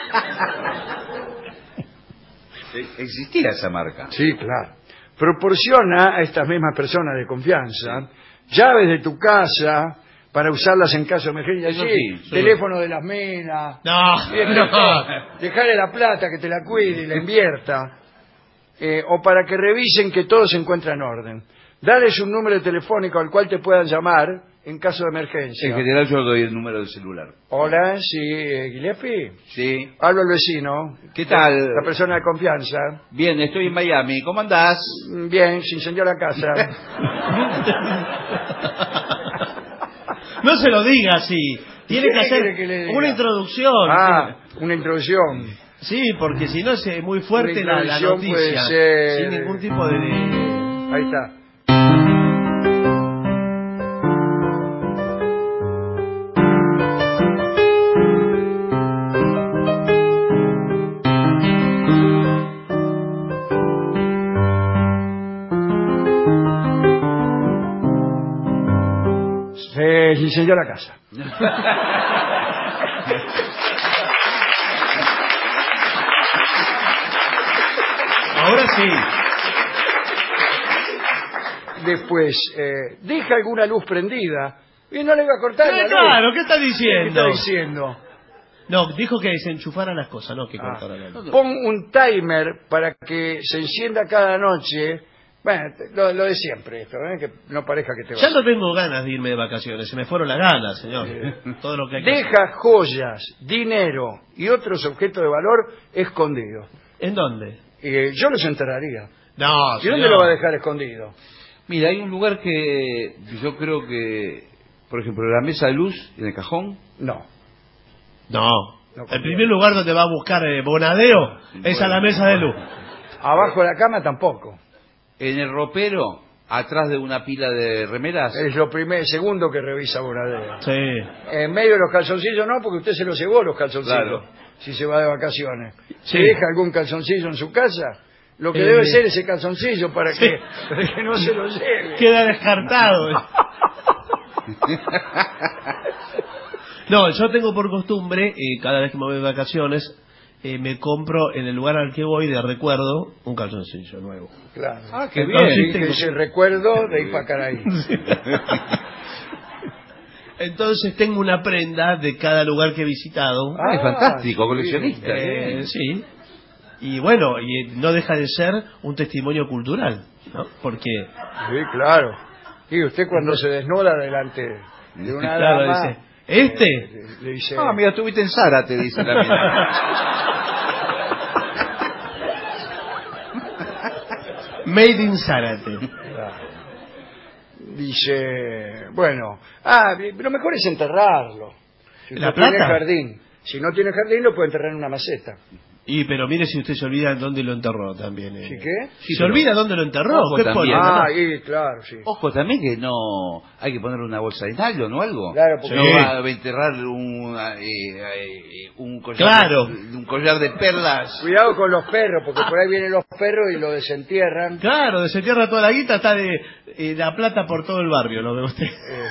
¿Existía esa marca?
Sí, claro. Proporciona a estas mismas personas de confianza llaves de tu casa para usarlas en caso de emergencia.
Eso
Sí,
sí.
teléfono de las minas.
No,
Dejarle la plata que te la cuide y la invierta. O para que revisen que todo se encuentra en orden. Dales un número telefónico al cual te puedan llamar en caso de emergencia.
En general yo doy el número del celular.
Hola, sí, Gillespie.
Sí.
Hablo al vecino.
¿Qué tal?
La persona de confianza.
Bien, estoy en Miami. ¿Cómo andás?
Bien, se incendió la casa.
No se lo diga así. Tiene
¿Qué
que hacer
quiere que le diga?
una introducción.
Una introducción.
Sí, porque si no es muy fuerte
Una
la
introducción
noticia.
puede ser-
Sin ningún tipo de...
Ahí está. Se incendió la casa.
Ahora sí.
Después, deja alguna luz prendida. Y no le va a cortar la luz.
Claro, ¿qué está
¿Qué
diciendo?
está diciendo?
No, dijo que se enchufara las cosas, no que cortara la luz.
Pon un timer para que se encienda cada noche. Bueno, lo de siempre esto, que no parezca que te
Ya
vas.
no tengo ganas de irme de vacaciones, se me fueron las ganas, señor. Todo lo que hay que hacer.
Deja joyas, dinero y otros objetos de valor escondidos.
¿En dónde?
Yo los enterraría.
No,
¿Y dónde lo va a dejar escondido?
Mira, hay un lugar que yo creo que, por ejemplo, la mesa de luz en el cajón.
No.
No. El primer lugar donde va a buscar Bonadeo es a la mesa de luz.
Abajo de la cama tampoco.
En el ropero, atrás de una pila de remeras.
Es lo segundo que revisa Bonadeo.
Sí.
En medio de los calzoncillos no, porque usted se los llevó los calzoncillos.
Claro.
Si se va de vacaciones.
Sí.
Si deja algún calzoncillo en su casa, lo que debe ser ese calzoncillo para que no se lo lleve.
Queda descartado. No, yo tengo por costumbre, cada vez que me voy de vacaciones, me compro en el lugar al que voy de recuerdo un calzoncillo nuevo.
Claro.
Qué
Entonces,
bien.
que ese recuerdo de Ipacaraí.
Entonces tengo una prenda de cada lugar que he visitado.
Es fantástico, coleccionista.
Sí. Y bueno, y no deja de ser un testimonio cultural, ¿no? Porque...
Sí, claro. Y usted cuando se desnuda delante de una
claro,
dama...
dice,
le dice...
mira, estuviste en Zárate, dice la mina.
Made in Zárate.
Dice, bueno, lo mejor es enterrarlo. Si
¿La
usted tiene
plata?
jardín. Si no tiene jardín, lo puede enterrar en una maceta.
Y pero mire si usted se olvida dónde lo enterró también.
¿Sí qué?
Sí, se olvida dónde lo enterró.
Ojo
¿Qué
también,
pone?
Y claro, sí.
Ojo también que no hay que ponerle una bolsa de nylon o algo.
Claro, porque
no va a enterrar un collar de perlas.
Cuidado con los perros, porque por ahí vienen los perros y lo desentierran.
Claro, desentierra toda la guita, está de la plata por todo el barrio, lo ve usted.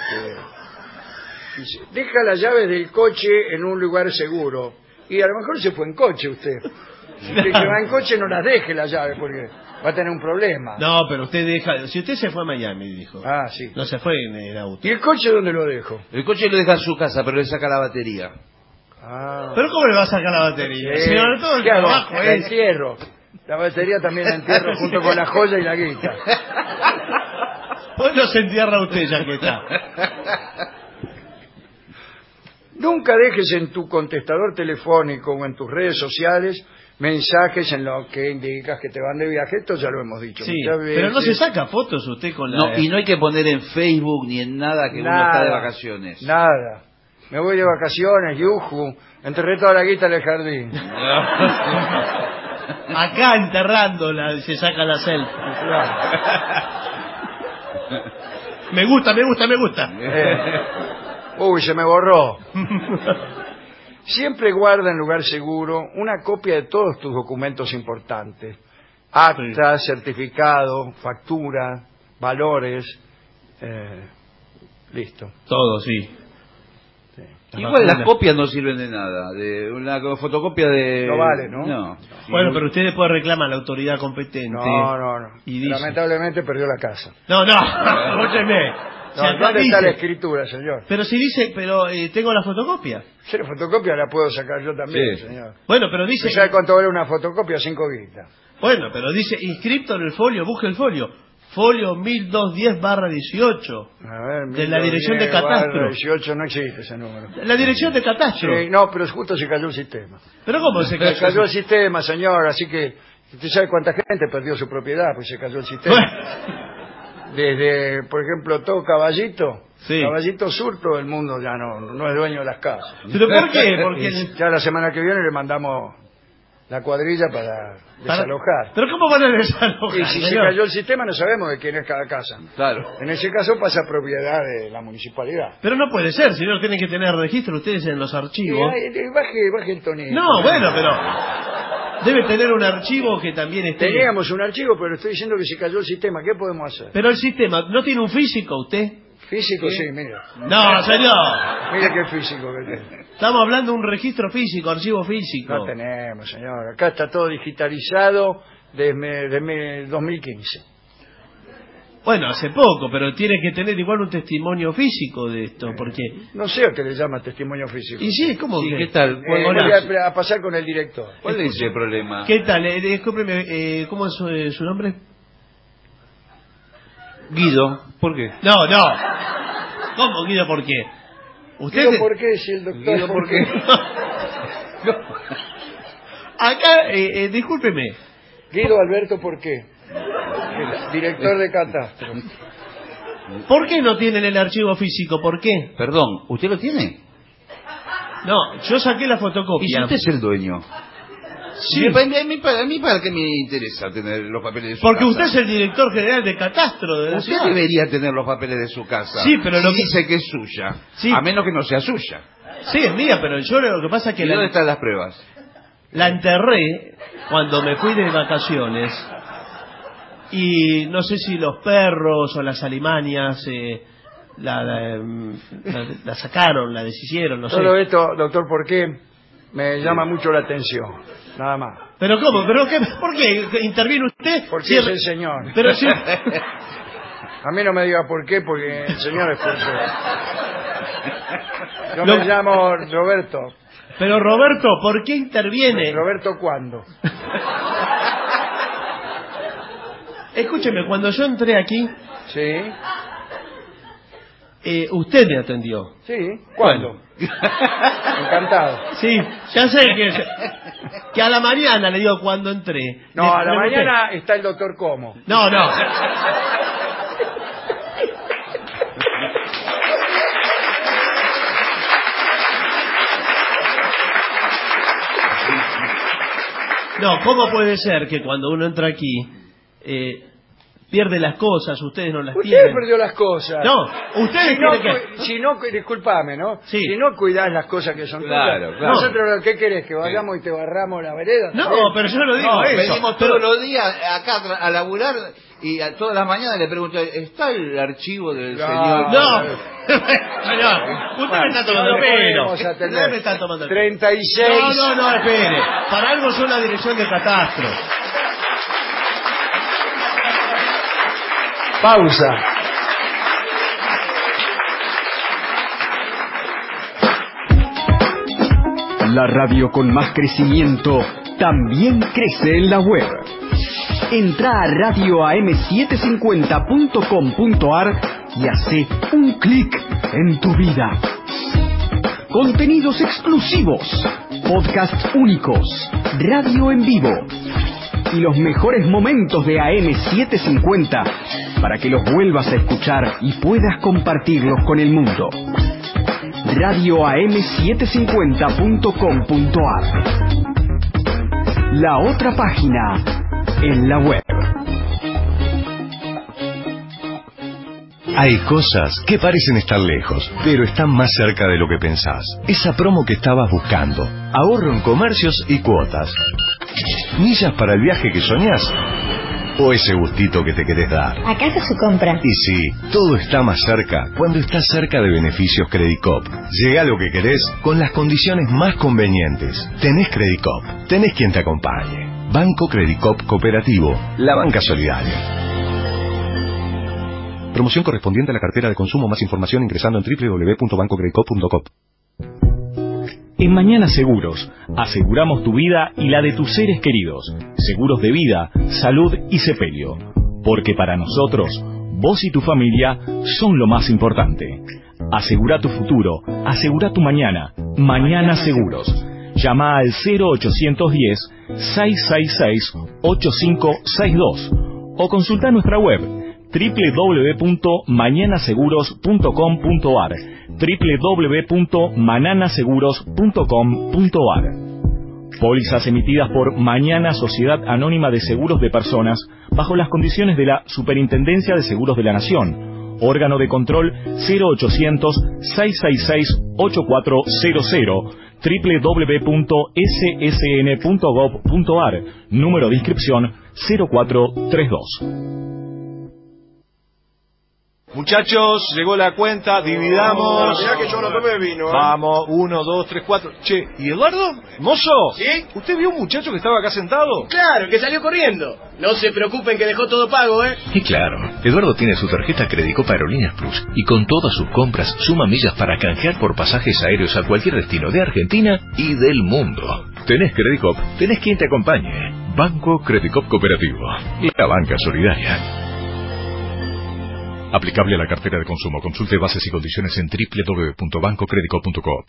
Deja las llaves del coche en un lugar seguro. Y a lo mejor se fue en coche usted. Si usted se va en coche, no las deje las llaves, porque va a tener un problema.
No, pero usted deja... Si usted se fue a Miami, dijo.
Sí.
No se fue en el auto.
¿Y el coche dónde lo dejo?
El coche lo deja en su casa, pero le saca la batería.
¿Pero cómo le va a sacar la batería?
Sí.
Señor, todo el
¿Qué hago?
trabajo
La
es...
entierro. La batería también la entierro junto con la joya y la guita.
Pues no se entierra usted, ya que está.
Nunca dejes en tu contestador telefónico o en tus redes sociales mensajes en los que indicas que te van de viaje. Esto ya lo hemos dicho
Sí,
muchas veces.
pero no se saca fotos usted con la...
No, y no hay que poner en Facebook ni en nada que uno está de vacaciones.
Nada. Me voy de vacaciones, yuju. Enterré toda la guita en el jardín.
Acá enterrándola se saca la selfie. Me gusta.
Uy, se me borró. Siempre guarda en lugar seguro una copia de todos tus documentos importantes. Actas, certificado, factura, valores. Listo.
Todo, sí.
Igual las copias no sirven de nada. De una fotocopia de...
No vale, ¿no?
Bueno, pero usted después reclama a la autoridad competente.
No.
Y dice...
Lamentablemente perdió la casa.
No, escúcheme.
¿Dónde está la escritura, señor?
Pero si dice, tengo la fotocopia.
Si la fotocopia la puedo sacar yo también, señor.
Bueno, pero dice...
¿Sabe cuánto vale una fotocopia? 5 guitas.
Bueno, pero dice, inscripto en el folio, busque el folio. Folio 1210/18.
A ver,
de la dirección de catastro.
18 no existe ese número.
La dirección de catastro.
Sí, no, pero justo se cayó el sistema.
¿Pero cómo se cayó?
Se cayó el sistema, señor, así que... ¿Usted sabe cuánta gente perdió su propiedad? Pues se cayó el sistema. Desde, por ejemplo, todo Caballito.
Sí.
Caballito Sur, todo el mundo ya no es dueño de las casas.
¿Pero por qué? Porque
ya la semana que viene le mandamos la cuadrilla para desalojar.
¿Pero cómo van a desalojar?
Y si se cayó el sistema no sabemos de quién es cada casa.
Claro.
En ese caso pasa propiedad de la municipalidad.
Pero no puede ser, si no tienen que tener registro ustedes en los archivos.
Baje el tonito.
No, bueno, pero debe tener un archivo que también esté...
Teníamos un archivo, pero estoy diciendo que se cayó el sistema. ¿Qué podemos hacer?
Pero el sistema, ¿no tiene un físico usted?
Físico, sí, mire.
No, señor.
Mire qué físico que tiene.
Estamos hablando de un registro físico, archivo físico.
No tenemos, señor. Acá está todo digitalizado desde 2015.
Bueno, hace poco, pero tiene que tener igual un testimonio físico de esto, porque...
No sé a qué le llama testimonio físico.
Y sí, ¿cómo
¿Y
que?
qué tal?
Voy a pasar con el director.
¿Cuál es el problema?
¿Qué tal? Discúlpeme, ¿cómo es su nombre?
Guido. ¿Por qué?
No. ¿Cómo, Guido, por qué?
¿Usted Guido, por qué? Si el doctor...
Guido, ¿por qué?
Acá, discúlpeme.
Guido Alberto, ¿por qué? El director de catastro.
¿Por qué no tienen el archivo físico? ¿Por qué?
Perdón, ¿usted lo tiene?
No, yo saqué la fotocopia.
¿Y si usted es el dueño?
Sí.
A mí para qué me interesa tener los papeles de su
Porque
casa.
usted es el director general de catastro de la
Usted
ciudad.
debería tener los papeles de su casa.
Sí, pero lo que...
dice que es suya.
Sí.
A menos que no sea suya.
Sí, es mía, pero yo lo que pasa es que...
¿Y dónde están las pruebas?
La enterré cuando me fui de vacaciones y no sé si los perros o las alimañas la sacaron, la deshicieron, no sé.
Todo esto, doctor, ¿por qué? Me llama mucho la atención, nada más.
¿Pero cómo? ¿Pero qué? ¿Por qué interviene usted?
Porque es el señor.
Pero si...
A mí no me diga por qué, porque el señor es por Yo me llamo Roberto.
Pero Roberto, ¿por qué interviene?
¿Roberto cuándo?
Escúcheme, cuando yo entré aquí...
Sí.
Usted me atendió.
Sí, ¿cuándo?
Bueno.
Encantado.
Sí, ya sé que a la mañana le digo cuando entré.
No, a la mañana está el doctor Como.
No. No, ¿cómo puede ser que cuando uno entra aquí pierde las cosas, ustedes no las tienen?
Usted perdió las cosas.
No, ustedes
si no, discúlpame, ¿no?
Sí.
Si no cuidás las cosas que son tuyas, nosotros, ¿qué querés? ¿Que vayamos y te barramos la vereda?
No, pero yo no digo eso.
Venimos todos los días acá a laburar y a todas las mañanas le pregunto, ¿está el archivo del señor?
No. Usted me está tomando pelo. Usted me está tomando pelo.
36.
No, espere. Para algo son la dirección de catastro.
Pausa.
La radio con más crecimiento también crece en la web. Entra a radioam750.com.ar y hace un clic en tu vida. Contenidos exclusivos, podcasts únicos, radio en vivo y los mejores momentos de AM750 para que los vuelvas a escuchar y puedas compartirlos con el mundo. radioam750.com.ar. La otra página en la web.
Hay cosas que parecen estar lejos, pero están más cerca de lo que pensás. Esa promo que estabas buscando. Ahorro en comercios y cuotas. Millas para el viaje que soñás. O ese gustito que te querés dar.
Acá está su compra.
Y sí, todo está más cerca cuando estás cerca de beneficios Credicop. Llega a lo que querés con las condiciones más convenientes. Tenés Credicop, tenés quien te acompañe. Banco Credicop Cooperativo, la banca solidaria. Promoción correspondiente a la cartera de consumo. Más información ingresando en www.bancocredicop.com.
En Mañana Seguros, aseguramos tu vida y la de tus seres queridos. Seguros de vida, salud y sepelio. Porque para nosotros, vos y tu familia son lo más importante. Asegura tu futuro, asegura tu mañana. Mañana Seguros. Llama al 0810-666-8562 o consulta nuestra web www.mañanaseguros.com.ar www.mananaseguros.com.ar. Pólizas emitidas por Mañana Sociedad Anónima de Seguros de Personas bajo las condiciones de la Superintendencia de Seguros de la Nación. Órgano de control 0800-666-8400 www.ssn.gov.ar. Número de inscripción 0432.
Muchachos, llegó la cuenta, dividamos.
Mirá que yo no tomé vino, ¿eh?
Vamos, 1, 2, 3, 4. Che, ¿y Eduardo? ¿Mozo?
¿Sí?
¿Usted vio un muchacho que estaba acá sentado?
Claro, que salió corriendo. No se preocupen que dejó todo pago, ¿eh?
Y claro, Eduardo tiene su tarjeta Credicop Aerolíneas Plus y con todas sus compras suma millas para canjear por pasajes aéreos a cualquier destino de Argentina y del mundo. Tenés Credicop, tenés quien te acompañe. Banco Credicop Cooperativo, la banca solidaria. Aplicable a la cartera de consumo. Consulte bases y condiciones en www.bancocredicop.com.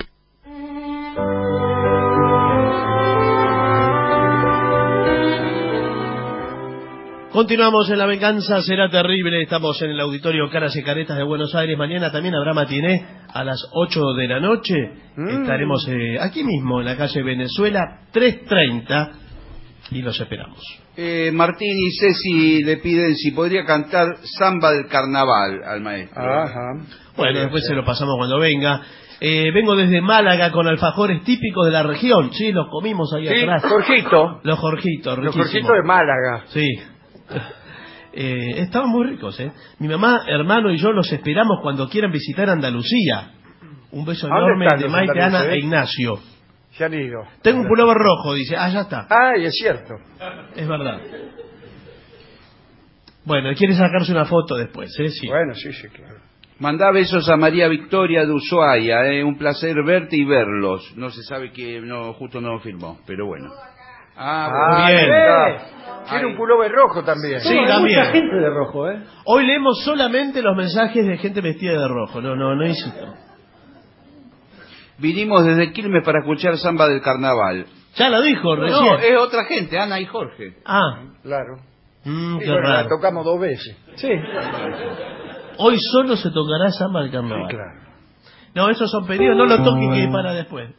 Continuamos en La Venganza Será Terrible. Estamos en el Auditorio Caras y Caretas de Buenos Aires. Mañana también habrá matiné a las 8 de la noche. Estaremos aquí mismo en la calle Venezuela 330 y los esperamos.
Martín y Ceci le piden si podría cantar Samba del Carnaval al maestro.
Ajá.
Bueno, después se lo pasamos cuando venga. Vengo desde Málaga con alfajores típicos de la región. Sí, los comimos ahí atrás.
Jorgito.
Los Jorgitos, riquísimos.
Los Jorgitos de Málaga.
Sí. Estaban muy ricos, ¿eh? Mi mamá, hermano y yo los esperamos cuando quieran visitar Andalucía. Un beso enorme de Maite, Ana e Ignacio.
Se han ido.
Tengo un pullover rojo, dice. Ah, ya está.
Ay, es cierto.
Es verdad. Bueno, quiere sacarse una foto después, ¿eh? Sí.
Bueno, sí, claro.
Mandá besos a María Victoria de Ushuaia, un placer verte y verlos. No se sabe que no, justo no firmó, pero bueno.
Bien. Tiene un pullover rojo también.
Sí,
hay
también.
mucha gente de rojo, ¿eh?
Hoy leemos solamente los mensajes de gente vestida de rojo. No insisto.
Vinimos desde Quilmes para escuchar samba del carnaval.
Ya lo dijo recién.
No, es otra gente, Ana y Jorge.
Claro.
Qué
bueno, la
raro.
tocamos 2 veces.
Sí.
Hoy solo se tocará samba del carnaval.
Sí, claro.
No, esos son pedidos, no lo toques que para después.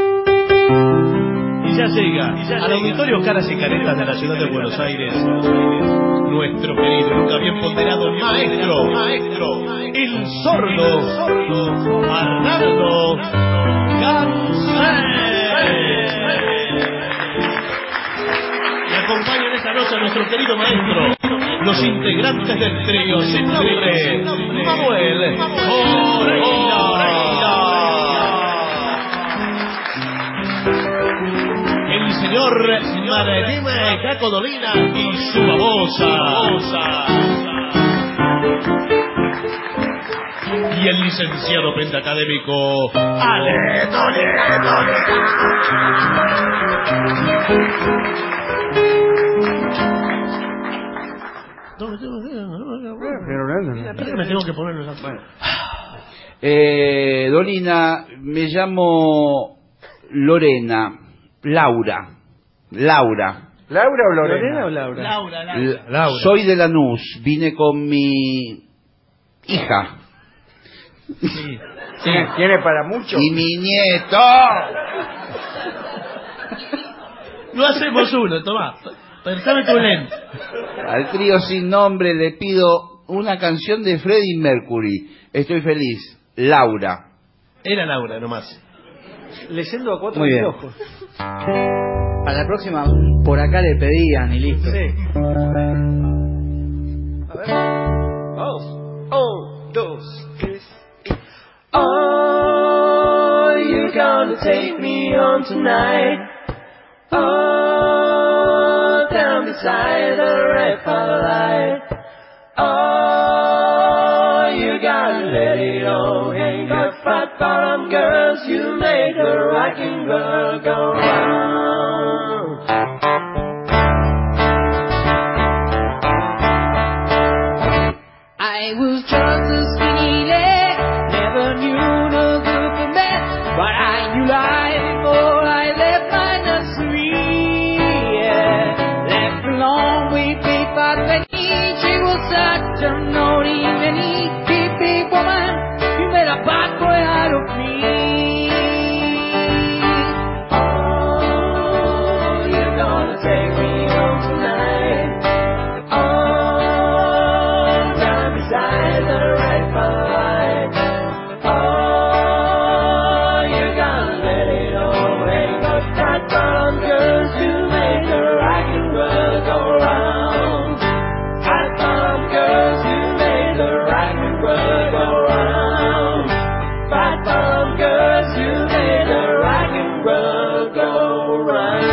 Y ya llega al auditorio Caras y Caretas de la ciudad de Buenos Aires, nuestro querido, nunca bien ponderado maestro, el sordo, Arnaldo Gansé. Y acompañan esta noche a nuestro querido maestro, los integrantes del trío sin nombre, Manuel Moreira. El señor Maradime Caco Dolina y su babosa. Y el licenciado pentacadémico Ale me tengo que poner en la
Dolina, me llamo Laura.
¿Laura o Lorena?
¿Lorena o Laura?
Laura.
Soy de Lanús, vine con mi hija.
Sí.
¿Tiene para mucho?
Y mi nieto.
No hacemos uno, tomá. Pensame tu lente.
Al trío sin nombre le pido una canción de Freddie Mercury. Estoy feliz. Laura.
Era Laura nomás.
Leyendo a 4
Muy bien.
ojos.
A la próxima, por acá le pedían y listo.
Sí.
A ver.
1, 2, 3.
Oh, you're gonna take me on tonight. Oh, down beside the red light. Oh, you gotta let it all hang up, fat bottom girls. You make the rocking girl go round. I was just a skinny lad, never knew no good from bad, but I knew life before I left my nursery. Yeah. Left along with Big Fat Penny, she was such a naughty, many big woman. You made a bad boy out of me. Oh, you're gonna take me home tonight. Oh, down beside the red light. Oh, you're gonna let it all hang up, that brown girls to make the rocking world go round. That brown girls to make the rocking world go round. That brown girls to make the rocking world go round.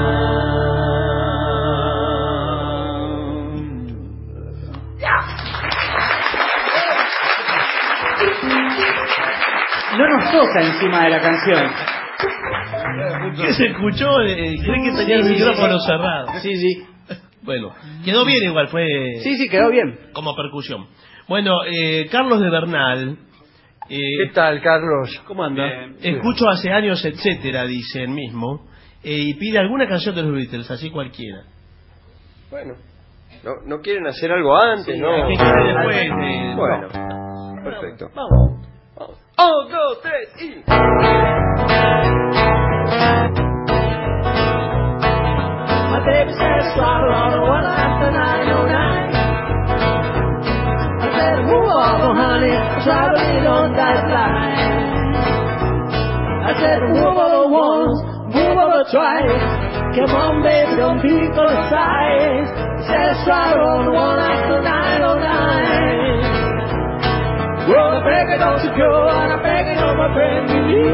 No nos toca encima de la canción.
¿Qué se escuchó? Cree que tenía el micrófono cerrado.
Sí.
Bueno, quedó bien igual, fue...
Sí, quedó bien.
Como percusión. Bueno, Carlos de Bernal...
¿Qué tal, Carlos?
¿Cómo anda?
Escucho hace años, etcétera, dice él mismo, y pide alguna canción de los Beatles, así cualquiera.
Bueno, ¿no quieren hacer algo antes? ¿No?
Que quiere después
Bueno, perfecto. Vamos. 1, 2, 3 y...
My baby said swallow on the one after 909. I said, move on, honey, traveling on that line. I said, move over once, move over twice. Come on, baby, don't be for the size. I said, swallow on the one after 909. Well, I beg it, don't you go, and I beg it on my friend you.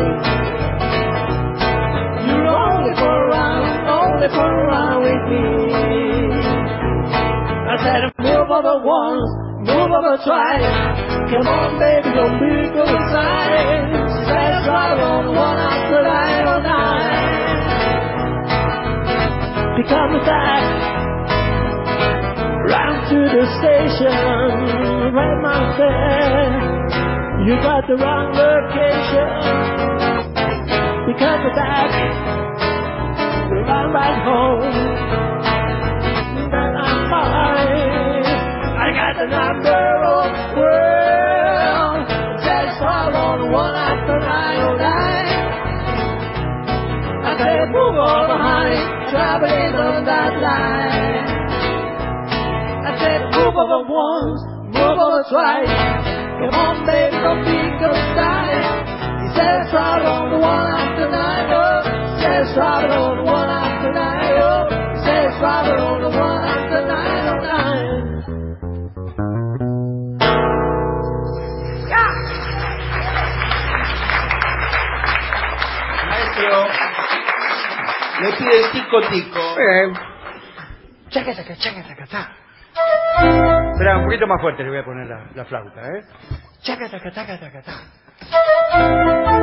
You're only for a round with me. I said, move over once, move over over twice. Come on, baby, don't be so excited. She says, right on the one after 909. Pick up the back, round to the station, right my fare. You got the wrong location. Pick up the back, run back home. Then I'm fine. I got the number of the world. That's all on one after 909. I said, move over, honey, traveling on that line. I said, move over once, move over twice. Come on, baby, don't be uptight. He said, travel on the one after 909. He says, travel on the one after 909. He says, travel on the one after 909.
Le pide el tico-tico.
Chaca, chaca, chaca, chaca, chaca. Espera, un poquito más fuerte le voy a poner la flauta, ¿eh? Chaca, chaca, chaca, chaca, chaca.